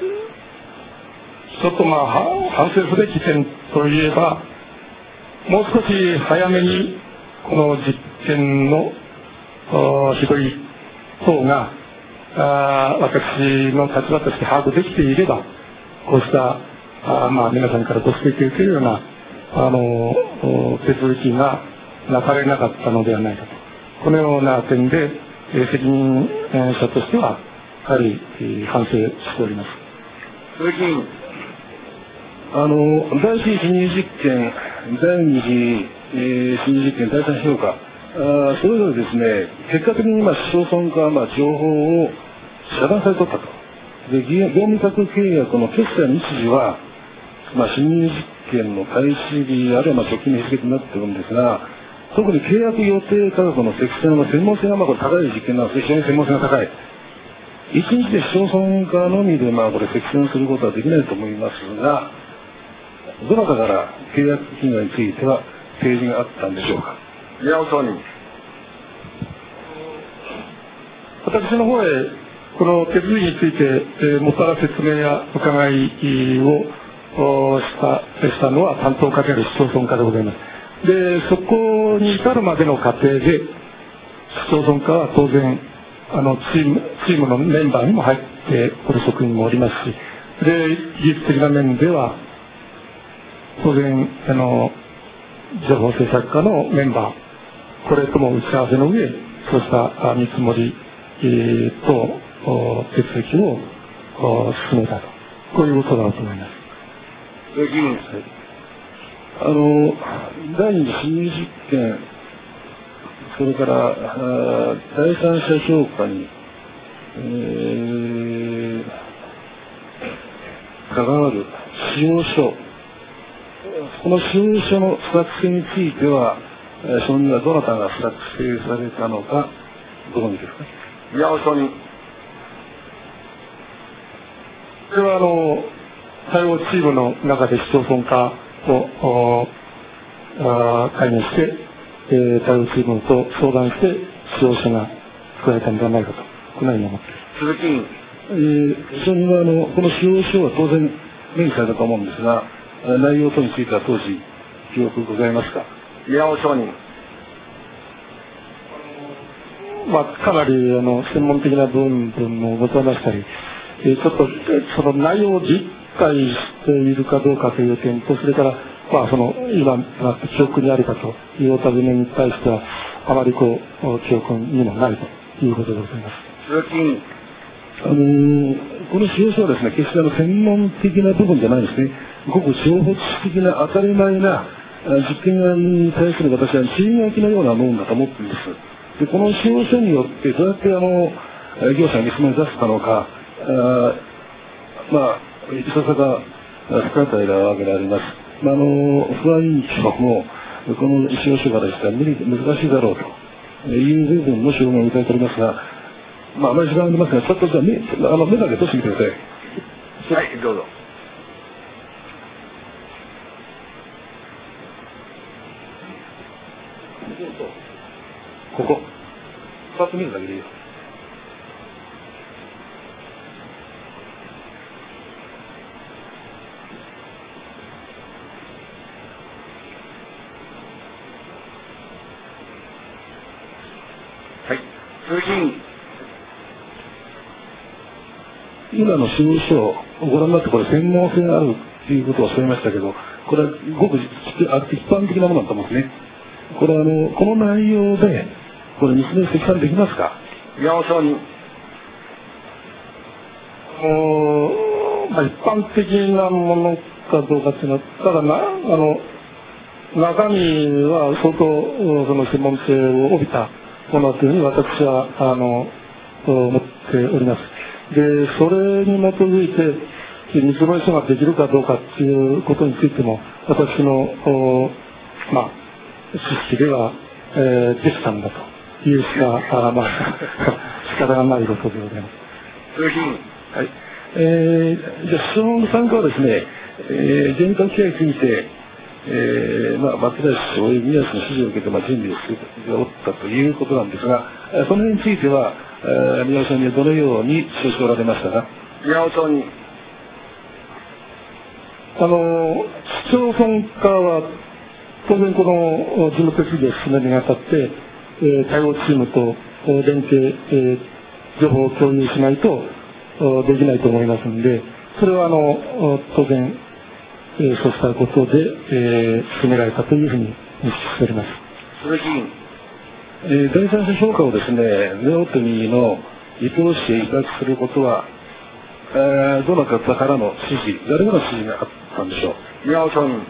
C: ちょっとまあ反省すべき点といえば、もう少し早めにこの実験のひどい等があ私の立場として把握できていれば、こうしたあ、まあ、皆さんからご指摘を受けるようなあの手続きがなされなかったのではないかと、このような点で、えー、責任者としてはやはり、えー、反省しております。
A: 鈴木委員。
D: あの第一次侵入実験、第二次、えー、侵入実験、第三評価、あそれぞれですね、結果的に今、市町村が、まあ、情報を遮断されとったと。で、業務委託契約の決済の日時は、まあ、侵入実験の開始日、あるいはまあ直近の日付になっているんですが、特に契約予定価格の積算の専門性がまあこれ高い実験なんです。非常に専門性が高い。一日で市町村化のみでまあこれ積算することはできないと思いますが、どなたから契約金額については提示があったんでしょうか。
A: 宮尾承認。
C: 私の方へ、 この手続きについて、えー、もっぱら説明や伺いをした、したのは担当課である市町村課でございます。で、そこに至るまでの過程で、市町村課は当然、あの、チーム、チームのメンバーにも入っておる職員もおりますし、で、技術的な面では、当然、あの、情報政策課のメンバー、これとも打ち合わせの上、そうした見積もり、えー、と手続きを進めたと、こういうことだろうと思います。
D: あの、第二次侵入実験、それから第三者評価に、えー、関わる使用書、この使用書の作成については、承認はどなたが作成されたのか、ご存知ですか。
A: 宮尾承認。
C: これはあの対応チームの中で市町村課を会議して、えー、対応チームと相談して使用書が作られたんではないかと、このように思っています。
A: 鈴木委員。
D: えー、承認はあのこの使用書は当然明記されたと思うんですが、内容等については当時記憶ございますか。
A: 宮尾承認。
C: まあ、かなりあの専門的な部分もございましたり、えー、ちょっとその内容を理解しているかどうかという点と、それから、まあ、その今記憶にあるかというお尋ねに対してはあまりこう記憶にもないということでございます。
A: 鈴木委員。
D: あのー、この使用書はですね、決してあの専門的な部分じゃないですね。ごく情報知識的な当たり前な実験に対する私は注意書きのようなものだと思っているんです。で、この使用書によってどうやってあの業者に見積もり出せたのか、あまあいささか不可解なわけであります。まあ、あの不安委員長もこの使用書からしたら無理難しいだろうという部分の証言をいただいておりますが、まああまり時間ありますが、ちょっとじゃあ目あの目だけ閉じてみてください。
A: はい、どうぞ。
D: ここふたつ見るだけでいいよ。
A: はい、鈴木委員。
D: 今の使用書をご覧になってこれ専門性があるということをおっしゃいましたけど、これはごく一般的なものだと思うんですね。これはあのこの内容でこれ見積もり積算できますか。
A: 宮尾承認。
C: まあ、一般的なものかどうかっていうのは、ただなあの中身は相当その専門性を帯びたものだというふうに私はあの思っております。で、それに基づいて見積もり書ができるかどうかっていうことについても、私のまあ知識では、えー、できたんだというしか、あまあ仕方がないことでございます。
A: 鈴木委員。
D: はい。えー、じゃあ質問の参加はですね、えー、税務関係について、えー、まあ松田氏および宮氏の指示を受けて、まあ、準備をしておったということなんですが、その辺については、えー、宮尾さんにはどのように指しておられましたか。
A: 宮尾承認。
C: あの市町村課は当然この事務手続きを進めるにあたって、えー、対応チームと連携、えー、情報を共有しないとできないと思いますので、それはあの当然、えー、そうしたことで、えー、進められたというふうに認識しております。
A: 鈴木委員。
D: えー、第三者評価をですね、ネオトミーの伊藤氏へ委託することは、えー、どの方からの指示、誰からの指示があったんでしょう。
A: 宮尾承認。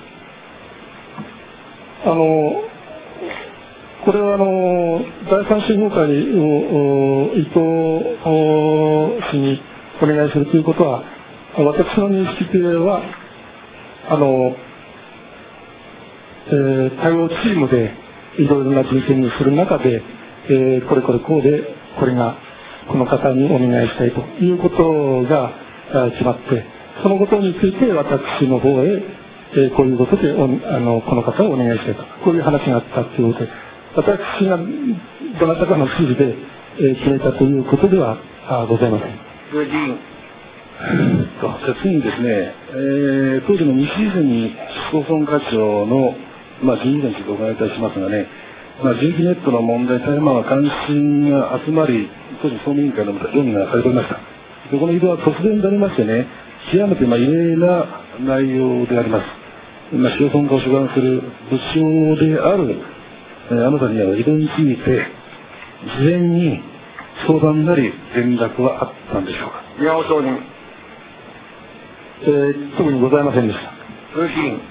C: あのこれはあの第三者評価を伊藤氏にお願いするということは、私の認識ではあの、えー、対応チームでいろいろな人選にする中で、えー、これこれこうでこれがこの方にお願いしたいということが決まって、そのことについて私の方へ、えー、こういうことでおあのこの方をお願いしたいと、こういう話があったということで、私がどなたかの指示で、えー、決めたということでははございません。
A: 鈴木議員。
D: 次にですね、えー、当時のにシーズンに市町村課長の、まあ、人事についてお伺いいたしますがね、まあ、人気ネットの問題、大変まあ関心が集まり、当時総務委員会の論議がされておりました。でこの異動は突然になりましてね、極めてまあ異例な内容であります。まあ、市町村課を所管する部長である、えー、あなたには異動について、事前に相談なり連絡はあったんでしょうか。
A: 宮尾総理。
C: えー、特にございませんでした。
A: 鈴木議員。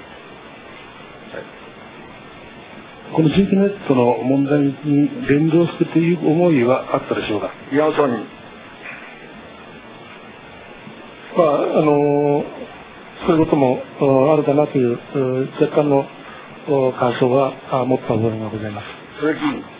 D: この地域ネットの問題に連動してという思いはあったでしょうか。
A: 宮尾総理。
C: まあ、あのそういうこともあるかなという若干の感想は持った覚えがございます。
A: 鈴木議員。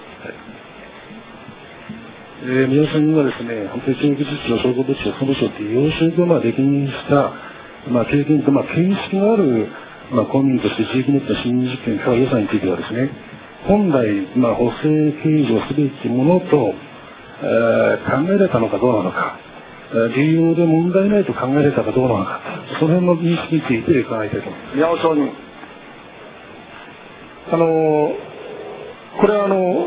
D: えー、宮尾さんにはですね、本当に地域自治の総合部長、総務部長という要職をまあ歴任した、まあ、経験と、まあ、見識がある、まあ、公民として地域ネットの新事件から予算についてはですね、本来、まあ、補正計上すべきものと、えー、考えられたのかどうなのか、利用で問題ないと考えられたかどうなのか、その辺の認識について伺いたいと思います。
A: 宮尾総理。
C: あのこれはあの、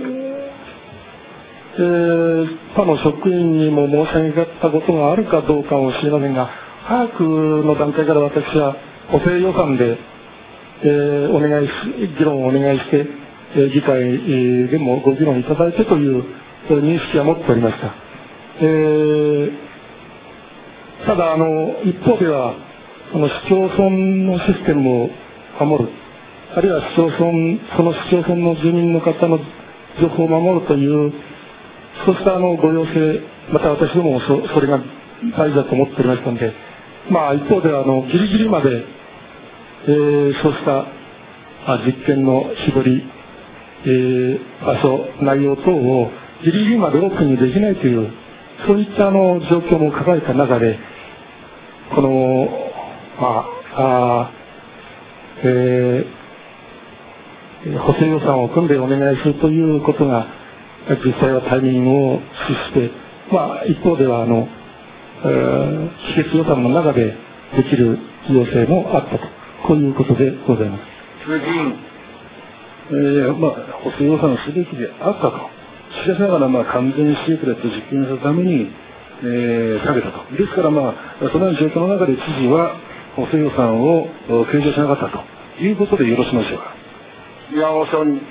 C: えー、他の職員にも申し上げたことがあるかどうかもしれませんが、早くの段階から私は補正予算で、えー、お願いし議論をお願いして、えー、議会でもご議論いただいてという認識は持っておりました。えー、ただあの一方ではその市町村のシステムを守る、あるいは市町村その市町村の住民の方の情報を守るというそうしたあのご要請、また私どもも そ, それが大事だと思っておりましたので、まあ一方ではあのギリギリまで、えー、そうした実験の絞り、えー、場所、内容等をギリギリまでオープンにできないという、そういったあの状況も抱えた中で、この、まあ、あえー、補正予算を組んでお願いするということが、実際はタイミングを失して、まあ、一方ではあの、えー、施設予算の中でできる要請もあったと、こういうことでございます。
A: 鈴木議員。
D: えー、まあ、補正予算をすべきであったと。しかしながら、まあ、完全シークレット実験するために、えー、下げたと。ですから、まあ、そのような状況の中で知事は補正予算を計上しなかったということでよろしいのでしょうか。
A: 宮尾総理。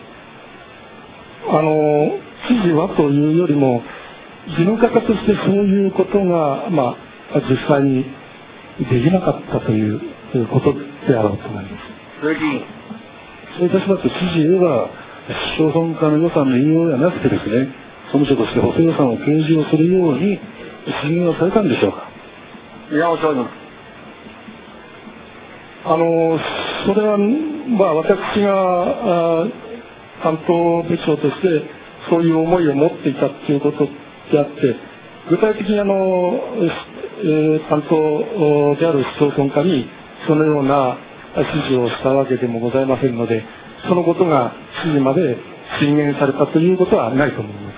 C: あの知事はというよりも事務方としてそういうことが、まあ、実際にできなかったということであろうと思います。
A: 鈴木議員。
D: そういたしますと、知事へは市町村化の予算の引用ではなくてですね、総務省として補正予算を計上するように進言をされたんでしょうか。
A: 宮尾総理。
C: あのそれは、まあ、私が担当部長としてそういう思いを持っていたということであって、具体的にあの、えー、担当である市町村課にそのような指示をしたわけでもございませんので、そのことが知事まで進言されたということはないと思います。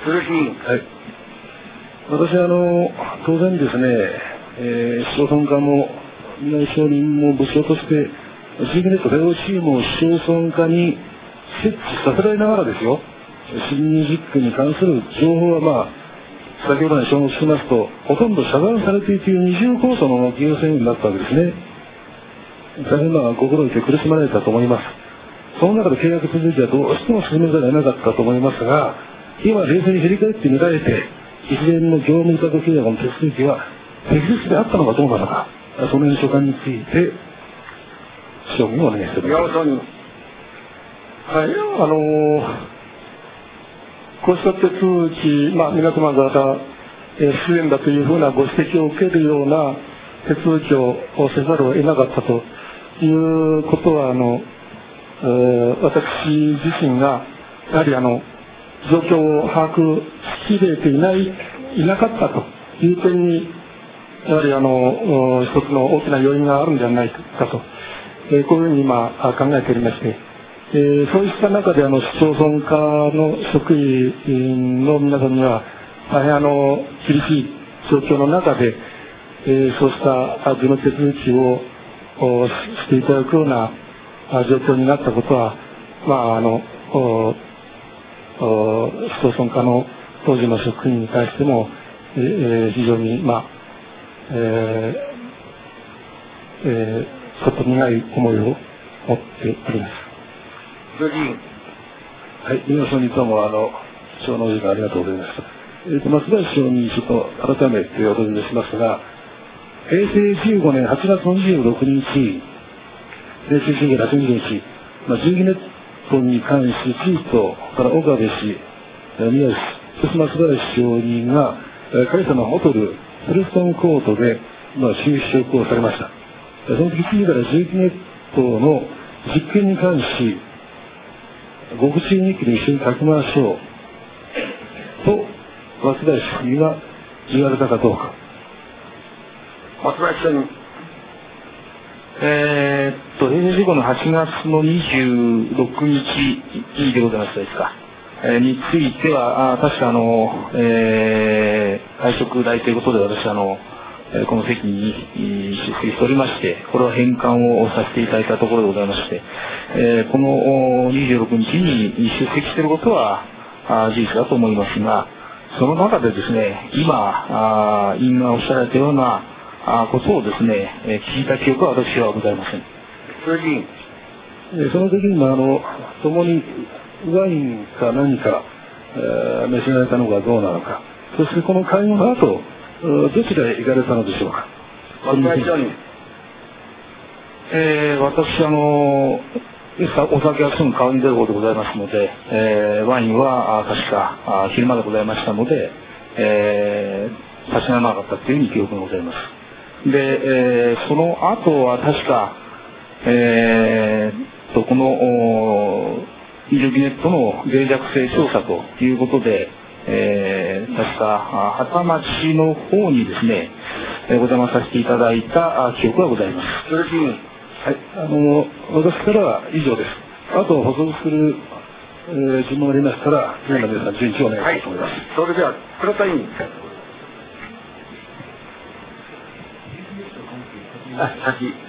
A: 鈴木議員。
D: はい。私はあの当然ですね、えー、市町村課も内承認も部署として地域ネット対応チームを市町村課に設置させられながらですよ、新入実区に関する情報は、まあ、先ほどに承諾しますと、ほとんど遮断されているという二重構想の企業制限になったわけですね。大変なご苦労で苦しまれたと思います。その中で契約続いてはどうしても進めざるを得なかったと思いますが、今、冷静に振り返ってみられて、一連の業務委託契約の手続きは適切であったのかどうなのか、その辺所管について、承認をお願いしております。
A: 宮尾総理。
C: はい、あのー、こうした手続き、まあ、皆様方、えー、不便だというふうなご指摘を受けるような手続きをせざるを得なかったということは、あの、えー、私自身が、やはりあの、状況を把握しきれていない、いなかったという点に、やはりあの、一つの大きな要因があるんじゃないかと、えー、こういうふうに今考えておりまして、えー、そうした中であの市町村課の職員の皆さんには大変あの厳しい状況の中で、えー、そうした事務手続きをしていただくような状況になったことは、まあ、あの市町村課の当時の職員に対しても、えー、非常に、まあえーえー、ちょっと苦い思いを持っております。
D: はい、皆さんにどうもあの貴重なお時間ありがとうございました。えーと、松林省にちょっと改めてお尋ねしますが、へいせいじゅうごねんはちがつにじゅうろくにち、冷水信号はちじゅうにち、まあ、じゅうにネットに関し、知事とから岡部氏、宮氏、そして松林承認が、カリサのホテル、フルストンコートで、まあ、就職をされました。その時、知事からじゅういちネットの実験に関し、極真日記で一緒に書きましょうと、松林氏には言われたかどうか。
A: 松林さんに。
B: えー、っと、平成じゅうごねんはちがつのにじゅうろくにちでございますですか。えー、については、あ確かあの、えー、会食代ということで私あの、えー、この席に出席しておりまして、これは返還をさせていただいたところでございまして、えー、このにじゅうろくにちに出席していることはあ事実だと思いますが、その中でですね、今、あ委員がおっしゃられたようなあことをですね、えー、聞いた記憶は私はございません。
A: それに、
D: その時にもあの共にワインか何か、えー、召し上がれたのかどうなのか、そしてこの会合の後、どちらへ行かれたのでしょうか。
A: 松林さんに。
B: えー、私あのお酒はすぐ顔に出ることでございますので、えー、ワインはあ確かあ昼間でございましたので、えー、たしなまなかったというふうに記憶がございます。で、えー、その後は確か、えー、とこのイルギネットの脆弱性調査ということで、えー、確か畑町の方にですね、えー、お邪魔させていただいた記憶がございます。
A: それに、
D: はい、あの私からは以上です。あと補足する、えー、質問がありましたら、皆さん順調お願いしたいと思います。はい、
A: それでは倉田委員。あ、先。はい。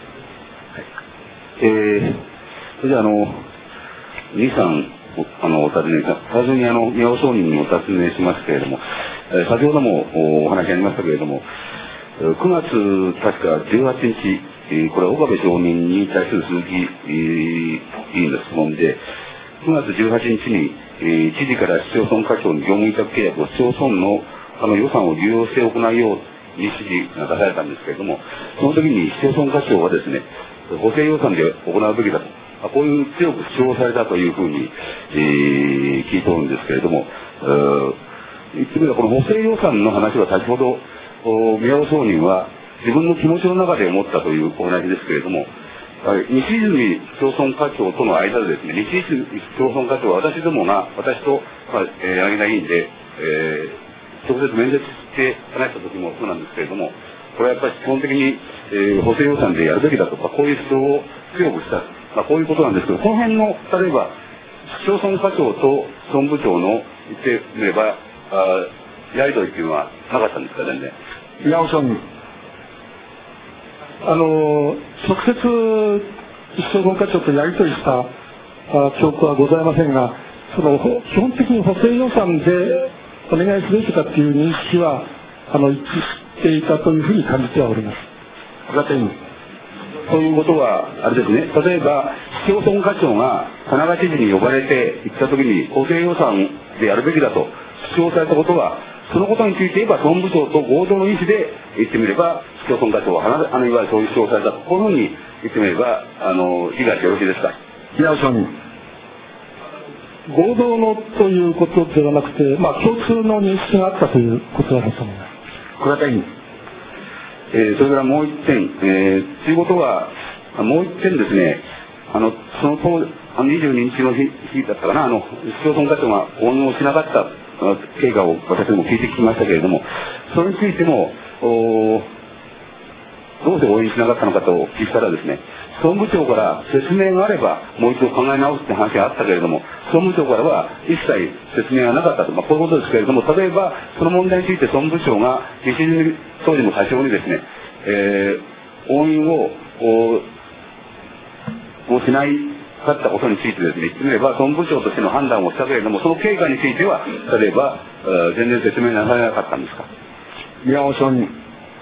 F: えー、それではあのにさんあのお尋ね最初にあの宮尾商人にお尋ねしますけれども、えー、先ほどもお話ありましたけれども、くがつ確かじゅうはちにち、えー、これは岡部承認に対する鈴木、えー、委員の質問で、くがつじゅうはちにちに、えー、知事から市町村課長に業務委託契約を市町村のあの予算を流用して行うように指示が出されたんですけれども、その時に市町村課長はですね、補正予算で行うべきだと、こういう強く主張されたというふうに、えー、聞いておるんですけれども、言ってみればこの補正予算の話は先ほど宮尾商人は自分の気持ちの中で思ったというお話ですけれども、西泉町村課長との間でですね、西泉町村課長は私どもが、私と、まあえー、柳田委員で、えー、直接面接して話した時もそうなんですけれども、これはやっぱり基本的に、えー、補正予算でやるべきだとか、こういう主張を強くした、まあ、こういうことなんですけど、この辺の、例えば、市町村課長と村部長の言ってみれば、あやり取りっていうのはなかったんですか、全然。
A: 宮尾さんに。
C: あの直接市町村課長とやり取りしたあ記憶はございませんが、その基本的に補正予算でお願いすべきだという認識はあの一致していたというふうに感じてはおります。
A: 倉田委員。
F: ということは、あれですね、例えば、市町村課長が田中知事に呼ばれて行ったときに、補正予算でやるべきだと主張されたことは、そのことについて言えば、村部長と合同の意思で言ってみれば、市町村課長は、あのいわゆるそういう主張されたと、こういうふうに言ってみれば、あの理解してよろしいですか。
A: 宮尾さんに。
C: 合同のということではなくて、まあ、共通の認識があったということだと思います。
A: 倉田委員。
F: えー、それからもう一点、えー、ということは、もう一点ですね、あのその当あのにじゅうににちの日だったかな、あの市町村課長が応援をしなかった経過を私も聞いてきましたけれども、それについても、どうして応援しなかったのかと聞いたらですね、総務長から説明があればもう一度考え直すって話があったけれども、 総務長からは一切説明がなかったと、まあ、こういうことですけれども、例えばその問題について総務長が西陣当時の課長にですね、えー、押印ををしないかったことについてですね、言ってみれば総務部長としての判断をしたけれども、その経過については例えば全然説明なされなかったんですか。
A: 宮尾承認。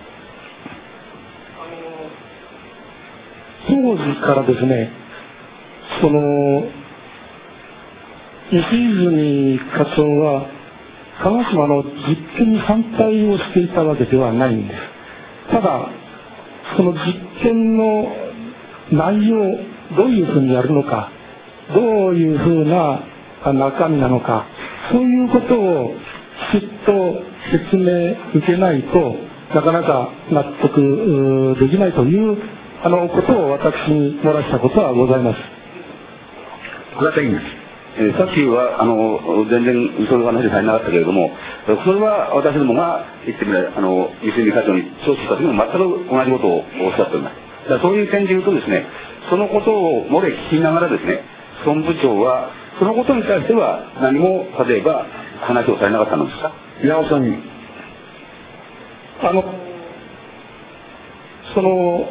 C: 当時からですね、その西泉課長は鹿児島の実験に反対をしていたわけではないんです。ただその実験の内容、どういうふうにやるのか、どういうふうな中身なのか、そういうことをきちっと説明受けないとなかなか納得できないというあのことを私に漏らしたことはございます。
A: これはいいんです。
F: えー、さっきはあの全然そういう話されなかったけれども、それは私どもが言ってみればあの西泉課長に聴取した時も全く同じことをおっしゃっております。だからそういう点で言うとですね、そのことを漏れ聞きながらですね、総務部長はそのことに対しては何も例えば話をされなかったのですか。
A: 宮尾さんに
C: あのその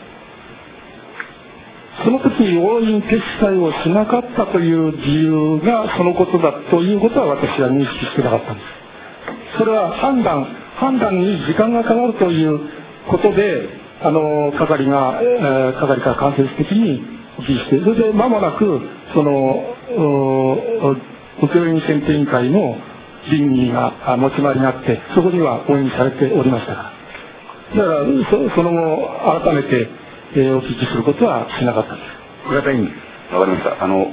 C: その時に押印決裁をしなかったという理由がそのことだということは私は認識してなかったんです。それは判断判断に時間がかかるということであの係が、えー、係から間接的にお聞きして、それで間もなくその請負選定委員会の審議が持ち回りになって、そこには押印されておりましたから、だから そ, その後改めて、えー、お聞きすることはしなかったんです。
A: これはいいんです。
F: わかりました。あの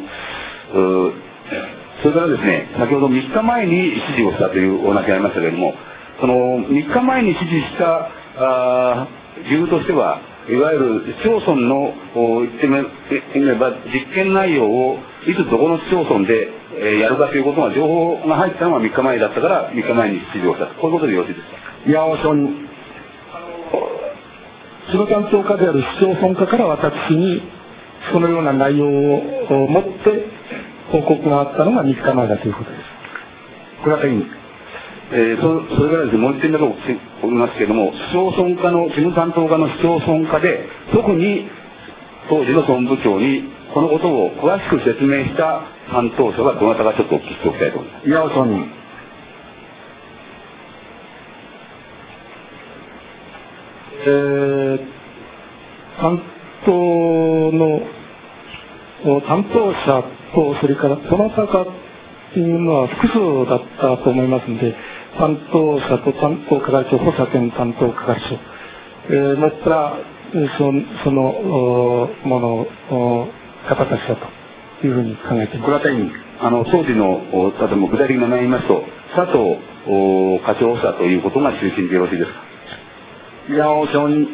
F: それからですね、先ほどみっかまえに指示をしたというお話がありましたけれども、そのみっかまえに指示したあ理由としては、いわゆる市町村の言ってみれば実験内容をいつどこの市町村で、えー、やるかということが情報が入ったのがみっかまえだったからみっかまえに指示をした、こういうことでよろしいですか。
A: 宮尾承認。
C: 市の担当課である市町村課から私にそのような内容を持って報告があったのがみっかまえだということです。
A: これはいいんです。
F: えー、そ, それからですね、もう一点だけおりますけれども、市町村課の事務担当課の市町村課で特に当時の総務部長にこのことを詳しく説明した担当者はどなたかちょっとお聞きしておきたいと思います。
A: 宮尾承認。
C: えー、担当の担当者とそれからどなたかっていうのは複数だったと思いますので、担当者と担当係長、補佐兼担当係長、えー、もったらそ, そのもの方たちだというふうに考えています。
A: これは大変
F: あの当時の例えば具体的な名前を言いますと、佐藤課長補佐ということが中心でよろしいですか。
A: 宮尾承認。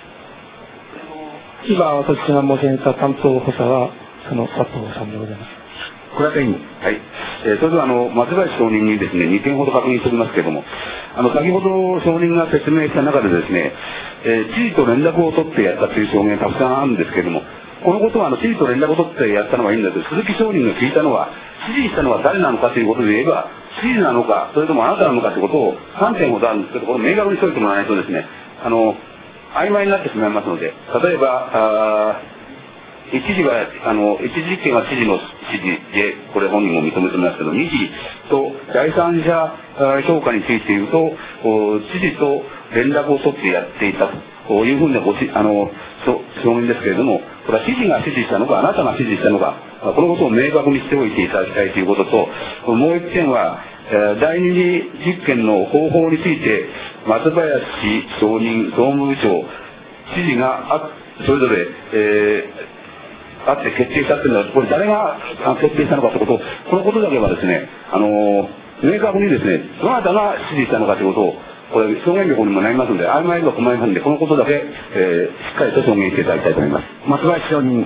C: 今私が申し上げた担当補佐はその佐藤さんでございます。
A: これは大変。
F: はい。えー、それではあの松林証人にですねにてんほど確認しておりますけれども、あの先ほど証人が説明した中でですね、えー、知事と連絡を取ってやったという証言がたくさんあるんですけれども、このことはあの知事と連絡を取ってやったのはいいんだけど、鈴木証人が聞いたのは指示したのは誰なのかということで言えば知事なのかそれともあなたなのかということをさんてんほどあるんですけど、これ明確にしておいてもらわないとですね、あの曖昧になってしまいますので、例えばあ一時はあの一時実験は知事の指示でこれ本人も認めてますけど、二次と第三者評価について言うと知事と連絡を取ってやっていたというふうなごしあの証明ですけれども、これは知事が指示したのかあなたが指示したのか、このことを明確にしておいていただきたいということと、もう一点は第二次実験の方法について松林証人総務部長知事があそれぞれ、えーあって決定したっていうのは、これ誰が決定したのかということを、このことだけはですね、あの明確にですね、どなたが指示したのかということを、これ証言力にもなりますので、曖昧が困りますので、このことだけ、えー、しっかりと証言していただきたいと思います。
A: 松林証人。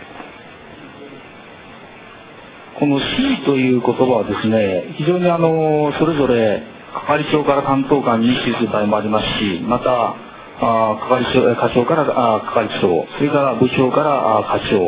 B: この指示という言葉はですね、非常にあのそれぞれ係長から担当官に指示する場合もありますし、またあ係長課長からあ係長、それから部長からあ課長、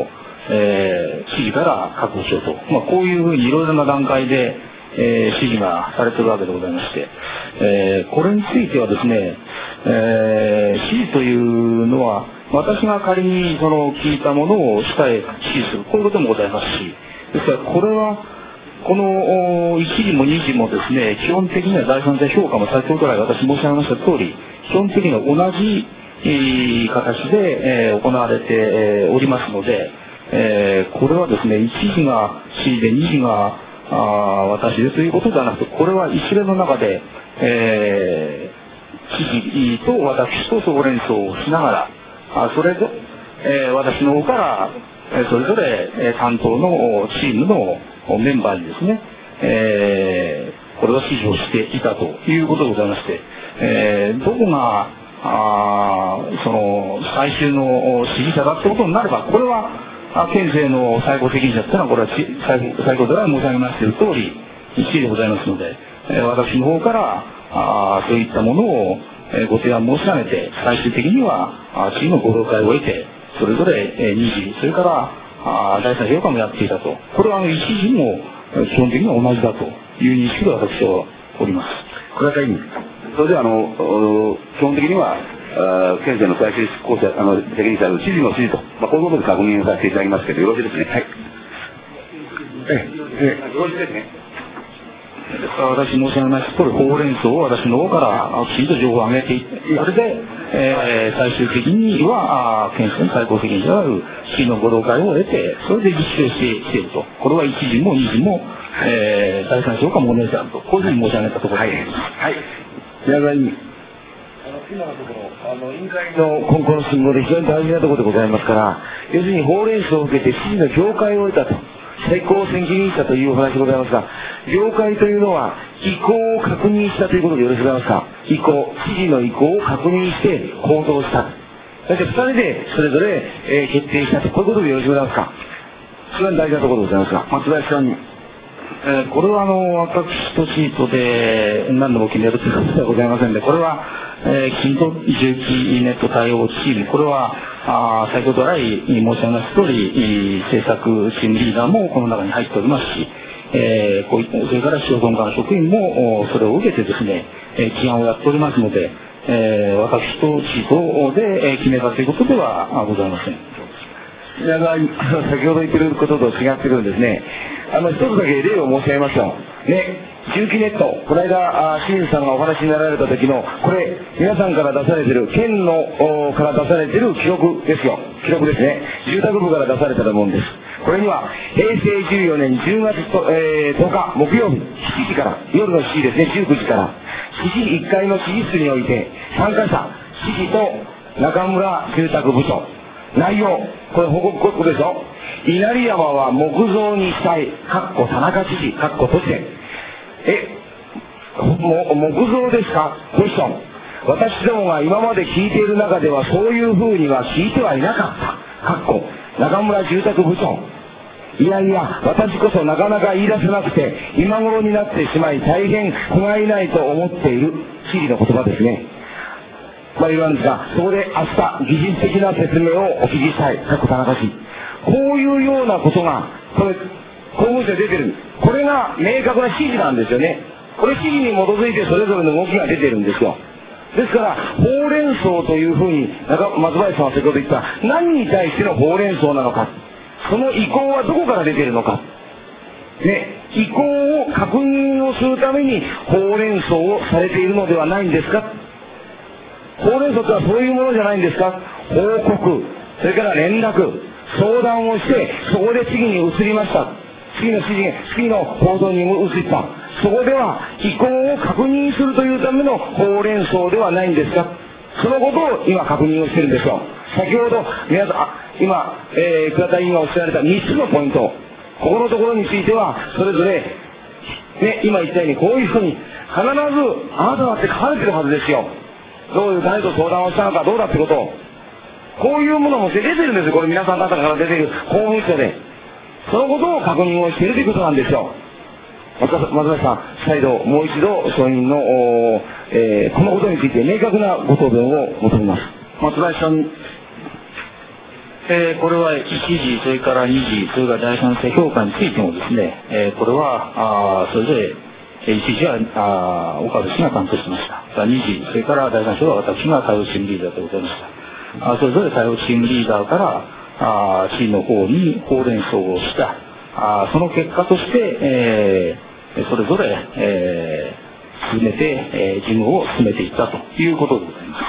B: えー、知事から確保しようと、まあ、こういうふうにいろいろな段階で、えー、指示がされているわけでございまして、えー、これについてはですね、えー、指示というのは私が仮にその聞いたものを下へ指示する、こういうこともございますし、ですからこれはこのいちじもにじもですね、基本的には第三者評価も先ほど来私申し上げました通り、基本的には同じ形で、えー、行われて、えー、おりますので、えー、これはですね、いちじが指示でにじがあ私でということではなくて、これは一連の中で、えー、知事と私と総連想をしながら、あそれぞれ、えー、私の方から、えー、それぞれ、えー、担当のチームのメンバーにですね、えー、これを指示をしていたということでございまして、えー、どこがあその最終の指示者だってことになれば、これは県政の最高責任者というのは、これは最高では申し上げましている通り一位でございますので、えー、私の方からあそういったものを、えー、ご提案申し上げて、最終的にはチームのご了解を得て、それぞれ、えー、にじ、それからあ第三者評価もやっていたと。これはあのいちじも基本的には同じだという認識で私はおります。
F: これは委員、それではあの基本的には県政の最終執行者あの責任者の知事の指示と、まあ、こういうことで確認させていただきますけど、よろしいですね。はい。ええ、ええ、よろしいですね。
B: 私申し上げました通り、ほうれん草を私の方からきちんと情報を上げていって、それで、えー、最終的には県政の最高責任者である市のご了解を得て、それで実施をしていると。これはいちじもにじも、えー、第三者評価も同じであると、こういうふうに申し上げたところです。
A: はい。宮沢委員。今のところ、あの委員会の今後の進行で非常に大事なところでございますから、要するにほうれん草を受けて市の了解を得たと。最高責任者というお話でございますが、了解というのは意向を確認したということでよろしくございますか。意向、知事の意向を確認して行動した。そしてふたりでそれぞれ、えー、決定したと、こういうことでよろしくございますか。一番大事なところでございますが、松林さんに。
B: えー、これはあの私とシートで何度も決めるということではございませんで、これは、えー、きちんと重機ネット対応チーム、これはあ先ほど来申し上げました通り、政策チームリーダーもこの中に入っておりますし、えー、こういったそれから市町村から職員もそれを受けてですね、えー、起案をやっておりますので、えー、私とシートで決めたということではございません。
A: 皆さん、先ほど言ってることと違ってくるんですね。あの、一つだけ例を申し上げましょう。ね、重機ネット、この間、清水さんがお話になられた時の、これ、皆さんから出されてる、県のから出されてる記録ですよ。記録ですね。住宅部から出されたものです。これには、へいせいじゅうよねんじゅうがつと、えー、とおか、木曜日、しちじから、夜のしちじですね、じゅうくじから、しちじいっかいの市議室において、参加者、市議と中村住宅部長、内容、これ報告ここでしょ。稲荷山は木造にしたい、かっこ田中知事、かっこ都知事。え、も木造ですか？クエスチョン。私どもが今まで聞いている中ではそういうふうには聞いてはいなかった。かっこ中村住宅部長。いやいや、私こそなかなか言い出せなくて、今頃になってしまい大変不甲斐ないと思っている知事の言葉ですね。まあ、言わんですが、そこで明日、技術的な説明をお聞きしたい。かっこ田中氏。こういうようなことが、これ、公文書に出てる。これが明確な指示なんですよね。これ指示に基づいてそれぞれの動きが出てるんですよ。ですから、ほうれん草というふうに、松林さんは先ほど言った、何に対してのほうれん草なのか。その意向はどこから出てるのか。ね、意向を確認をするために、ほうれん草をされているのではないんですか。ほうれん草とはそういうものじゃないんですか。報告、それから連絡、相談をして、そこで次に移りました。次の指示、次の行動にも移った。そこでは意向を確認するというためのほうれん草ではないんですか。そのことを今確認をしてるんですよ。先ほど皆さん、あ今、えー、倉田委員がおっしゃられたみっつのポイント、ここのところについてはそれぞれ、ね、今言ったようにこういうふうに必ずあなただって書かれてるはずですよ。どういう誰と相談をしたのかどうだってことを、こういうものも出てるんですよ。これ皆さん方から出てる公文書で、そのことを確認をしているということなんですよ。松林さん、再度もう一度承認の、えー、このことについて明確なご答弁を求めます。
B: 松林さん、 えー、これはいちじ、それからにじ、それから第三者評価についてもですね、えー、これはあそれぞれいちじはあ岡部氏が担当しました。にじ、それから第三者は私が対応チームリーダーでございました。あそれぞれ対応チームリーダーからあ市の方に報連相をしたあその結果として、えー、それぞれ、えー、進めて、えー、事務を進めていったということでございます。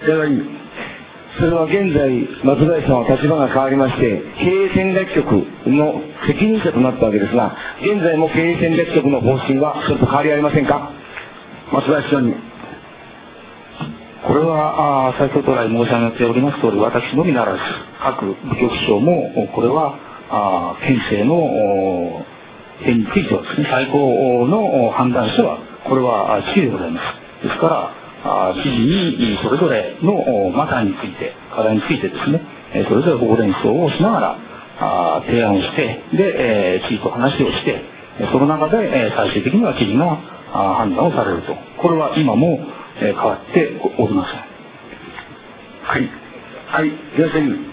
A: ではいい。それは現在、松林さんは立場が変わりまして、経営戦略局の責任者となったわけですが、現在も経営戦略局の方針はちょっと変わりありませんか。松林さんに。
B: これは、あ先ほど来申し上げております通り、私のみならず、各部局長も、これは、あ県政の点についてはですね、最高の判断書は、これは知事でございます。ですから、知事にそれぞれのマターについて、課題についてですね、それぞれ報連相をしながら提案をして、で、知事と話をして、その中で最終的には知事が判断をされると。これは今も変わっておりません。
A: はい。はい。東さん。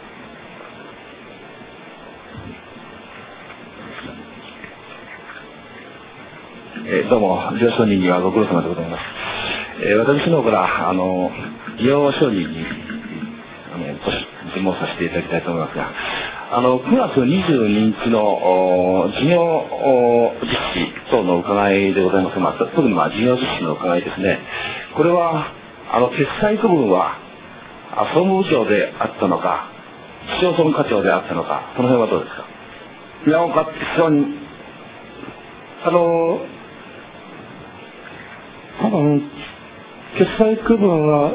G: えー、どうも、上昇人にはご苦労様でございます。えー、私の方から、あの、事業処理に、あの、尋問させていただきたいと思いますが、あの、くがつにじゅうににちの事業実施等の伺いでございますが、特にまあ事業実施の伺いですね。これは、あの、決済区分は、総務部長であったのか、市町村課長であったのか、その辺はどうですか。
A: 宮岡市長に。
C: あの、多分、決済区分は、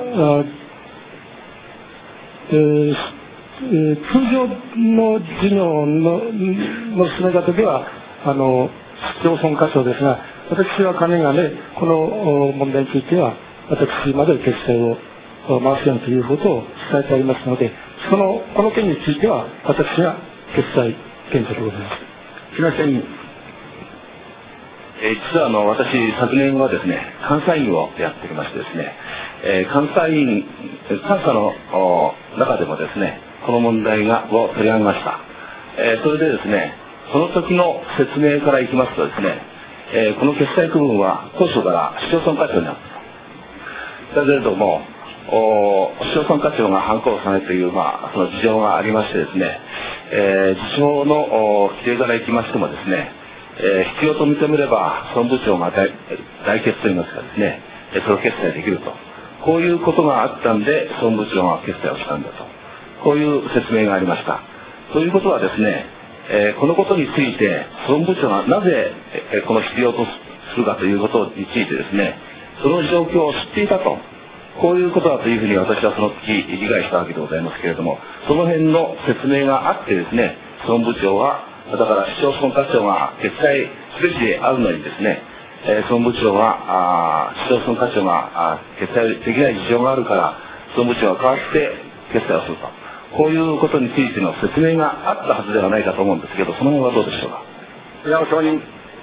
C: えーえー、通常の事業のの進め方では、あの、市町村課長ですが、私は金がね、この問題については、私まで決済を回すようにということを伝えてありますので、その、この件については、私が決済権者でございます。
A: 東さんに。
G: えー、実はあの私昨年はですね監査員をやっておりましてですね、えー、監査員監査の中でもですねこの問題がを取り上げました、えー、それでですねその時の説明からいきますとですね、えー、この決済区分は当初から市町村課長になったと。だけれども市町村課長が反抗さないという、まあ、その事情がありましてですね、えー、事情の規定からいきましてもですねえー、必要と認めれば総務部長が代代決といいますかですね、それを決済できると。こういうことがあったんで総務部長が決済をしたんだと。こういう説明がありました。ということはですね、えー、このことについて総務部長がなぜ、えー、この必要とするかということについてですね、その状況を知っていたと。こういうことだというふうに私はその時理解したわけでございますけれども、その辺の説明があってですね、総務部長はだから市町村課長が決済すべきであるのにですね、えー、総務部長があ市町村課長があ決済できない事情があるから総務部長が代わって決済をすると、こういうことについての説明があったはずではないかと思うんですけど、その辺はどうでしょうか。
A: 宮尾承認。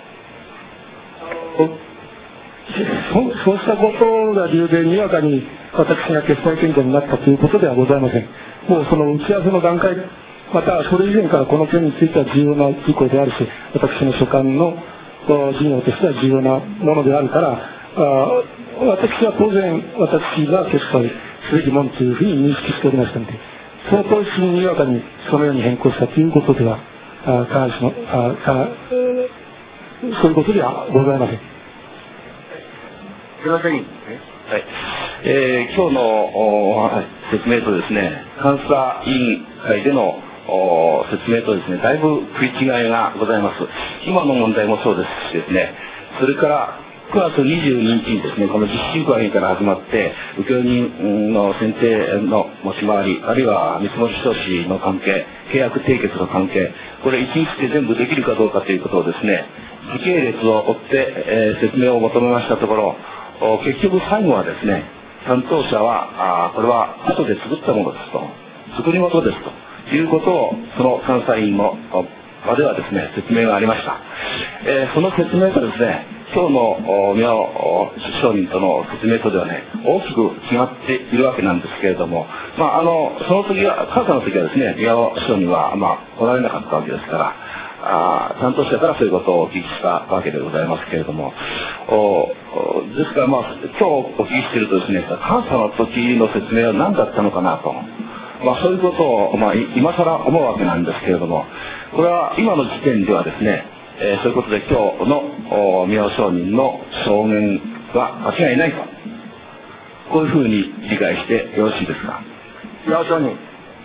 C: そそうしたことが理由でにわかに私が決済権者になったということではございません。もうその打ち合わせの段階、またそれ以前からこの件については重要な事項であるし、私の所管の事業としては重要なものであるから、あ私は当然私が決済すべきものというふうに認識しておりましたので、その当日ににわかにそのように変更したということでは、あ必ずしもあかそういうことではございません。
A: すいません。はい、
G: えー、今日の説明とですね、監査委員会での説明とですね、だいぶ食い違いがございます。今の問題もそうですしですね、それからくがつにじゅうににちにですね、この実施会議から始まって、請負人の選定の持ち回り、あるいは見積もり書士の関係、契約締結の関係、これ一日で全部できるかどうかということをですね、時系列を追って、えー、説明を求めましたところ、結局最後はですね、担当者は、あこれは後で作ったものですと、作り事ですということを、その監査員の場ではですね、説明がありました。えー、その説明がですね、 今日の明商人との説明とではね、大きく違っているわけなんですけれども、まあ、あのその時は、監査の時はですね、明商人は、まあ、おられなかったわけですから、あ担当者からそういうことをお聞きしたわけでございますけれども、おですから、まあ、今日お聞きしているとですね、監査の時の説明は何だったのかなと。まあ、そういうことを、まあ、今更思うわけなんですけれども、これは今の時点ではですね、えー、そういうことで今日の明商人の証言は間違いないと、こういうふうに理解してよろしいですか。
A: 明商人。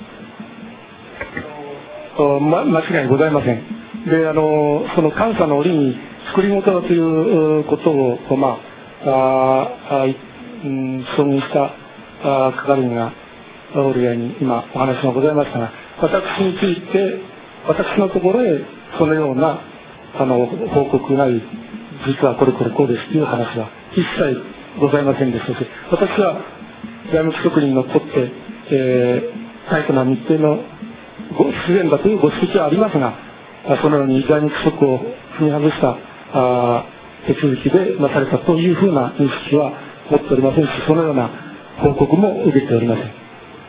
C: ま、間違いございません。で、あのその監査の折に作り事だということを、まあ、ああうん、証言したあ係員がおるように今お話がございましたが、私について私のところへそのようなあの報告なり、実はこれこれこうですという話は一切ございませんでしたし、私は財務規則にのっとって、えー、タイトな日程のご不自然だというご指摘はありますが、そのように財務規則を踏み外したあ手続きでなされたというふうな認識は持っておりませんし、そのような報告も受けておりません。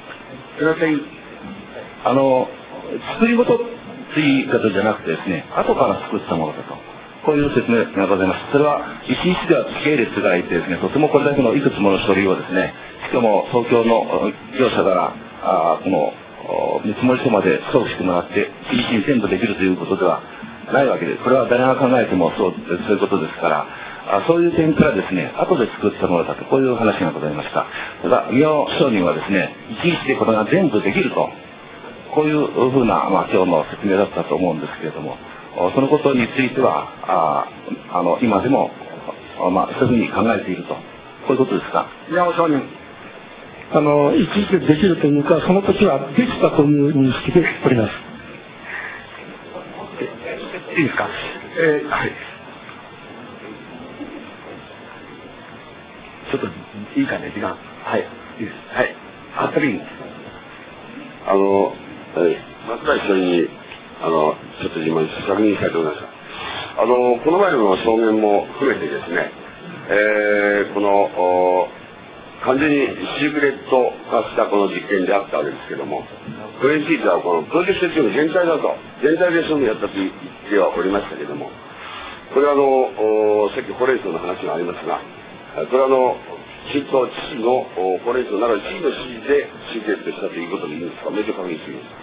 G: あの作り事という言い方じゃなくてですね、後から作ったものだと、こういう説明がございます。それは一日では時系列がいてですね、とてもこれだけのいくつもの書類をですね、しかも東京の業者からあこの見積書まで送付してもらって一日に全部できるということではないわけです。これは誰が考えてもそうそういうことですから、あそういう点からですね、後で作ったものだと、こういう話がございました。ただ明商人はですね、一日でこれが全部できると、こういうふうな、まあ、今日の説明だったと思うんですけれども、そのことについてはああの今でも、まあ、そういうふうに考えていると、こういうことですか。
A: 明商人。
C: あの一日でできるというか、その時はできたという認識でおります。
A: いいですか。えー、はい。ちょっといいかね、時間。はい。いいです。はい。あったりん。
E: あの、えー、松田一緒に、あの、ちょっと今確認したいと思いました。あの、この前の証言も含めてですね、えー、この、完全にシークレット化したこの実験であったわけですけども、これについてはこのプロジェクトチーム全体だと、全体でそういうのをやったと言ってはおりましたけども、これはあの、さっきほうれん草の話がありますが、これはあの、新党知事のほうれん草なら知事の指示でシークレットしたということでいいんですか、メジャー確認しています。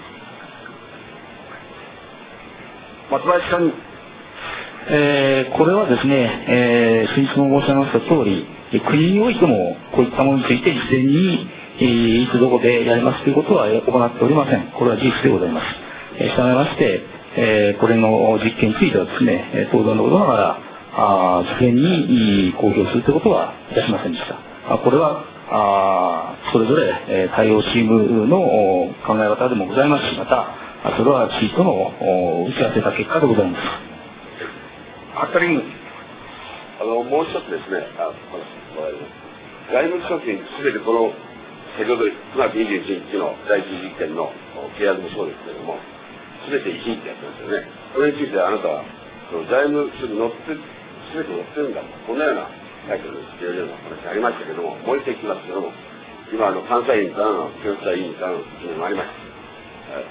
A: 松林さん。
B: えー、これはですね、えー、先日も申し上げました通り、国においてもこういったものについて事前に、えー、いつどこでやりますということは行っておりません。これは事実でございます。えー、したがいまして、えー、これの実験についてはですね、当然のことながら、あ事前に公表するということはいたしませんでした。あこれはあそれぞれ、えー、対応チームの考え方でもございますし、またそれは地域との打ち合わせた結果でございます。
A: あたりん。
E: あの、もう一つですね、あ外務諸金すべてこの、先ほどくがつにじゅういちにちの第一次実験の契約もそうですけれども、すべていちにちやってますよね。これについてあなたは、その財務書に載って、すべて載ってるんだと、こんなようなタイトルですいうような話ありましたけども、もう一回聞きますけども、今、あの、関西院からの、検査委員からの質問がありました。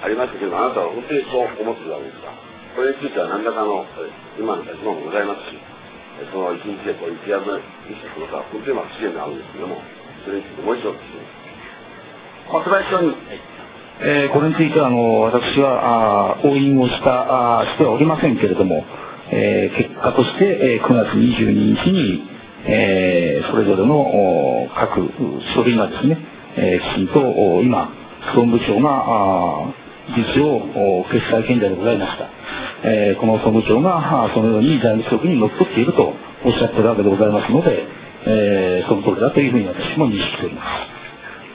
E: ありましたけども、あなたは本当にそう思ってるわけですか。これについては何らかの、今の立場もございますし、その一日でこういう契約にしたことは本当にまあ不自然があるんですけども、それについてもう一度聞きます。
A: 松林さん。
B: えー、これについてはあの私はあ押印をしたあしてはおりませんけれども、えー、結果として、えー、くがつにじゅうににちに、えー、それぞれの各書類がですね、えー、きちんと今総務部長があ実を決裁権者でございました。えー、この総務長がそのように財務規則にのっとっているとおっしゃっているわけでございますので、えー、その通りだというふうに私も認識しております。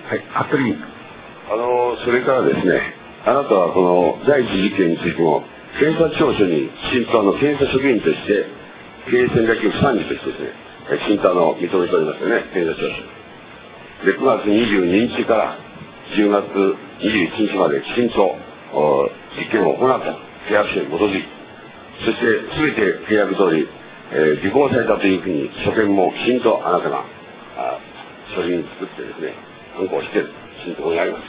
A: はい、服部。
E: あの、それからですね、あなたはこの第一次事件についても、検察庁書に新党の検査職員として、経営戦略局参事としてですね、新党の認めておりますよね、検察庁書。で、くがつにじゅうににちからじゅうがつにじゅういちにちまできちんと実験を行った契約書に基づいて、そして全て契約通り、
A: えー、受講されたというふうに書簡もきちんとあなたが書類に作ってですね、ハンコをしてきちんとお願いします。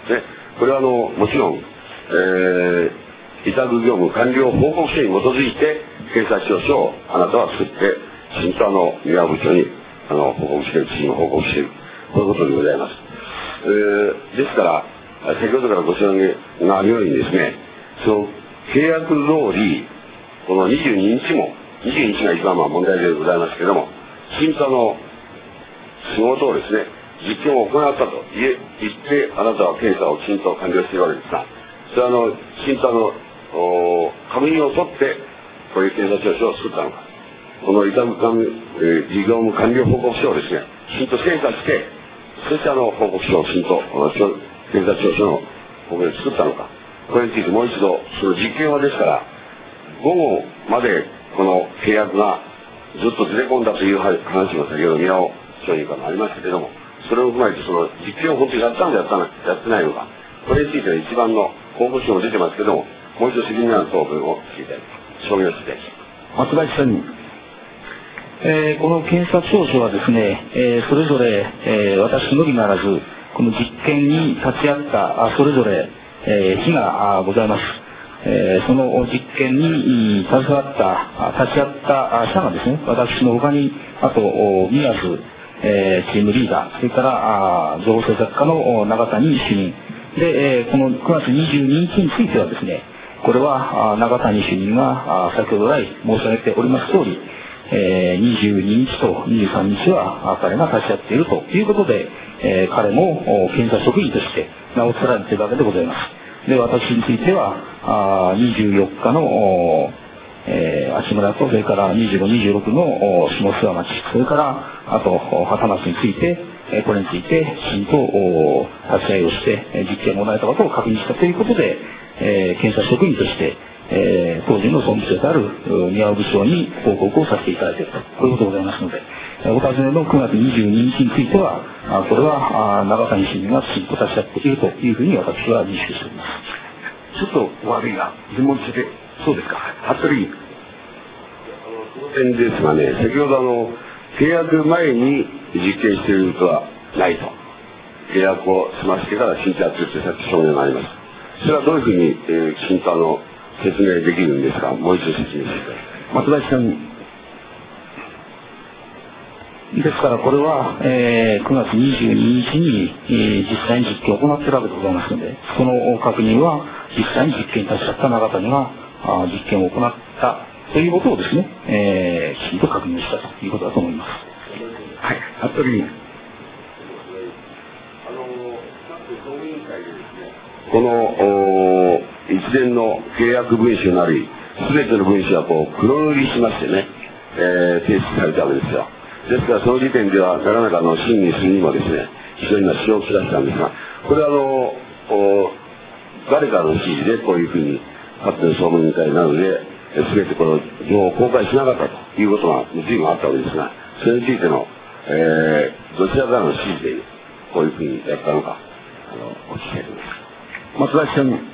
A: で、これはあのもちろん、えー、委託業務完了報告書に基づいて検査調書をあなたは作ってきちんとあの宮部長にあの報告している、チーム報告している、こういうことでございます。えー、ですから先ほどからご説明があるようにですね、その契約通りこのにじゅうににちもにじゅうににちが一番まあ問題でございますけれども、きちんとあの仕事をですね、実験を行ったと言ってあなたは検査をきちんと完了しているわけですが、それはあのきちんとあの確認を取ってこういう検査調書を作ったのか、この委託事業務完了報告書をですねきちんと精査して、そしてあの報告書をきちんと検査調書の報告書を作ったのか、これについてもう一度その実験はですから午後までこの契約がずっとずれ込んだという話も先ほど宮尾商人からもありましたけれども、それを踏まえてその実験を本当にやったんだやったのやってないのか、これについては一番の報告書も出てますけども、もう一度責任ある答弁をしていただき証明をしていただきます。
B: 松林さんに、えー、この検査調書はですね、えー、それぞれ、えー、私のみならずこの実験に立ち会ったそれぞれ、えー、日がございます。えー、その実験に携わった立ち会った社がですね、私の他にあと宮津、えー、チームリーダー、それから情報政策課の永谷主任で、えー、このくがつにじゅうににちについてはですね、これは永谷主任が先ほど来申し上げております通り、えー、にじゅうににちとにじゅうさんにちは彼が立ち会っているということで、えー、彼も検査職員として名を連ねているわけでございます。で、私についてはあにじゅうよっかの、えー、足村と、それからにじゅうご、にじゅうろくの下諏訪町、それからあと畑町について、えー、これについてきちんと立ち会いをして実験を行えたことを確認したということで、えー、検査職員として、えー、当時の総務長である宮尾部長に報告をさせていただいていると、こういうことでございますので、お尋ねのくがつにじゅうににちについては、これは永谷主任がきちんと立ち会っているというふうに私は認識しております。
A: ちょっと悪いが、尋問してて、そうですか、服部議員。この点ですがね、先ほどあの、契約前に実験していることはないと。契約を済ませてから新規発注してさっき証明があります。それはどういうふうに、えー、きちんとあの、説明できるんですか、もう一度説明してください。松林さんに。
B: ですからこれは、えー、くがつにじゅうににちに、えー、実際に実験を行っているわけでございますので、その確認は実際に実験に立ち会った永谷があ実験を行ったということをですね、えー、きちんと確認したということだと思います。
A: はい、服部議員。この一連の契約文書なり全ての文書はこう黒塗りしましてね、えー、提出されたわけですよ。ですからその時点ではなかなかの審議するにもですね非常に支障をきたしたんですが、これはあの誰かの指示でこういうふうに発展総務委員会などで全てこの情報を公開しなかったということが随分あったわけですが、それについての、えー、どちらからの指示でこういうふうにやったのかあのお聞きしたいと思います。松林さん。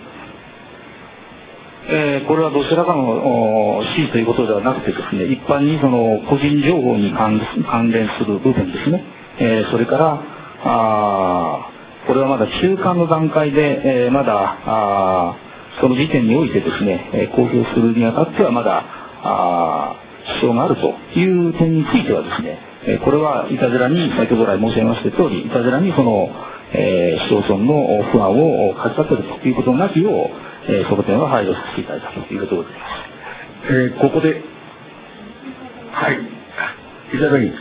B: えー、これはどちらかの指示ということではなくてですね、一般にその個人情報に関連する部分ですね、えー、それからあこれはまだ中間の段階で、えー、まだあその時点においてですね、えー、公表するにあたってはまだあ支障があるという点についてはですね、えー、これはいたずらに先ほど来申し上げました通り、いたずらにそのえー、市町村の不安をかき立てるということなきよう、えー、その点は配慮させていただいたということでございます。
A: えー、ここで、はい、いただきます。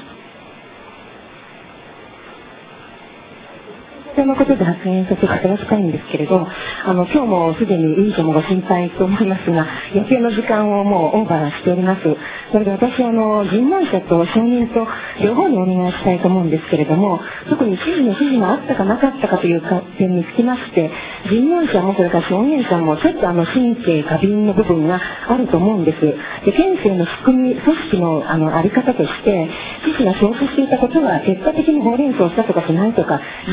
H: そのことで発言させていただきたいんですけれど、はい、あの今日もすでに委員長もご心配と思いますが、野球の時間をもうオーバーしております。それで私あの尋問者と証人と両方にお願いしたいと思うんですけれども、特に指示の指示があったかなかったかという点につきまして、尋問者もそれから証言者もちょっとあの神経過敏の部分があると思うんです。で、県政の仕組み組織のあのあり方として、指示が消失していたことは結果的にほうれん草したとかしないとか事情がどう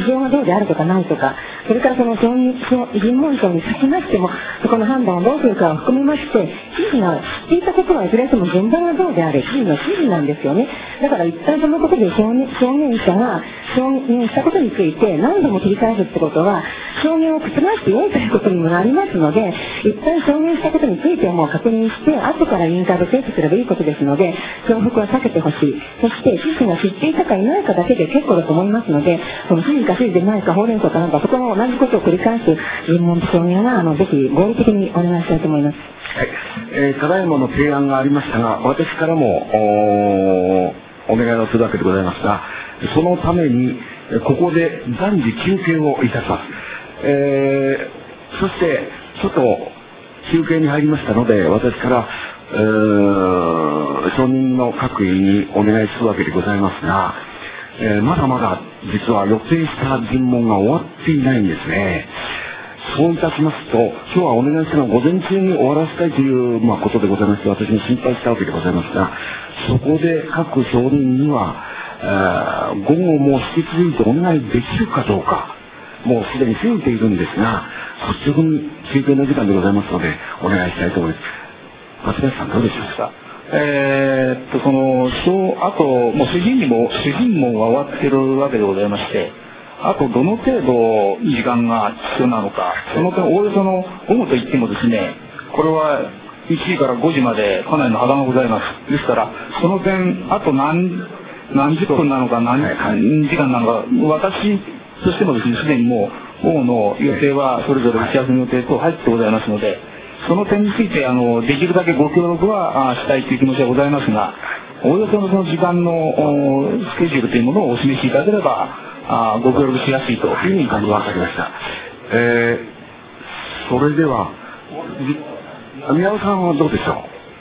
H: であるとかないとか、それからその承認尋問書につきましても、そこの判断をどうするかを含めまして、知事が知っていたことはいずれにしても順番がどうであれ、知事の指示なんですよね。だから一旦そのことで証言証言者が証言したことについて何度も繰り返すってことは、証言を覆して良いということにもなりますので、一旦証言したことについてはもう確認して、後から委員会で提起すればいいことですので、重複は避けてほしい。そして、知事が知っていたかいないかだけで結構だと思いますので、その知事か知事でないか、ほうれん草かなんか、そこの同じことを繰り返す尋問と証言は、あの、ぜひ合理的にお願いしたいと思います。
A: はい。えー、ただいまの提案がありましたが、私からも、お、お願いをするわけでございますが、そのために、ここで暫時休憩をいたします。えー、そして、ちょっと休憩に入りましたので、私から、えー、承認の各位にお願いするわけでございますが、えー、まだまだ実は予定した尋問が終わっていないんですね。そういたしますと、今日はお願いしたのは午前中に終わらせたいという、まあ、ことでございまして、私も心配したわけでございますが、そこで各承認には、えー、午後も引き続いてお願いできるかどうか、もうすでに過ぎているんですが、率直に休憩の時間でございますので、お願いしたいと思います。松林さん、どうでしょうか。
B: えー、っと、その、あと、もう主尋問も、主尋問は終わってるわけでございまして、あと、どの程度時間が必要なのか、その点、おおよその、午後といってもですね、これはいちじからごじまでかなりの幅がございます。ですから、その点、あと何、何十分なのか、何時間なのか、私としてもですね、すでにもう、午後の予定は、それぞれ打ち合わせの予定と入ってございますので、その点について、あの、できるだけご協力はしたいという気持ちはございますが、おおよそのその時間のスケジュールというものをお示しいただければ、あご協力しやすいというふうに感じます。
A: わかりました。えー、それでは、宮尾さんはどうでしょう。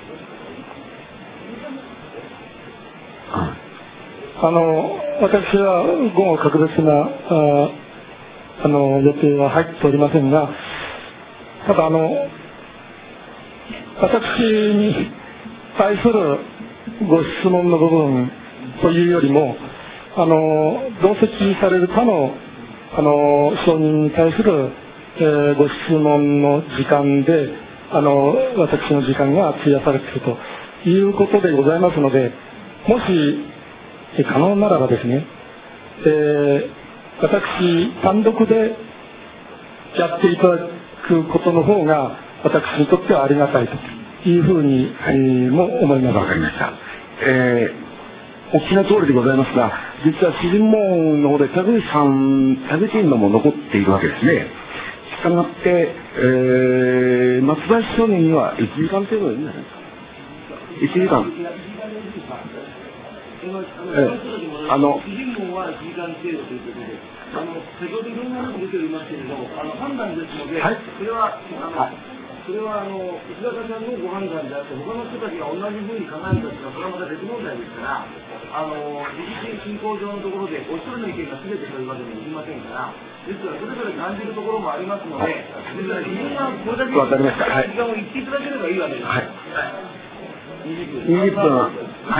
C: うん、あの、私は午後格別な、ああの、予定は入っておりませんが、ただあの、私に対するご質問の部分というよりも、あの同席される他のあの証人に対する、えー、ご質問の時間であの私の時間が費やされているということでございますので、もし可能ならばですね、えー、私単独でやっていただくことの方が私にとってはありがたいというふうに、はい、えー、も思います。
A: わかりました。えーお聞きの通りでございますが、実は主尋問の方で田口さん、田口員のも残っているわけですね。したがって、えー、松林少年にはいちじかん程度でいいんじゃないですか。いちじかん。えー、あの、主尋問はいちじかん程度ということで、あの、先ほどいろんなこと出ておりますけれども、あの、判断ですので、はい、それは、あの、はい、それはあの石坂さんのご判断であって、他の人たちが同じふうに考えるというのは、それはまた別問題ですから、あの自治進行上のところで、お一人の意見が全てというわけにはいきませんから、ですから、それぞれ感じるところもありますので、ですから、自分がこれだけ時間を言っていただければいいわけです。はい、にじゅっぷん、はい、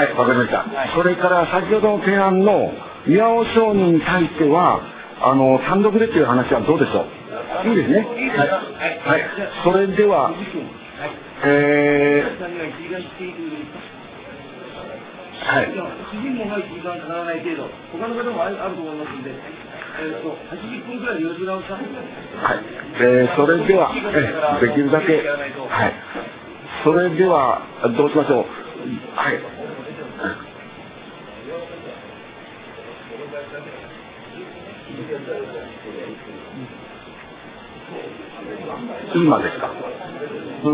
A: わかりました。はい、それから先ほどの提案の宮尾証人に対しては、あの単独でという話はどうでしょう。いいですね。いいですか。はい。はい。それでは、えー、はい。主尋問がいちじかんかからない程度、他の方もあると思いますので、えっと、はちじゅっぷんくらいでよろしくお願いします。はい。えー、それでは、えー、できるだけ、はい。それでは、どうしましょう。はい。今ですか。うん。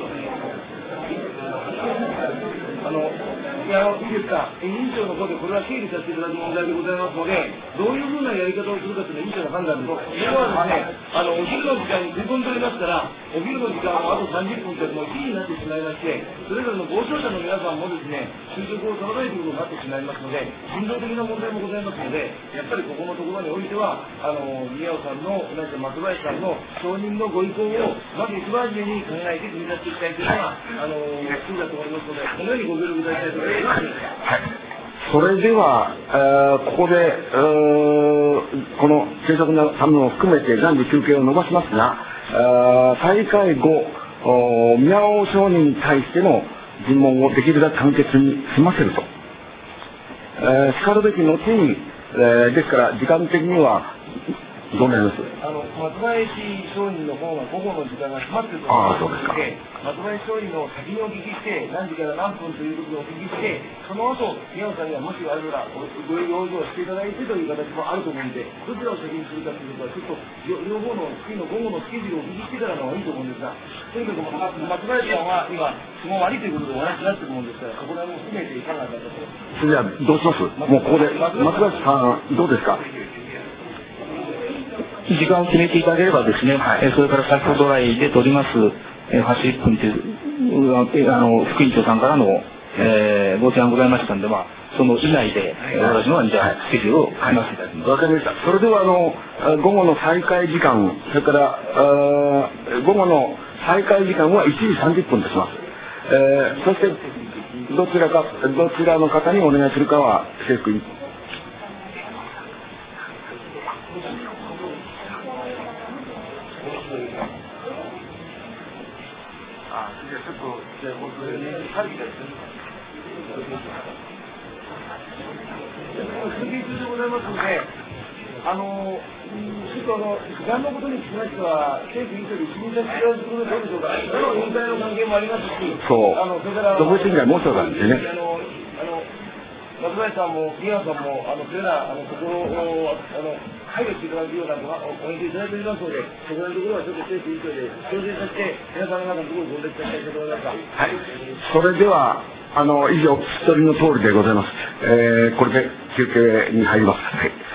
A: あの、いや、いいですか。委員長の方でこれは整理させていただく問題でございますので、どういうふうなやり方をするかというのは委員長の判断です。今はですね、あの、お昼の時間に振り込んでおりますから、お昼の時間はあとさんじゅっぷんというのもいちじになってしまいまして、それぞれのご聴者の皆さんもですね、就職を取らないということになってしまいますので、人道的な問題もございますので、やっぱりここのところにおいては、あの、宮尾さんの、同じ松林さんの承認のご意向を、まず一番初めに考えて組み出していきたいというのは、あの、必要だと思いますので、このようにご協力いただきたいと思います。はい。 それでは、えー、ここで、えー、この政策のためも含めて暫時休憩を延ばしますが、大会後、宮尾商人に対しての尋問をできるだけ簡潔に済ませると。えー、しかるべき後に、えー、ですから時間的にはどうなります？
I: あの松林商人の方が午後の時間が詰まっていると
A: 思いますので、
I: 松林商人の先にお聞きして、何時から何分ということをお聞きして、その後宮尾さんにはもしあればご用意をしていただいてという形もあると思うので、どちらを先にするかということはちょっと両方の次の午後のスケジュールをお聞きしてからの方がいいと思うんですが、とにかく松林さんは今都合悪いということでお話になっているものですから、そこら辺も含めていかがだったと。
A: じゃあどうします？もうここで松林さんどうですか？
B: 時間を決めていただければですね、はい、それから先ほど来で取りますはちじゅっぷんというあの副委員長さんからの、えー、ご提案ございましたので、まあ、その以内で、はい、私のじゃあスケジュールを組ませていただきます。
A: わかりました。それではあの午後の再開時間、それから午後の再開時間はいちじさんじゅっぷんとします。えー、そしてどちらかどちらの方にお願いするかは政府委員
I: あのちょっとあの時間のことにつきましては政府委員長で一任させていただくことでどうでしょうか。その委員会の関係もありますし、
A: そう
I: あのそれから
A: 独自委員会もう一つなんですね。
I: あのあの松林さんも宮尾さんもあのそれらあのところをあの配慮していただくようなお言及いただいておりますので、そこらのところはちょっと政府委員長で調整させて皆さんの中のところをご列化したいと思いますが。
A: はい。それではあの以上聞き取りの通りでございます。えー、これで休憩に入ります。はい。